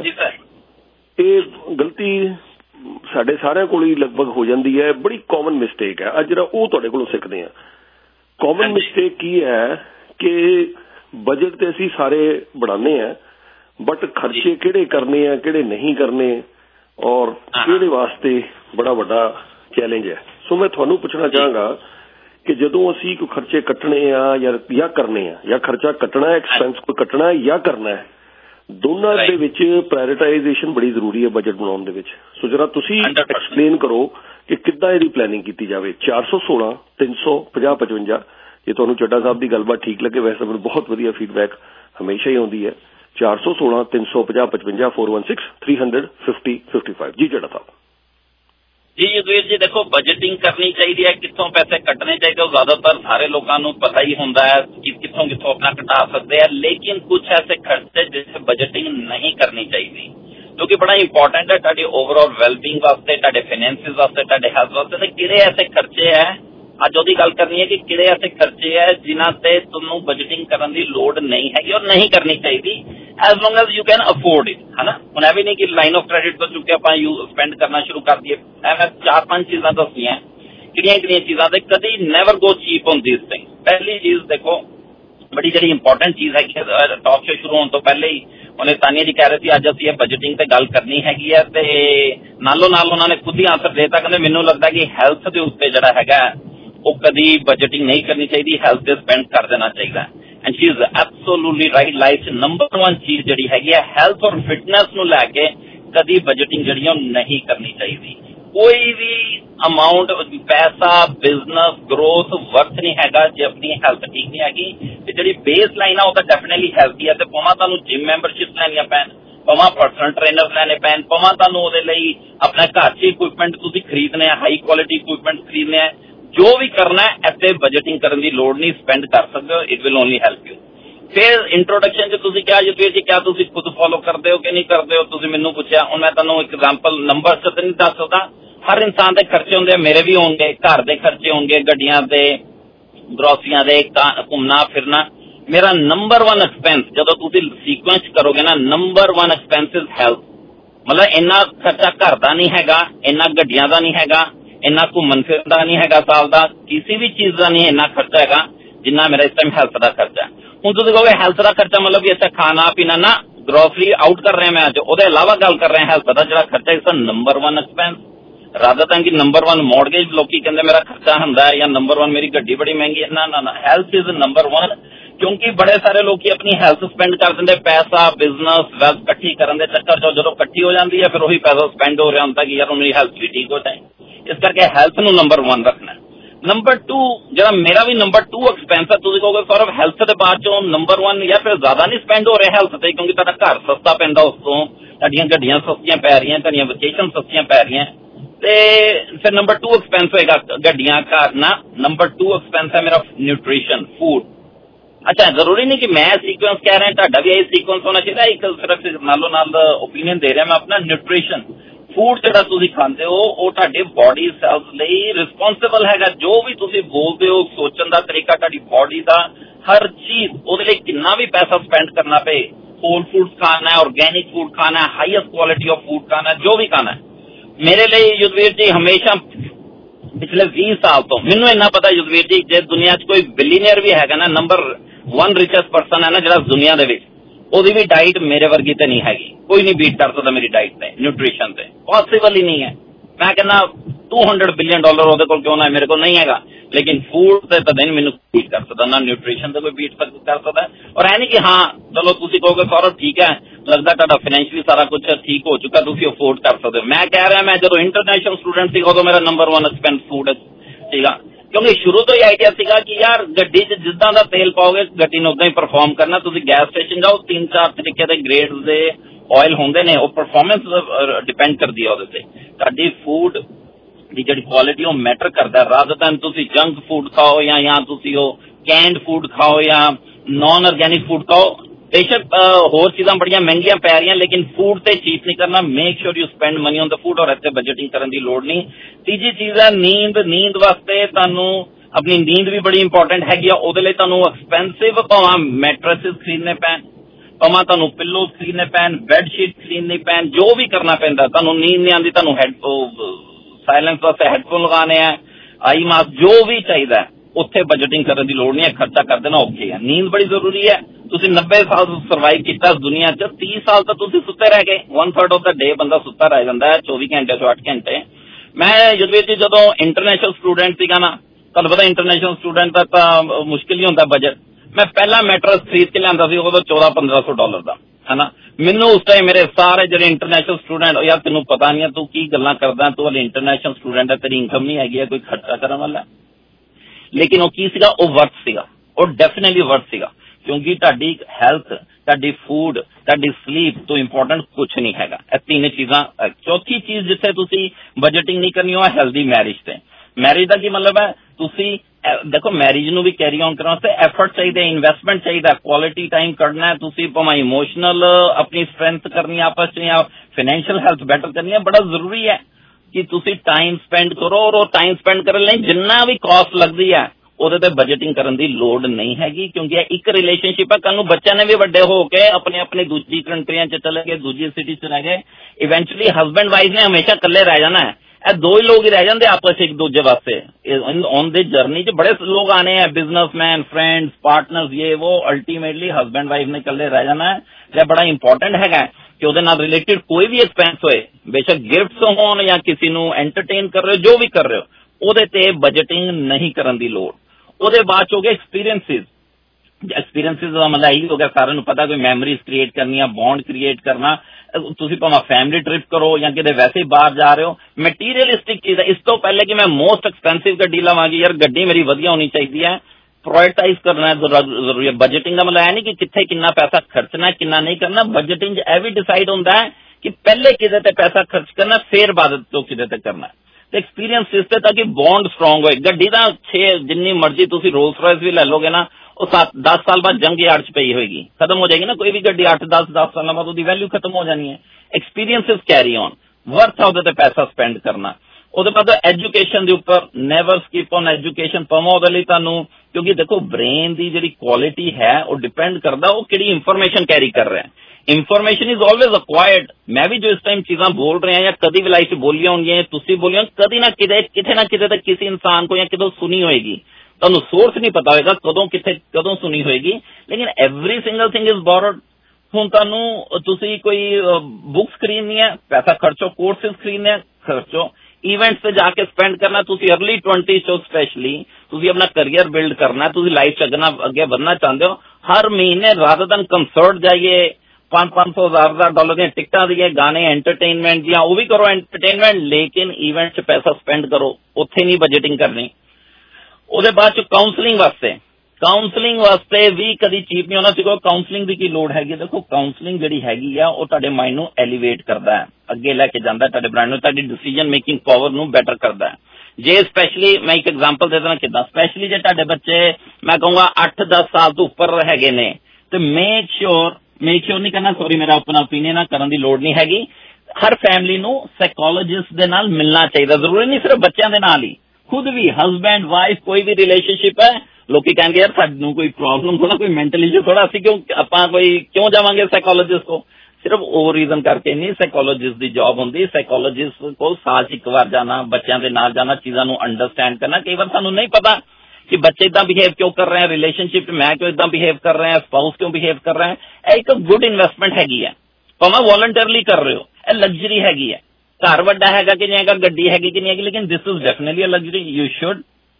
ਇਹ ਗਲਤੀ ਸਾਡੇ ਸਾਰਿਆਂ ਕੋਲ ਹੀ ਲਗਭਗ ਹੋ ਜਾਂਦੀ ਹੈ, ਬੜੀ ਕਾਮਨ ਮਿਸਟੇਕ ਹੈ। ਅੱਜ ਜਿਹੜਾ ਉਹ ਤੁਹਾਡੇ ਕੋਲੋਂ ਸਿੱਖਦੇ ਹਾਂ। ਕਾਮਨ ਮਿਸਟੇਕ ਕੀ ਹੈ ਕਿ ਬਜਟ ਤੇ ਅਸੀਂ ਸਾਰੇ ਬਣਾਉਂਦੇ ਹਾਂ, ਬਟ ਖਰਚੇ ਕਿਹੜੇ ਕਰਨੇ ਆ ਕਿਹੜੇ ਨਹੀਂ ਕਰਨੇ, ਔਰ ਇਹਦੇ ਵਾਸਤੇ ਬੜਾ ਵੱਡਾ ਚੈਲੰਜ ਹੈ। ਸੋ ਮੈਂ ਤੁਹਾਨੂੰ ਪੁੱਛਣਾ ਚਾਹਾਂਗਾ ਕਿ ਜਦੋਂ ਅਸੀਂ ਕੋਈ ਖਰਚੇ ਕੱਟਣੇ ਆ ਜਾਂ ਕਰਨੇ ਆ, ਜਾਂ ਖਰਚਾ ਕੱਟਣਾ ਹੈ, ਐਕਸਪੈਂਸ ਕੋਈ ਕੱਟਣਾ ਹੈ ਜਾਂ ਕਰਨਾ ਹੈ, ਦੋਨਾਂ ਦੇ ਵਿੱਚ ਪ੍ਰਾਇਓਰਟਾਈਜੇਸ਼ਨ ਬੜੀ ਜ਼ਰੂਰੀ ਹੈ ਬਜਟ ਬਣਾਉਣ ਦੇ ਵਿੱਚ। ਸੋ ਜਰਾ ਤੁਸੀਂ ਐਕਸਪਲੇਨ ਕਰੋ ਕਿ ਕਿੱਦਾਂ ਇਹਦੀ ਪਲੈਨਿੰਗ ਕੀਤੀ ਜਾਵੇ। ਚਾਰ ਸੌ ਸੋਲਾਂ ਤਿੰਨ ਸੌ ਪੰਜਾਹ ਪਚਵੰਜਾ, ਜੇ ਤੁਹਾਨੂੰ ਚੱਡਾ ਸਾਹਿਬ ਦੀ ਗੱਲਬਾਤ ਠੀਕ ਲੱਗੇ, ਵੈਸੇ ਮੈਨੂੰ ਬਹੁਤ ਵਧੀਆ ਫੀਡਬੈਕ ਹਮੇਸ਼ਾ ਹੀ ਆਉਂਦੀ ਹੈ। ਚਾਰ ਸੌ ਸੋਲਾਂ ਤਿੰਨ ਸੌ ਪੰਜਾਹ ਪਚਵੰਜਾ four one six three hundred fifty fifty five. ਜੀ ਚੱਡਾ ਸਾਹਿਬ। ਜੀ ਯੁਧਵੀਰ ਜੀ, ਦੇਖੋ ਬਜਟਿੰਗ ਕਰਨੀ ਚਾਹੀਦੀ ਹੈ, ਕਿੱਥੋਂ ਪੈਸੇ ਕੱਟਣੇ ਚਾਹੀਦੇ ਉਹ ਜ਼ਿਆਦਾਤਰ ਸਾਰੇ ਲੋਕਾਂ ਨੂੰ ਪਤਾ ਹੀ ਹੁੰਦਾ ਹੈ ਕਿ ਕਿੱਥੋਂ ਕਿੱਥੋਂ ਆਪਣਾ ਘਟਾ ਸਕਦੇ ਆ, ਲੇਕਿਨ ਕੁਝ ਐਸੇ ਖਰਚੇ ਜਿੱਥੇ ਬਜਟਿੰਗ ਨਹੀਂ ਕਰਨੀ ਚਾਹੀਦੀ, ਜੋ ਕਿ ਬੜਾ ਇੰਪੋਰਟੈਂਟ ਹੈ ਤੁਹਾਡੀ ਓਵਰਆਲ ਵੈਲਬੀਂਗ ਵਾਸਤੇ, ਤੁਹਾਡੇ ਫਾਈਨੈਂਸਿਸ ਵਾਸਤੇ, ਤੁਹਾਡੇ ਹੈਲਥ ਵਾਸਤੇ। ਤੇ ਕਿਹੜੇ ਐਸੇ ਖਰਚੇ ਹੈ, ਅੱਜ ਉਹਦੀ ਗੱਲ ਕਰਨੀ ਹੈ ਕਿ ਕਿਹੜੇ ਐਸੇ ਖਰਚੇ ਹੈ ਜਿਨ੍ਹਾਂ ਤੇ ਤੁਹਾਨੂੰ ਬਜਟਿੰਗ ਕਰਨ ਦੀ ਲੋੜ ਨਹੀਂ ਹੈਗੀ ਔਰ ਨਹੀਂ ਕਰਨੀ ਚਾਹੀਦੀ, as long as you can afford it, ਹੈ ਨਾ। ਹੁਣ ਇਹ ਵੀ ਨਹੀਂ ਕਿ ਲਾਈਨ ਆਫ ਕ੍ਰੈਡਿਟ ਤੋਂ ਚੁੱਕ ਕੇ ਆਪਾਂ ਯੂ ਸਪੈਂਡ ਕਰਨਾ ਸ਼ੁਰੂ ਕਰ ਦਈਏ। ਮੈਂ ਚਾਰ ਪੰਜ ਚੀਜ਼ਾਂ ਦੱਸੀਆਂ ਕਿਹੜੀਆਂ ਕਿਹੜੀਆਂ ਚੀਜ਼ਾਂ ਤੇ ਕਦੀ never go cheap on this thing. ਪਹਿਲੀ ਚੀਜ਼ ਦੇਖੋ, ਬੜੀ ਜਿਹੜੀ ਇੰਪੋਰਟੈਂਟ ਚੀਜ਼ ਹੈਗੀ ਹੈ, ਟਾਕ ਸ਼ੋ ਸ਼ੁਰੂ ਹੋਣ ਤੋਂ ਪਹਿਲੇ ਹੀ ਉਹਨੇ ਤਾਨੀਆ ਜੀ ਕਹਿ ਰਹੇ ਸੀ ਅੱਜ ਅਸੀਂ ਇਹ ਬਜਟਿੰਗ ਤੇ ਗੱਲ ਕਰਨੀ ਹੈਗੀ ਹੈ, ਤੇ ਨਾਲੋਂ ਨਾਲ ਉਹਨਾਂ ਨੇ ਖੁਦ ਹੀ ਆਂਸਰ ਦੇਤਾ, ਕਹਿੰਦੇ ਮੈਨੂੰ ਲੱਗਦਾ ਕਿ ਹੈਲਥ ਦੇ ਉੱਤੇ ਜਿਹੜਾ ਹੈਗਾ ਉਹ ਕਦੀ ਬਜਟਿੰਗ ਨਹੀਂ ਕਰਨੀ ਚਾਹੀਦੀ, ਹੈਲਥ ਤੇ ਸਪੈਂਡ ਕਰ ਦੇਣਾ ਚਾਹੀਦਾ। And she is absolutely right. Life 'ਚ ਨੰਬਰ ਵਨ ਚੀਜ਼ ਜਿਹੜੀ ਹੈਗੀ ਹੈ ਹੈਲਥ ਔਰ ਫਿਟਨੈਸ ਨੂੰ ਲੈ ਕੇ ਕਦੀ ਬਜਟਿੰਗ ਜਿਹੜੀ ਉਹ ਨਹੀਂ ਕਰਨੀ ਚਾਹੀਦੀ। ਕੋਈ ਵੀ ਅਮਾਊਂਟ, ਪੈਸਾ, ਬਿਜ਼ਨਸ, ਗਰੋਥ ਵਰਥ ਨਹੀਂ ਹੈਗਾ ਜੇ ਆਪਣੀ ਹੈਲਥ ਠੀਕ ਨਹੀਂ ਹੈਗੀ। ਤੇ ਜਿਹੜੀ ਬੇਸ ਲਾਈਨ ਆ ਉਹ ਤਾਂ ਡੈਫੀਨੇਟਲੀ ਹੈਲਥੀ ਹੈ, ਤੇ ਭਾਵੇਂ ਤੁਹਾਨੂੰ ਜਿਮ ਮੈਂਬਰਸ਼ਿਪ ਲੈਣੀਆਂ ਪੈਣ, ਭਾਵੇਂ ਪਰਸਨਲ ਟ੍ਰੇਨਰ ਲੈਣੇ ਪੈਣ, ਭਾਵੇਂ ਤੁਹਾਨੂੰ ਉਹਦੇ ਲਈ ਆਪਣੇ ਘਰ 'ਚ ਇਕੁਇਪਮੈਂਟ ਤੁਸੀਂ ਖਰੀਦਣੇ ਆ, ਹਾਈ ਕੁਆਲਿਟੀ ਇਕੁਇਪਮੈਂਟ ਖਰੀਦਣੇ ਆ, ਜੋ ਵੀ ਕਰਨਾ ਇੱਥੇ ਬਜਟਿੰਗ ਕਰਨ ਦੀ ਲੋੜ ਨਹੀਂ, ਸਪੈਂਡ ਕਰ ਸਕਦੇ ਹੋ, it will only help you. ਫਿਰ ਇੰਟਰੋਡਕਸ਼ਨ 'ਚ ਤੁਸੀਂ ਕਿਹਾ ਜਤਵੀਰ ਜੀ ਕਿਆ ਤੁਸੀਂ ਖੁਦ ਫੋਲੋ ਕਰਦੇ ਹੋ ਕਿ ਨਹੀਂ ਕਰਦੇ ਹੋ, ਤੁਸੀਂ ਮੈਨੂੰ ਪੁੱਛਿਆ। ਹੁਣ ਮੈਂ ਤੁਹਾਨੂੰ ਐਗਜ਼ਾਮਪਲ ਨੰਬਰ 'ਚ ਨਹੀਂ ਦੱਸ ਸਕਦਾ, ਹਰ ਇਨਸਾਨ ਦੇ ਖਰਚੇ ਹੁੰਦੇ, ਮੇਰੇ ਵੀ ਹੋਣਗੇ, ਘਰ ਦੇ ਖਰਚੇ ਹੋਣਗੇ, ਗੱਡੀਆਂ ਦੇ, ਗਰੋਸਰੀਆਂ ਦੇ, ਘੁੰਮਣਾ ਫਿਰਨਾ। ਮੇਰਾ ਨੰਬਰ ਵਨ ਐਕਸਪੈਂਸ ਜਦੋਂ ਤੁਸੀਂ ਸੀਕੁਐਂਸ ਕਰੋਗੇ ਨਾ, number one expense is health. ਮਤਲਬ ਇੰਨਾ ਖਰਚਾ ਘਰ ਦਾ ਨਹੀਂ ਹੈਗਾ, ਇੰਨਾ ਗੱਡੀਆਂ ਦਾ ਨਹੀਂ ਹੈਗਾ, ਇੰਨਾ ਘੁੰਮਣ ਫਿਰਨ ਦਾ ਨਹੀਂ ਹੈਗਾ, ਸਾਲ ਦਾ ਕਿਸੇ ਵੀ ਚੀਜ਼ ਦਾ ਨਹੀਂ ਇੰਨਾ ਖਰਚਾ ਹੈਗਾ ਜਿੰਨਾ ਮੇਰਾ ਇਸ ਟਾਈਮ ਹੈਲਥ ਦਾ ਖਰਚਾ। ਹੁਣ ਤੁਸੀਂ ਕਹੋਗੇ ਹੈਲਥ ਦਾ ਖਰਚਾ ਮਤਲਬ ਕਿ ਇੱਥੇ ਖਾਣਾ ਪੀਣਾ ਨਾ, ਗਰੋਸਰੀ ਆਊਟ ਕਰ ਰਹੇ ਮੈਂ ਅੱਜ, ਉਹਦੇ ਇਲਾਵਾ ਗੱਲ ਕਰ ਰਹੇ ਹੈਲਥ ਦਾ ਜਿਹੜਾ ਖਰਚਾ ਇਸ ਦਾ ਨੰਬਰ ਵਨ ਐਕਸਪੈਂਸ। ਰਾਦਰ ਤਾਂ ਕਿ ਨੰਬਰ ਵਨ ਮੌਰਗੇਜ ਲੋਕੀ ਕਹਿੰਦੇ ਮੇਰਾ ਖਰਚਾ ਹੁੰਦਾ ਹੈ, ਜਾਂ ਨੰਬਰ ਵਨ ਮੇਰੀ ਗੱਡੀ ਬੜੀ ਮਹਿੰਗੀ ਹੈ, ਨਾ ਨਾ ਨਾ, ਹੈਲਥ ਇਜ਼ ਨੰਬਰ ਵਨ। ਕਿਉਂਕਿ ਬੜੇ ਸਾਰੇ ਲੋਕੀ ਆਪਣੀ ਹੈਲਥ ਸਪੈਂਡ ਕਰ ਦਿੰਦੇ, ਪੈਸਾ, ਬਿਜ਼ਨਸ, ਵੈਲਥ ਇਕੱਠੀ ਕਰਨ ਦੇ ਚੱਕਰ 'ਚ ਜਦੋਂ ਇਕੱਠੀ ਹੋ ਜਾਂਦੀ ਹੈ ਫਿਰ ਉਹੀ ਪੈਸਾ ਸਪੈਂਡ ਹੋ ਰਿਹਾ ਹੁੰਦਾ ਕਿ ਯਾਰ ਮੇਰੀ ਹੈਲਥ ਵੀ ਠੀਕ ਹੋ ਜਾਏ। ਇਸ ਕਰਕੇ ਹੈਲਥ ਨੂੰ ਨੰਬਰ ਵਨ ਰੱਖਣਾ। ਨੰਬਰ ਟੂ ਜਿਹੜਾ ਮੇਰਾ ਵੀ ਨੰਬਰ ਟੂ ਐਕਸਪੈਂਸ ਹੈ, ਤੁਸੀਂ ਕਹੋਗੇ ਸੌਰਵ ਹੈਲਥ ਦੇ ਬਾਅਦ ਚੋਂ ਨੰਬਰ ਵਨ ਜਾਂ ਫਿਰ ਜ਼ਿਆਦਾ ਨਹੀਂ ਸਪੈਂਡ ਹੋ ਰਿਹਾ ਹੈਲਥ ਤੇ ਕਿਉਂਕਿ ਤੁਹਾਡਾ ਘਰ ਸਸਤਾ ਪੈਂਦਾ, ਉਸ ਤੋਂ ਤੁਹਾਡੀਆਂ ਗੱਡੀਆਂ ਸਸਤੀਆਂ ਪੈ ਰਹੀਆਂ, ਤੁਹਾਡੀਆਂ ਵਕੇਸ਼ਨ ਸਸਤੀਆਂ ਪੈ ਰਹੀਆਂ, ਤੇ ਫਿਰ ਨੰਬਰ ਟੂ ਐਕਸਪੈਂਸ ਹੋਏਗਾ ਗੱਡੀਆਂ, ਘਰ ਨਾ। ਨੰਬਰ ਟੂ ਐਕਸਪੈਂਸ ਹੈ ਮੇਰਾ ਨਿਊਟ੍ਰੀਸ਼ਨ, ਫੂਡ। ਅੱਛਾ, ਜ਼ਰੂਰੀ ਨਹੀਂ ਕਿ ਮੈਂ ਸੀਕੁਐਂਸ ਕਹਿ ਰਿਹਾ, ਤੁਹਾਡਾ ਵੀ ਇਹ ਸੀਕੁਐਂਸ ਹੋਣਾ ਚਾਹੀਦਾ। ਇੱਕ ਸਿਰਫ ਨਾਲੋਂ ਨਾਲ ਓਪੀਨੀਅਨ ਦੇ ਰਿਹਾ ਮੈਂ ਆਪਣਾ। ਨਿਊਟ੍ਰੀਸ਼ਨ ਫੂਡ ਜਿਹੜਾ ਤੁਸੀਂ ਖਾਂਦੇ ਹੋ ਉਹ ਤੁਹਾਡੇ ਬੋਡੀ ਸੈਲਸ ਲਈ ਰਿਸਪੌਂਸਿਬਲ ਹੈਗਾ। ਜੋ ਵੀ ਤੁਸੀਂ ਬੋਲਦੇ ਹੋ, ਸੋਚਣ ਦਾ ਤਰੀਕਾ, ਤੁਹਾਡੀ ਬੋਡੀ ਦਾ ਹਰ ਚੀਜ਼, ਉਹਦੇ ਲਈ ਕਿੰਨਾ ਵੀ ਪੈਸਾ ਸਪੈਂਡ ਕਰਨਾ ਪਏ, ਹੋਲ ਫੂਡ ਖਾਣਾ ਹੈ, ਆਰਗੈਨਿਕ ਫੂਡ ਖਾਣਾ ਹੈ, ਹਾਈਐਸਟ ਕੁਆਲਿਟੀ ਆਫ ਫੂਡ ਖਾਣਾ ਹੈ, ਜੋ ਵੀ ਖਾਣਾ ਹੈ। ਮੇਰੇ ਲਈ ਯੁਧਵੀਰ ਜੀ ਹਮੇਸ਼ਾ ਪਿਛਲੇ ਵੀਹ ਸਾਲ ਤੋਂ ਮੈਨੂੰ ਇੰਨਾ ਪਤਾ ਯੁਧਵੀਰ ਜੀ, ਜੇ ਦੁਨੀਆ 'ਚ ਕੋਈ ਬਿਲੀਨੀਅਰ ਵੀ ਹੈਗਾ ਨਾ, ਨੰਬਰ ਵਨ ਰਿਚੈਸਟ ਪਰਸਨ ਹੈ ਨਾ ਜਿਹੜਾ ਦੁਨੀਆ ਦੇ ਵਿੱਚ, ਉਹਦੀ ਵੀ ਡਾਈਟ ਮੇਰੇ ਵਰਗੀ ਤੇ ਨਹੀਂ ਹੈਗੀ। ਕੋਈ ਨਹੀਂ ਬੀਟ ਕਰ ਸਕਦਾ ਮੇਰੀ ਡਾਈਟ ਤੇ, ਨਿਊਟ੍ਰੀਸ਼ਨ ਤੇ, ਪੋਸੀਬਲ ਹੀ ਨਹੀਂ ਹੈ। ਮੈਂ ਕਹਿੰਦਾ ਟੂ ਹੰਡਰਡ ਬਿਲੀਅਨ ਡਾਲਰ ਉਹਦੇ ਕੋਲ ਕਿਉਂ ਨਾ, ਮੇਰੇ ਕੋਲ ਨਹੀਂ ਹੈਗਾ, ਲੇਕਿਨ ਫੂਡ ਤੇ ਤਾਂ ਨਹੀਂ ਮੈਨੂੰ ਬੀਟ ਕਰ ਸਕਦਾ, ਨਾ ਨਿਊਟ੍ਰੀਸ਼ਨ ਤੇ ਕੋਈ ਬੀਟ ਕਰ ਸਕਦਾ। ਔਰ ਐ ਨਹੀਂ ਕਿ ਹਾਂ ਚਲੋ ਤੁਸੀਂ ਕਹੋਗੇ ਸੌਰਵ ਠੀਕ ਹੈ, ਲੱਗਦਾ ਤੁਹਾਡਾ ਫਾਈਨੈਂਸ਼ਲੀ ਸਾਰਾ ਕੁਝ ਠੀਕ ਹੋ ਚੁੱਕਾ, ਤੁਸੀਂ ਅਫੋਰਡ ਕਰ ਸਕਦੇ ਹੋ। ਮੈਂ ਕਹਿ ਰਿਹਾ, ਮੈਂ ਜਦੋਂ ਇੰਟਰਨੈਸ਼ਨਲ ਸਟੂਡੈਂਟ ਸੀਗਾ ਉਦੋਂ ਮੇਰਾ ਨੰਬਰ ਵਨ ਐਕਸਪੈਂਸ ਫੂਡ ਸੀਗਾ, ਕਿਉਂਕਿ ਸ਼ੁਰੂ ਤੋਂ ਹੀ ਆਈਡੀਆ ਸੀਗਾ ਕਿ ਯਾਰ ਗੱਡੀ 'ਚ ਜਿੱਦਾਂ ਦਾ ਤੇਲ ਪਾਓਗੇ ਗੱਡੀ ਨੇ ਉਦਾਂ ਹੀ ਪਰਫਾਰਮ ਕਰਨਾ। ਤੁਸੀਂ ਗੈਸ ਸਟੇਸ਼ਨ ਜਾਓ, ਤਿੰਨ ਚਾਰ ਤਰੀਕੇ ਦੇ ਗ੍ਰੇਡਸ ਦੇ ਆਇਲ ਹੁੰਦੇ ਨੇ, ਉਹ ਪਰਫਾਰਮੈਂਸ ਡਿਪੈਂਡ ਕਰਦੀ ਹੈ ਉਹਦੇ ਤੇ। ਤੁਹਾਡੀ ਫੂਡ ਦੀ ਜਿਹੜੀ ਕੁਆਲਿਟੀ ਉਹ ਮੈਟਰ ਕਰਦਾ, ਰਾਦਰ ਦੈਨ ਤੁਸੀਂ ਜੰਕ ਫੂਡ ਖਾਓ ਜਾਂ ਜਾਂ ਤੁਸੀਂ ਉਹ ਕੈਂਡ ਫੂਡ ਖਾਓ ਜਾਂ ਨॉन ਆਰਗੈਨਿਕ ਫੂਡ ਖਾਓ। ਬੇਸ਼ੱਕ ਹੋਰ ਚੀਜ਼ਾਂ ਬੜੀਆਂ ਮਹਿੰਗੀਆਂ ਪੈ ਰਹੀਆਂ, ਲੇਕਿਨ ਫੂਡ ਤੇ ਚੀਟ ਨਹੀਂ ਕਰਨਾ। Make sure you spend money on the food, ਔਰ ਇੱਥੇ ਬਜਟਿੰਗ ਕਰਨ ਦੀ ਲੋੜ ਨਹੀਂ। ਤੀਜੀ ਚੀਜ਼ ਹੈ ਨੀਂਦ। ਨੀਂਦ ਵਾਸਤੇ ਤੁਹਾਨੂੰ ਆਪਣੀ ਨੀਂਦ ਵੀ ਬੜੀ ਇੰਪੋਰਟੈਂਟ ਹੈਗੀ ਆ। ਉਹਦੇ ਲਈ ਤੁਹਾਨੂੰ ਐਕਸਪੈਂਸਿਵ ਭਾਵੇਂ ਮੈਟਰਸਿਸ ਖਰੀਦਣੇ ਪੈਣ, ਭਾਵੇਂ ਤੁਹਾਨੂੰ ਪਿੱਲੋ ਖਰੀਦਣੇ ਪੈਣ, ਬੈੱਡ ਸ਼ੀਟ ਖਰੀਦਣੀ ਪੈਣ, ਜੋ ਵੀ ਕਰਨਾ ਪੈਂਦਾ। ਤੁਹਾਨੂੰ ਨੀਂਦ ਨਹੀਂ ਆਉਂਦੀ, ਤੁਹਾਨੂੰ ਹੈਡ ਸਾਇਲੈਂਸ ਵਾਸਤੇ ਹੈਡਫੋਨ ਲਗਾਉਣੇ ਆ, ਆਈ ਮਾਸਕ, ਜੋ ਵੀ ਚਾਹੀਦਾ, ਉੱਥੇ ਬਜਟਿੰਗ ਕਰਨ ਦੀ ਲੋੜ ਨਹੀਂ ਹੈ। ਖਰਚਾ ਕਰ ਦੇਣਾ ਔਖੇ ਹੈ। ਨੀਂਦ ਬੜੀ ਜ਼ਰੂਰੀ ਹੈ। ਤੁਸੀਂ ਨੱਬੇ ਸਾਲ ਸਰਵਾਈਵ ਕੀਤਾ ਇਸ ਦੁਨੀਆ 'ਚ, ਤੀਹ ਸਾਲ ਤਾਂ ਤੁਸੀਂ ਸੁੱਤੇ ਰਹਿ ਗਏ। One third of the day ਬੰਦਾ ਸੁੱਤਾ ਰਹਿ ਜਾਂਦਾ ਹੈ, ਚੌਵੀ ਘੰਟੇ ਤੋਂ ਅੱਠ ਘੰਟੇ। ਮੈਂ ਯੁਧਵੀਰ ਜੀ ਜਦੋਂ ਇੰਟਰਨੈਸ਼ਨਲ ਸਟੂਡੈਂਟ ਸੀਗਾ ਨਾ, ਤੁਹਾਨੂੰ ਪਤਾ ਇੰਟਰਨੈਸ਼ਨਲ ਸਟੂਡੈਂਟ ਦਾ ਤਾਂ ਮੁਸ਼ਕਿਲ ਹੀ ਹੁੰਦਾ ਬਜਟ। ਮੈਂ ਪਹਿਲਾ ਮੈਟਰਸ ਖਰੀਦ ਕੇ ਲਿਆਂਦਾ ਸੀ ਉਦੋਂ ਚੌਦਾਂ ਪੰਦਰਾਂ ਸੌ ਡਾਲਰ ਦਾ, ਹੈ ਨਾ। ਮੈਨੂੰ ਉਸ ਟਾਈਮ ਮੇਰੇ ਸਾਰੇ ਜਿਹੜੇ ਇੰਟਰਨੈਸ਼ਨਲ ਸਟੂਡੈਂਟ, ਯਾਰ ਤੈਨੂੰ ਪਤਾ ਨਹੀਂ ਹੈ, ਤੂੰ ਕੀ ਗੱਲਾਂ ਕਰਦਾ, ਤੂੰ ਹਲੇ ਇੰਟਰਨੈਸ਼ਨਲ ਸਟੂਡੈਂਟ ਹੈ, ਤੇਰੀ ਇਨਕਮ ਨਹੀਂ ਹੈਗੀ ਹੈ ਕੋਈ ਖਰਚਾ ਕਰਨ ਵਾਲਾ। ਲੇਕਿਨ ਉਹ ਕੀ ਸੀਗਾ, ਉਹ ਵਰਥ ਸੀਗਾ, ਉਹ ਡੈਫੀਨੇਟਲੀ ਵਰਥ ਸੀਗਾ, ਕਿਉਂਕਿ ਤੁਹਾਡੀ ਹੈਲਥ, ਤੁਹਾਡੀ ਫੂਡ, ਤੁਹਾਡੀ ਸਲੀਪ ਤੋਂ ਇੰਪੋਰਟੈਂਟ ਕੁਛ ਨਹੀਂ ਹੈਗਾ। ਇਹ ਤਿੰਨ ਚੀਜ਼ਾਂ। ਚੌਥੀ ਚੀਜ਼ ਜਿੱਥੇ ਤੁਸੀਂ ਬਜਟਿੰਗ ਨਹੀਂ ਕਰਨੀ ਉਹ ਹੈ ਹੈਲਦੀ ਮੈਰਿਜ ਤੇ। ਮੈਰਿਜ ਦਾ ਕੀ ਮਤਲਬ ਹੈ, ਤੁਸੀਂ ਦੇਖੋ ਮੈਰਿਜ ਨੂੰ ਵੀ ਕੈਰੀ ਆਨ ਕਰਨ ਵਾਸਤੇ ਐਫਰਟ ਚਾਹੀਦਾ, ਇਨਵੈਸਟਮੈਂਟ ਚਾਹੀਦਾ, ਕੁਆਲਿਟੀ ਟਾਈਮ ਕੱਢਣਾ ਹੈ। ਤੁਸੀਂ ਭਾਵੇਂ ਇਮੋਸ਼ਨਲ ਆਪਣੀ ਸਟਰੈਂਥ ਕਰਨੀ ਆਪਸ 'ਚ ਜਾਂ ਫਾਈਨੈਂਸ਼ੀਅਲ ਹੈਲਥ ਬੈਟਰ ਕਰਨੀ ਹੈ। ਬੜਾ ਜ਼ਰੂਰੀ ਹੈ ਕਿ ਤੁਸੀਂ ਟਾਈਮ ਸਪੈਂਡ ਕਰੋ, ਔਰ ਉਹ ਟਾਈਮ ਸਪੈਂਡ ਕਰਨ ਲਈ ਜਿੰਨਾ ਵੀ ਕਾਸਟ ਲੱਗਦੀ ਹੈ ਉਹਦੇ ਤੇ ਬਜਟਿੰਗ ਕਰਨ ਦੀ ਲੋੜ ਨਹੀਂ ਹੈਗੀ, ਕਿਉਂਕਿ ਇਹ ਇੱਕ ਰਿਲੇਸ਼ਨਸ਼ਿਪ ਹੈ। ਕੱਲ ਨੂੰ ਬੱਚਿਆਂ ਨੇ ਵੀ ਵੱਡੇ ਹੋ ਕੇ ਆਪਣੇ ਆਪਣੇ ਦੂਜੀ ਕੰਟਰੀਆਂ 'ਚ ਚਲੇ ਗਏ, ਦੂਜੀ ਸਿਟੀ 'ਚ ਰਹਿ ਗਏ, ਇਵੈਂਚੁਅਲੀ ਹਸਬੈਂਡ ਵਾਈਫ ਨੇ ਹਮੇਸ਼ਾ ਇਕੱਲੇ ਰਹਿ ਜਾਣਾ ਹੈ। ਇਹ ਦੋ ਹੀ ਲੋਕ ਹੀ ਰਹਿ ਜਾਂਦੇ ਆਪਸ ਇੱਕ ਦੂਜੇ ਵਾਸਤੇ। ਔਨ ਦੀ ਜਰਨੀ 'ਚ ਬੜੇ ਲੋਕ ਆਣੇ ਹੈ, ਬਿਜ਼ਨਸਮੈਨ, ਫਰੈਂਡਸ, ਪਾਰਟਨਰਸ, ਇਹ ਉਹ, ਅਲਟੀਮੇਟਲੀ ਹਸਬੈਂਡ ਵਾਈਫ ਨੇ ਇਕੱਲੇ ਰਹਿ ਜਾਣਾ ਹੈ। ਇਹ ਬੜਾ ਇੰਪੋਰਟੈਂਟ ਹੈਗਾ ਕਿ ਉਹਦੇ ਨਾਲ ਰਿਲੇਟਿਡ ਕੋਈ ਵੀ ਐਕਸਪੈਂਸ ਹੋਏ, ਬੇਸ਼ੱਕ ਗਿਫਟਸ ਹੋਣ ਜਾਂ ਕਿਸੇ ਨੂੰ ਐਂਟਰਟੇਨ ਕਰ ਰਹੇ ਹੋ, ਜੋ ਵੀ ਕਰ ਰਹੇ ਹੋ, ਉਹਦੇ ਤੇ ਬਜਟਿੰਗ ਨਹੀਂ ਕਰਨ ਦੀ ਲੋੜ। ਉਹਦੇ ਬਾਅਦ 'ਚ ਹੋ ਗਿਆ ਐਕਸਪੀਰੀਐਂਸਿਸ। ਐਕਸਪੀਰੀਐਂਸਿਸ ਦਾ ਮਤਲਬ ਇਹੀ ਹੋ ਗਿਆ, ਸਾਰਿਆਂ ਨੂੰ ਪਤਾ ਕੋਈ ਮੈਮਰੀਜ਼ ਕ੍ਰੀਏਟ ਕਰਨੀਆਂ, ਬੌਂਡ ਕ੍ਰੀਏਟ ਕਰਨਾ। ਤੁਸੀਂ ਭਾਵੇਂ ਫੈਮਿਲੀ ਟ੍ਰਿਪ ਕਰੋ ਜਾਂ ਕਿਤੇ ਵੈਸੇ ਹੀ ਬਾਹਰ ਜਾ ਰਹੇ ਹੋ, ਮਟੀਰੀਅਲਿਸਟਿਕ ਚੀਜ਼ ਹੈ। ਇਸ ਤੋਂ ਪਹਿਲੇ ਕਿ ਮੈਂ ਮੋਸਟ ਐਕਸਪੈਂਸਿਵ ਗੱਡੀ ਲਵਾਂਗੀ, ਯਾਰ ਗੱਡੀ ਮੇਰੀ ਵਧੀਆ ਹੋਣੀ ਚਾਹੀਦੀ ਹੈ। ਪ੍ਰਾਇਰਟਾਈਜ਼ ਕਰਨਾ ਜ਼ਰੂਰੀ ਹੈ। ਬਜਟਿੰਗ ਦਾ ਮਤਲਬ ਇਹ ਨਹੀਂ ਕਿ ਕਿੱਥੇ ਕਿੰਨਾ ਪੈਸਾ ਖਰਚਣਾ, ਕਿੰਨਾ ਨਹੀਂ ਕਰਨਾ। ਬਜਟਿੰਗ 'ਚ ਇਹ ਵੀ ਡਿਸਾਈਡ ਹੁੰਦਾ ਹੈ ਕਿ ਪਹਿਲੇ ਕਿਤੇ ਤੇ ਪੈਸਾ ਖਰਚ ਕਰਨਾ, ਫਿਰ ਬਾਅਦ ਤੋਂ ਕਿਤੇ ਤੇ ਕਰਨਾ। ਤੇ ਐਕਸਪੀਰੀਅੰਸ ਇਸ ਤੇ ਤਾਂ ਕਿ ਬੌਂਡ ਸਟਰੋਂਗ ਹੋਏ। ਗੱਡੀ ਦਾ ਛੇ ਜਿੰਨੀ ਮਰਜ਼ੀ ਤੁਸੀਂ ਰੋਲਸ ਰਾਇਸ ਵੀ ਲੈ ਲੋਗੇ ਨਾ, ਉਹ ਸੱਤ ਦਸ ਸਾਲ ਬਾਅਦ ਜੰਗ ਯਾਰਡ 'ਚ ਪਈ ਹੋਏਗੀ, ਖਤਮ ਹੋ ਜਾਏਗੀ ਨਾ। ਕੋਈ ਵੀ ਗੱਡੀ ਅੱਠ ਦਸ ਦਸ ਸਾਲਾਂ ਬਾਅਦ ਉਹਦੀ ਵੈਲਿਊ ਖਤਮ ਹੋ ਜਾਣੀ ਹੈ। ਐਕਸਪੀਰੀਐਂਸਿਸ ਕੈਰੀ ਔਨ, ਵਰਥ ਆ ਉਹਦੇ ਤੇ ਪੈਸਾ ਸਪੈਂਡ ਕਰਨਾ। ਉਹਦੇ ਬਾਅਦ ਐਜੂਕੇਸ਼ਨ ਦੇ ਉੱਪਰ ਨੈਵਰ ਸਕਿਪ ਔਨ ਐਜੂਕੇਸ਼ਨ ਪਵਾਂ ਉਹਦੇ ਲਈ ਤੁਹਾਨੂੰ, ਕਿਉਂਕਿ ਦੇਖੋ ਬ੍ਰੇਨ ਦੀ ਜਿਹੜੀ ਕੁਆਲਿਟੀ ਹੈ ਉਹ ਡਿਪੈਂਡ ਕਰਦਾ ਉਹ ਕਿਹੜੀ ਇਨਫੋਰਮੇਸ਼ਨ ਕੈਰੀ ਕਰ ਰਿਹਾ। Information is always acquired. ਮੈਂ ਵੀ ਜੋ ਇਸ ਟਾਈਮ ਚੀਜ਼ਾਂ ਬੋਲ ਰਿਹਾ ਜਾਂ ਕਦੀ ਵੀ ਲਾਈਫ 'ਚ ਬੋਲੀਆਂ ਹੋਣਗੀਆਂ, ਤੁਸੀਂ ਬੋਲੀਆਂ, ਕਦੀ ਨਾ ਕਿਤੇ ਕਿਤੇ ਨਾ ਕਿਤੇ ਤੱਕ ਕਿਸੇ ਇਨਸਾਨ ਕੋ ਜਾਂ ਕਿਤੋਂ ਸੁਣੀ ਹੋਏਗੀ। ਤੁਹਾਨੂੰ ਸੋਰਸ ਨਹੀਂ ਪਤਾ ਹੋਏਗਾ ਕਦੋਂ ਕਿੱਥੇ ਕਦੋਂ ਸੁਣੀ ਹੋਏਗੀ, ਲੇਕਿਨ every single thing is borrowed. ਹੁਣ ਤੁਹਾਨੂੰ ਤੁਸੀਂ ਕੋਈ ਬੁੱਕਸ ਖਰੀਦਣੀ ਹੈ, ਪੈਸਾ ਖਰਚੋ, ਕੋਰਸਿਸ ਖਰੀਦਣੇ ਖਰਚੋ, ਈਵੈਂਟਸ ਤੇ ਜਾ ਕੇ ਸਪੈਂਡ ਕਰਨਾ। ਤੁਸੀਂ अर्ਲੀ ट्वेंटी ਚੋਂ ਸਪੈਸ਼ਲੀ ਤੁਸੀਂ ਆਪਣਾ ਕਰੀਅਰ ਬਿਲਡ ਕਰਨਾ, ਤੁਸੀਂ ਲਾਈਫ 'ਚ ਅੱਗਣਾ ਅੱਗੇ ਵਧਣਾ ਚਾਹੁੰਦੇ ਹੋ, ਹਰ ਮਹੀਨੇ ਰਾਦਰ ਦਨ ਕੰਸਰਟ ਜਾਈਏ, ਪੰਜ ਪੰਜ ਸੌ ਹਜ਼ਾਰ ਹਜ਼ਾਰ ਡਾਲਰ ਦੀਆਂ ਟਿਕਟਾਂ ਦੀਏ, ਗਾਣੇ, ਐਂਟਰਟੇਨਮੈਂਟ ਦੀਆਂ, ਉਹ ਵੀ ਕਰੋ ਐਂਟਰਟੇਨਮੈਂਟ, ਲੇਕਿਨ ਈਵੈਂਟ 'ਚ ਪੈਸਾ ਸਪੈਂਡ ਕਰੋ, ਉੱਥੇ ਨਹੀਂ ਬਜਟਿੰਗ ਕਰਨੀ। ਉਹਦੇ ਬਾਅਦ 'ਚ ਕਾਉਂਸਲਿੰਗ ਵਾਸਤੇ ਕਾਉਂਸਲਿੰਗ ਵਾਸਤੇ ਵੀ ਕਦੀ ਚੀਪ ਨਹੀਂ ਹੋਣਾ ਸੀਗਾ। ਕਾਉਂਸਲਿੰਗ ਦੀ ਕੀ ਲੋੜ ਹੈਗੀ? ਦੇਖੋ ਕਾਉਂਸਲਿੰਗ ਜਿਹੜੀ ਹੈਗੀ ਆ ਉਹ ਤੁਹਾਡੇ ਮਾਈਂਡ ਨੂੰ ਐਲੀਵੇਟ ਕਰਦਾ ਹੈ, ਅੱਗੇ ਲੈ ਕੇ ਜਾਂਦਾ, ਤੁਹਾਡੇ ਬ੍ਰਾਂਡ ਨੂੰ, ਤੁਹਾਡੀ ਡਿਸੀਜਨ ਮੇਕਿੰਗ ਪਾਵਰ ਨੂੰ ਬੈਟਰ ਕਰਦਾ ਹੈ। ਜੇ ਸਪੈਸ਼ਲੀ ਮੈਂ ਇੱਕ ਐਗਜ਼ਾਮਪਲ ਦੇ ਦੇਣਾ ਕਿੱਦਾਂ, ਸਪੈਸ਼ਲੀ ਜੇ ਤੁਹਾਡੇ ਬੱਚੇ ਮੈਂ ਕਹੂੰਗਾ ਅੱਠ ਦਸ ਸਾਲ ਤੋਂ ਉੱਪਰ ਹੈਗੇ ਨੇ, ਤੇ ਮੇਕ ਸ਼ੋਰ ਮੇਕ ਸ਼ੋਰ ਨਹੀਂ ਕਰਨਾ, ਸੌਰੀ ਮੇਰਾ ਆਪਣਾ ਓਪੀਨੀਅਨ ਆ, ਕਰਨ ਦੀ ਲੋੜ ਨਹੀਂ ਹੈਗੀ। ਹਰ ਫੈਮਿਲੀ ਨੂੰ ਸਾਈਕੋਲੋਜਿਸਟ ਦੇ ਨਾਲ ਮਿਲਣਾ ਚਾਹੀਦਾ, ਜ਼ਰੂਰੀ ਨਹੀਂ ਸਿਰਫ ਬੱਚਿਆਂ ਦੇ ਨਾਲ ਹੀ, ਖੁਦ ਵੀ ਹਸਬੈਂਡ ਵਾਈਫ ਕੋਈ ਵੀ ਰਿਲੇਸ਼ਨਸ਼ਿਪ ਹੈ। ਲੋਕੀ ਕਹਿਣਗੇ ਯਾਰ ਸਾਨੂੰ ਕੋਈ ਪ੍ਰੋਬਲਮ ਥੋੜਾ, ਕੋਈ ਮੈਂਟਲ ਇਸ਼ੂ ਥੋੜਾ, ਅਸੀਂ ਕਿਉਂ ਆਪਾਂ ਕੋਈ ਕਿਉਂ ਜਾਵਾਂਗੇ ਸਾਈਕੋਲੋਜਿਸਟ ਕੋ? ਸਿਰਫ ਉਹ ਰੀਜ਼ਨ ਕਰਕੇ ਨਹੀਂ ਸਾਈਕੋਲੋਜਿਸਟ ਦੀ ਜੌਬ ਹੁੰਦੀ। ਸਾਈਕੋਲੋਜਿਸਟ ਕੋਲ ਸਾਲ 'ਚ ਇੱਕ ਵਾਰ ਜਾਣਾ, ਬੱਚਿਆਂ ਦੇ ਨਾਲ ਜਾਣਾ, ਚੀਜ਼ਾਂ ਨੂੰ ਅੰਡਰਸਟੈਂਡ ਕਰਨਾ। ਕਈ ਵਾਰ ਸਾਨੂੰ ਨਹੀਂ ਪਤਾ ਕਿ ਬੱਚੇ ਇਦਾਂ ਬਿਹੇਵ ਕਿਉਂ ਕਰ ਰਹੇ ਹੈ, ਰਿਲੇਸ਼ਨਸ਼ਿਪ 'ਚ ਮੈਂ ਕਿਉਂ ਇਦਾਂ ਬਿਹੇਵ ਕਰ ਰਿਹਾ, ਸਪਾਊਸ ਕਿਉਂ ਬਿਹੇਵ ਕਰ ਰਿਹਾ। ਇਹ ਇੱਕ ਗੁੱਡ ਇਨਵੈਸਟਮੈਂਟ ਹੈਗੀ ਹੈ, ਭਾਵੇਂ ਵੋਲੰਟਰਲੀ ਕਰ ਰਹੇ ਹੋ, ਇਹ ਲਗਜ਼ਰੀ ਹੈਗੀ ਹੈ। ਘਰ ਵੱਡਾ ਹੈਗਾ ਕਿ ਨਹੀਂ ਹੈਗਾ, ਗੱਡੀ ਹੈਗੀ ਕਿ ਨਹੀਂ ਹੈਗੀ, ਲੇਕਿਨ this is definitely a luxury, you should.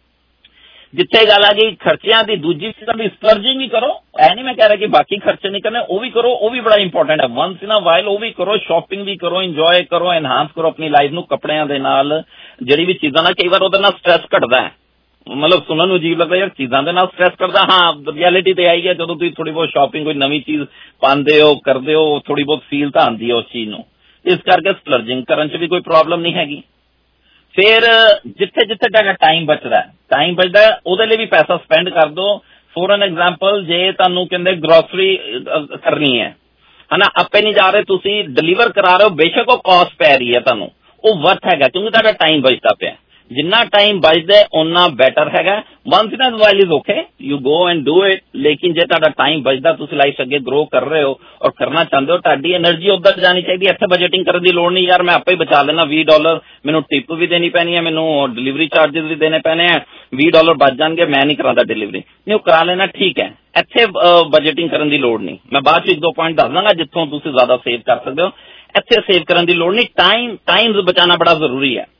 ਜਿੱਥੇ ਗੱਲ ਆ ਗਈ ਖਰਚਿਆਂ ਦੀ, ਦੂਜੀ ਚੀਜ਼ਾਂ ਦੀ ਸਪਲਰਜਿੰਗ ਵੀ ਕਰੋ। ਐ ਨਹੀਂ ਮੈਂ ਕਹਿ ਰਿਹਾ ਕਿ ਬਾਕੀ ਖਰਚੇ ਨਹੀਂ ਕਰਨੇ, ਉਹ ਵੀ ਕਰੋ, ਉਹ ਵੀ ਬੜਾ ਇੰਪੋਰਟੈਂਟ ਹੈ। ਵਨਸ ਇਨ ਅ ਵਾਈਲ ਉਹ ਵੀ ਕਰੋ, ਸ਼ਾਪਿੰਗ ਵੀ ਕਰੋ, ਇੰਜੋਏ ਕਰੋ, ਐਨਹਾਂਸ ਕਰੋ ਆਪਣੀ ਲਾਈਫ ਨੂੰ ਕੱਪੜਿਆਂ ਦੇ ਨਾਲ, ਜਿਹੜੀ ਵੀ ਚੀਜ਼ਾਂ ਨਾਲ। ਕਈ ਵਾਰ ਉਹਦੇ ਨਾਲ ਸਟ੍ਰੈਸ ਘਟਦਾ ਹੈ, ਮਤਲਬ ਸੁਣਨ ਨੂੰ ਅਜੀਬ ਲੱਗਦਾ ਯਾਰ ਚੀਜ਼ਾਂ ਦੇ ਨਾਲ ਸਟ੍ਰੈਸ ਕਰਦਾ। ਹਾਂ, ਰਿਐਲਿਟੀ ਤੇ ਆਈ ਹੈ, ਜਦੋਂ ਤੁਸੀਂ ਥੋੜੀ ਬਹੁਤ ਸ਼ਾਪਿੰਗ, ਕੋਈ ਨਵੀਂ ਚੀਜ਼ ਪਾਉਂਦੇ ਹੋ, ਕਰਦੇ ਹੋ, ਥੋੜੀ ਬਹੁਤ ਫੀਲ ਤਾਂ ਆਉਂਦੀ ਹੈ ਉਸ ਚੀਜ਼ ਨੂੰ। ਇਸ ਕਰਕੇ ਸਪਲਰਜਿੰਗ ਕਰਨ 'ਚ ਵੀ ਕੋਈ ਪ੍ਰੋਬਲਮ ਨਹੀਂ ਹੈਗੀ। ਫਿਰ ਜਿੱਥੇ ਜਿੱਥੇ ਤੁਹਾਡਾ ਟਾਈਮ ਬਚਦਾ, ਟਾਈਮ ਬਚਦਾ ਉਹਦੇ ਲਈ ਵੀ ਪੈਸਾ ਸਪੈਂਡ ਕਰ ਦਿਓ। ਫੋਰ ਐਨ ਐਗਜ਼ਾਮਪਲ, ਜੇ ਤੁਹਾਨੂੰ ਕਹਿੰਦੇ ਗਰੋਸਰੀ ਕਰਨੀ ਹੈ ਹਨਾ, ਆਪੇ ਨਹੀਂ ਜਾ ਰਹੇ, ਤੁਸੀਂ ਡਿਲੀਵਰ ਕਰਾ ਰਹੇ ਹੋ, ਬੇਸ਼ੱਕ ਉਹ ਕਾਸਟ ਪੈ ਰਹੀ ਹੈ ਤੁਹਾਨੂੰ, ਉਹ ਵਰਥ ਹੈਗਾ ਕਿਉਂਕਿ ਤੁਹਾਡਾ ਟਾਈਮ ਬਚਦਾ ਪਿਆ। ਜਿੰਨਾ ਟਾਈਮ ਬਚਦਾ ਉਨਾ ਬੈਟਰ ਹੈਗਾ। Once in a while is okay, you go and do it, ਲੇਕਿਨ ਜੇ ਤੁਹਾਡਾ ਟਾਈਮ ਬਚਦਾ, ਤੁਸੀਂ ਲਾਈਫ ਅੱਗੇ ਗਰੋ ਕਰ ਰਹੇ ਹੋ ਔਰ ਕਰਨਾ ਚਾਹੁੰਦੇ ਹੋ, ਤੁਹਾਡੀ એનર્ਜੀ ਉੱਧਰ ਜਾਣੀ ਚਾਹੀਦੀ। ਇੱਥੇ ਬਜਟਿੰਗ ਕਰਨ ਦੀ ਲੋੜ ਨਹੀਂ, ਯਾਰ ਮੈਂ ਆਪੇ ਹੀ ਬਚਾ ਲੈਣਾ ਵੀਹ ਡਾਲਰ, ਮੈਨੂੰ ਟਿਪ ਵੀ ਦੇਣੀ ਪੈਣੀ ਹੈ, ਮੈਨੂੰ ਡਿਲੀਵਰੀ ਚਾਰਜਿਸ ਵੀ ਦੇਣੇ ਪੈਣੇ ਹੈ, ਵੀਹ ਡਾਲਰ ਬਚ ਜਾਣਗੇ, ਮੈਂ ਨਹੀਂ ਕਰਾਂਦਾ ਡਿਲੀਵਰੀ, ਨਹੀਂ ਉਹ ਕਰਾ ਲੈਣਾ, ਠੀਕ ਹੈ। ਇੱਥੇ ਬਜਟਿੰਗ ਕਰਨ ਦੀ ਲੋੜ ਨਹੀਂ। ਮੈਂ ਬਾਅਦ 'ਚ ਇੱਕ ਦੋ ਪੁਆਇੰਟ ਦੱਸ ਦਾਂਗਾ ਜਿੱਥੋਂ ਤੁਸੀਂ ਜ਼ਿਆਦਾ ਸੇਵ ਕਰ ਸਕਦੇ ਹੋ। ਇੱਥੇ ਸੇਵ ਕਰਨ ਦੀ ਲੋੜ ਨਹੀਂ। ਟਾਈਮ ਟਾਈਮ ਬਚਾਉਣਾ ਬੜਾ ਜ਼ਰੂਰੀ ਹੈ।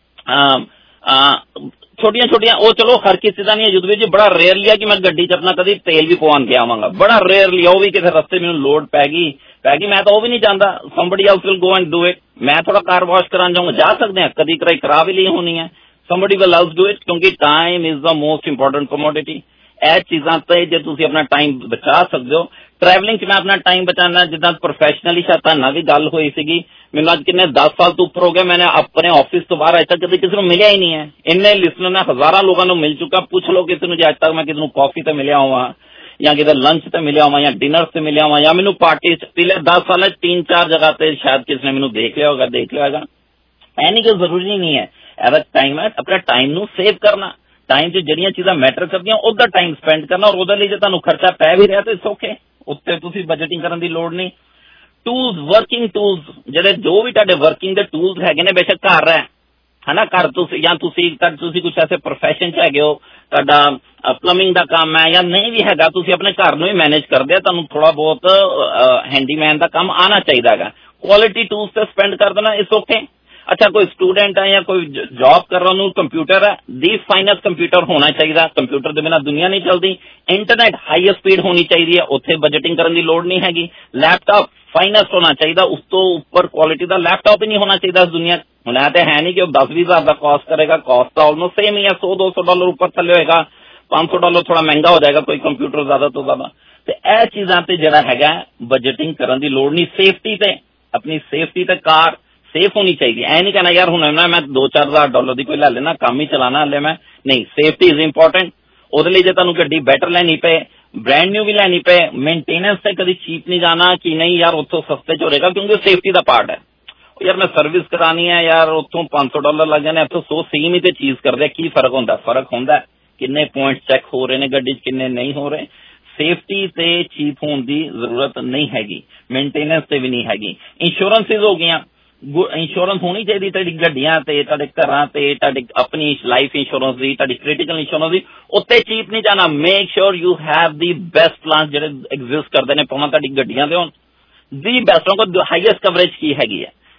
ਛੋਟੀਆਂ ਛੋਟੀਆਂ ਉਹ ਚਲੋ ਹਰ ਕਿਸੇ ਦਾ ਨਹੀਂ ਹੈ, ਜਦੋਂ ਵੀ ਬੜਾ ਰੇਅਰਲੀ ਹੈ ਕਿ ਮੈਂ ਗੱਡੀ 'ਚ ਆਪਣਾ ਕਦੀ ਤੇਲ ਵੀ ਪਵਾਉਣ ਕੇ ਆਵਾਂਗਾ, ਬੜਾ ਰੇਅਰਲੀ, ਉਹ ਵੀ ਕਿਸੇ ਰਸਤੇ ਮੈਨੂੰ ਲੋਡ ਪੈ ਗਈ ਪੈ ਗਈ ਮੈਂ ਤਾਂ ਉਹ ਵੀ ਨਹੀਂ ਚਾਹੁੰਦਾ, somebody else will go and do it। ਮੈਂ ਥੋੜਾ ਕਾਰ ਵਾਸ਼ ਕਰਾਉਣ ਜਾਊਂਗਾ, ਜਾ ਸਕਦੇ ਹਾਂ, ਕਦੀ ਕਰਾਈ ਕਰਾ ਵੀ ਲਈ ਹੋਣੀ ਹੈ, somebody will else do it, ਕਿਉਂਕਿ time is the most important commodity. ਇਹ ਚੀਜ਼ਾਂ ਤੇ ਜੇ ਤੁਸੀਂ ਆਪਣਾ ਟਾਈਮ ਬਚਾ ਸਕਦੇ ਹੋ। ਟਰੈਵਲਿੰਗ 'ਚ ਮੈਂ ਆਪਣਾ ਟਾਈਮ ਬਚਾਉਣਾ, ਜਿੱਦਾਂ ਪ੍ਰੋਫੈਸ਼ਨਲੀ ਸ਼ਾਇਦ ਤੁਹਾਡੇ ਨਾਲ ਵੀ ਗੱਲ ਹੋਈ ਸੀਗੀ, ਮੈਨੂੰ ਅੱਜ ਕਿੰਨੇ ਦਸ ਸਾਲ ਤੋਂ ਉੱਪਰ ਹੋ ਗਏ, ਮੈंने ਆਪਣੇ ਆਫਿਸ ਤੋਂ ਬਾਹਰ ਅਜੇ ਤੱਕ ਕਦੇ ਕਿਸੇ ਨੂੰ ਮਿਲਿਆ ਹੀ ਨਹੀਂ ਹੈ। ਇੰਨੇ ਲਿਸਨਰ ਨੇ ਹਜ਼ਾਰਾਂ ਲੋਕਾਂ ਨੂੰ ਮਿਲ ਚੁੱਕਾ, ਪੁੱਛ ਲਓ ਕਿਸੇ ਨੂੰ ਜੇ ਅੱਜ ਤੱਕ ਮੈਂ ਕਿਸੇ ਨੂੰ ਕਾਫੀ ਤੇ ਮਿਲਿਆ ਹੋਵਾਂ ਜਾਂ ਕਿਤੇ ਲੰਚ ਤੇ ਮਿਲਿਆ ਹੋਵਾਂ ਜਾਂ ਡਿਨਰ ਤੇ ਮਿਲਿਆ ਹੋਵਾਂ ਜਾਂ ਮੈਨੂੰ ਪਾਰਟੀ 'ਚ ਪਿਛਲੇ ਦਸ ਸਾਲਾਂ 'ਚ ਤਿੰਨ ਚਾਰ ਜਗ੍ਹਾ ਤੇ ਸ਼ਾਇਦ ਕਿਸੇ ਨੇ ਮੈਨੂੰ ਦੇਖ ਲਿਆ ਹੋਗਾ ਦੇਖ ਲਿਆ ਹੋਗਾ। ਇਹ ਨਹੀਂ ਕਿ ਜ਼ਰੂਰੀ ਨਹੀਂ ਹੈ, ਇਹਦਾ ਟਾਈਮ ਹੈ, ਆਪਣੇ ਟਾਈਮ ਨੂੰ ਸੇਵ ਕਰਨਾ। ਟਾਈਮ 'ਚ ਜਿਹੜੀਆਂ ਚੀਜ਼ਾਂ ਮੈਟਰ ਕਰਦੀਆਂ ਉਹਦਾ ਟਾਈਮ ਸਪੈਂਡ ਕਰਨਾ, ਔਰ ਉਹਦੇ ਲਈ ਜੇ ਤੁਹਾਨੂੰ ਖਰਚਾ ਪੈ ਵੀ ਰਿਹਾ ਤਾਂ ਸੌਖੇ, ਉੱਤੇ ਤੁਸੀਂ ਬਜਟਿੰਗ ਕਰਨ ਦੀ ਲੋੜ ਨਹੀਂ। ਟੂਲਸ, ਵਰਕਿੰਗ ਟੂਲਸ, ਜਿਹੜੇ ਜੋ ਵੀ ਤੁਹਾਡੇ ਵਰਕਿੰਗ ਦੇ ਟੂਲਸ ਹੈਗੇ ਨੇ, ਬੇਸ਼ੱਕ ਘਰ ਹੈ ਹਨਾ, ਘਰ ਤੁਸੀਂ ਜਾਂ ਤੁਸੀਂ ਤੁਸੀਂ ਕੁਛ ਐਸੇ ਪ੍ਰੋਫੈਸ਼ਨ 'ਚ ਹੈਗੇ ਹੋ, ਤੁਹਾਡਾ ਪਲੰਬਿੰਗ ਦਾ ਕੰਮ ਹੈ ਜਾਂ ਨਹੀਂ ਵੀ ਹੈਗਾ, ਤੁਸੀਂ ਆਪਣੇ ਘਰ ਨੂੰ ਹੀ ਮੈਨੇਜ ਕਰਦੇ ਹੋ, ਤੁਹਾਨੂੰ ਥੋੜਾ ਬਹੁਤ ਹੈਂਡੀਮੈਨ ਦਾ ਕੰਮ ਆਉਣਾ ਚਾਹੀਦਾ ਹੈਗਾ, ਕੁਆਲਿਟੀ ਟੂਲਸ ਤੇ ਸਪੈਂਡ ਕਰ ਦੇਣਾ, ਇਸ ਓਕੇ। ਅੱਛਾ, ਕੋਈ ਸਟੂਡੈਂਟ ਹੈ ਜਾਂ ਕੋਈ ਜੌਬ ਕਰ ਰਿਹਾ, ਉਹਨੂੰ ਕੰਪਿਊਟਰ ਹੈ, ਦੀ ਫਾਈਨੈਂਸ ਕੰਪਿਊਟਰ ਹੋਣਾ ਚਾਹੀਦਾ, ਕੰਪਿਊਟਰ ਦੇ ਬਿਨਾਂ ਦੁਨੀਆ ਨਹੀਂ ਚੱਲਦੀ। ਇੰਟਰਨੈਟ ਹਾਈ ਸਪੀਡ ਹੋਣੀ ਚਾਹੀਦੀ ਹੈ, ਉੱਥੇ ਬਜਟਿੰਗ ਕਰਨ ਦੀ ਲੋੜ ਨਹੀਂ ਹੈਗੀ। ਲੈਪਟਾਪ ਫਾਈਨੈਂਸ ਹੋਣਾ ਚਾਹੀਦਾ, ਉਸ ਤੋਂ ਉੱਪਰ ਕੁਆਲਿਟੀ ਦਾ ਲੈਪਟਾਪ ਹੀ ਨਹੀਂ ਹੋਣਾ ਚਾਹੀਦਾ ਇਸ ਦੁਨੀਆ। ਹੁਣ ਇਹ ਤਾਂ ਹੈ ਨਹੀਂ ਕਿ ਉਹ ਦਸ ਵੀਹ ਹਜ਼ਾਰ ਦਾ ਕਾਸਟ ਕਰੇਗਾ, ਕਾਸਟ ਤਾਂ ਆਲਮੋਸਟ ਸੇਮ ਹੀ ਹੈ, ਸੌ ਦੋ ਸੌ ਡਾਲਰ ਉੱਪਰ ਥੱਲੇ ਹੋਏਗਾ, ਪੰਜ ਸੌ ਡਾਲਰ ਥੋੜਾ ਮਹਿੰਗਾ ਹੋ ਜਾਏਗਾ ਕੋਈ ਕੰਪਿਊਟਰ ਜ਼ਿਆਦਾ ਤੋਂ ਜ਼ਿਆਦਾ। ਤੇ ਇਹ ਚੀਜ਼ਾਂ ਤੇ ਜਿਹੜਾ ਹੈਗਾ ਬਜਟਿੰਗ ਕਰਨ ਦੀ ਲੋੜ ਨਹੀਂ। ਸੇਫਟੀ ਤੇ, ਆਪਣੀ ਸੇਫਟੀ ਤੇ ਕਾਰ ਸੇਫ ਹੋਣੀ ਚਾਹੀਦੀ ਹੈ। ਐ ਨਹੀਂ ਕਹਿਣਾ ਯਾਰ ਹੁਣ ਨਾ ਮੈਂ ਦੋ ਚਾਰ ਹਜ਼ਾਰ ਡਾਲਰ ਦੀ ਕੋਈ ਲੈ ਲੈਣਾ, ਕੰਮ ਹੀ ਚਲਾਣਾ ਹਲੇ ਮੈਂ, ਨਹੀਂ, ਸੇਫਟੀ ਇਜ਼ ਇੰਪੋਰਟੈਂਟ। ਉਹਦੇ ਲਈ ਜੇ ਤੁਹਾਨੂੰ ਗੱਡੀ ਬੈਟਰ ਲੈਣੀ ਪਏ, ਬ੍ਰੈਂਡ ਨਿਊ ਵੀ ਲੈਣੀ ਪਏ, ਮੇਨਟੇਨੈਂਸ ਤੇ ਕਦੀ ਚੀਪ ਨਹੀਂ ਜਾਣਾ ਕਿ ਨਹੀਂ ਯਾਰ ਉੱਥੋਂ ਸਸਤੇ 'ਚ ਹੋ ਜਾਏਗਾ, ਕਿਉਂਕਿ ਸੇਫਟੀ ਦਾ ਪਾਰਟ ਹੈ। ਯਾਰ ਮੈਂ ਸਰਵਿਸ ਕਰਾਣੀ ਹੈ ਯਾਰ, ਉੱਥੋਂ ਪੰਜ ਸੌ ਡਾਲਰ ਲੱਗ ਜਾਣੇ, ਇੱਥੋਂ ਸੌ ਸੇਮ ਹੀ ਤੇ ਚੀਜ਼ ਕਰਦੇ, ਕੀ ਫਰਕ ਹੁੰਦਾ? ਫਰਕ ਹੁੰਦਾ ਕਿੰਨੇ ਪੁਆਇੰਟ ਚੈੱਕ ਹੋ ਰਹੇ ਨੇ ਗੱਡੀ 'ਚ, ਕਿੰਨੇ ਨਹੀਂ ਹੋ ਰਹੇ। ਸੇਫਟੀ ਤੇ ਚੀਪ ਹੋਣ ਦੀ ਜ਼ਰੂਰਤ ਨਹੀਂ ਹੈਗੀ, ਮੇਨਟੇਨੈਂਸ ਤੇ ਵੀ ਨਹੀਂ ਹੈਗੀ। ਇੰਸ਼ੋਰੈਂਸਿਸ ਹੋ ਗਈਆਂ, ਇੰਸ਼ੋਰੈਂਸ ਹੋਣੀ ਚਾਹੀਦੀ ਤੁਹਾਡੀ ਗੱਡੀਆਂ ਤੇ, ਤੁਹਾਡੇ ਘਰਾਂ ਤੇ, ਤੁਹਾਡੀ ਆਪਣੀ ਲਾਈਫ ਇੰਸ਼ੋਰੈਂਸ ਦੀ, ਤੁਹਾਡੀ ਕ੍ਰਿਟੀਕਲ ਇੰਸ਼ੋਰੈਂਸ ਦੀ, ਉੱਤੇ ਚੀਪ ਨਹੀਂ ਜਾਣਾ। Make sure you have the best plan ਜਿਹੜੇ ਐਗਜ਼ਿਸਟ ਕਰਦੇ ਨੇ, ਭਾਵੇਂ ਤੁਹਾਡੀ ਗੱਡੀਆਂ ਦੇ ਹੋਣ, ਦੀ ਬੈਸਟ, ਕੋ ਹਾਈਐਸਟ ਕਵਰੇਜ ਕੀ ਹੈਗੀ ਹੈ।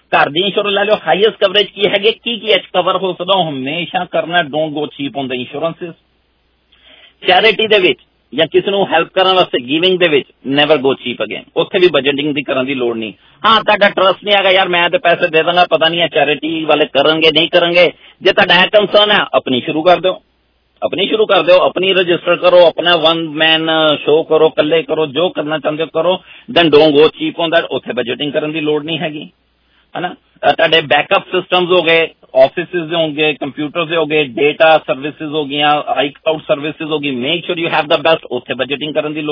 ਘਰ ਦੀ ਇੰਸ਼ੋਰੈਂਸ ਲੈ ਲਿਓ, ਹਾਈਐਸਟ ਕਵਰੇਜ ਕੀ ਹੈਗੇ, ਕੀ ਕੀ ਐਚ ਕਵਰ ਹੋ ਸਕਦਾ, ਉਹ ਹਮੇਸ਼ਾ ਕਰਨਾ। Don't go cheap on the insurances. Charity ਦੇ ਵਿੱਚ ਜਾਂ ਕਿਸੇ ਨੂੰ ਹੈਲਪ ਕਰਨ ਵਾਸਤੇ ਗਿਵਿੰਗ ਦੇ ਵਿੱਚ ਨੈਵਰ ਗੋ ਚੀਪ ਅਗੇਨ, ਉੱਥੇ ਵੀ ਬਜਟਿੰਗ ਦੀ ਕਰਨ ਦੀ ਲੋੜ ਨਹੀਂ। ਹਾਂ, ਤੁਹਾਡਾ ਟਰਸਟ ਨਹੀਂ ਹੈਗਾ ਯਾਰ ਮੈਂ ਤੇ ਪੈਸੇ ਦੇ ਦਾਂਗਾ, ਪਤਾ ਨਹੀਂ ਹੈ ਚੈਰਿਟੀ ਵਾਲੇ ਕਰਨਗੇ ਨਹੀਂ ਕਰਨਗੇ, ਜੇ ਤੁਹਾਡਾ ਇਹ ਕੰਸਰਨ ਹੈ ਆਪਣੀ ਸ਼ੁਰੂ ਕਰ ਦਿਓ, ਆਪਣੀ ਸ਼ੁਰੂ ਕਰ ਦਿਓ, ਆਪਣੀ ਰਜਿਸਟਰ ਕਰੋ, ਆਪਣਾ ਵਨ ਮੈਨ ਸ਼ੋਅ ਕਰੋ, ਇਕੱਲੇ ਕਰੋ, ਜੋ ਕਰਨਾ ਚਾਹੁੰਦੇ ਹੋ ਕਰੋ। Then don't go cheap on that, ਉੱਥੇ ਬਜਟਿੰਗ ਕਰਨ ਦੀ ਲੋੜ ਨਹੀਂ ਹੈਗੀ, ਹੈ ਨਾ। ਤੁਹਾਡੇ ਬੈਕਅਪ ਸਿਸਟਮਸ ਹੋ ਗਏ, ਆਫਿਸਿਸ ਦੇ ਹੋਣਗੇ, ਕੰਪਿਊਟਰ ਦੇ ਹੋ ਗਏ, ਡੇਟਾ ਸਰਵਿਸਿਜ਼ ਹੋ ਗਈਆਂ, ਆਈ ਕਲਾਊਡ ਸਰਵਿਸਿਜ਼ ਹੋ ਗਈ, make sure you have the best, ਉੱਥੇ ਬਜਟਿੰਗ ਕਰਨ ਦੀ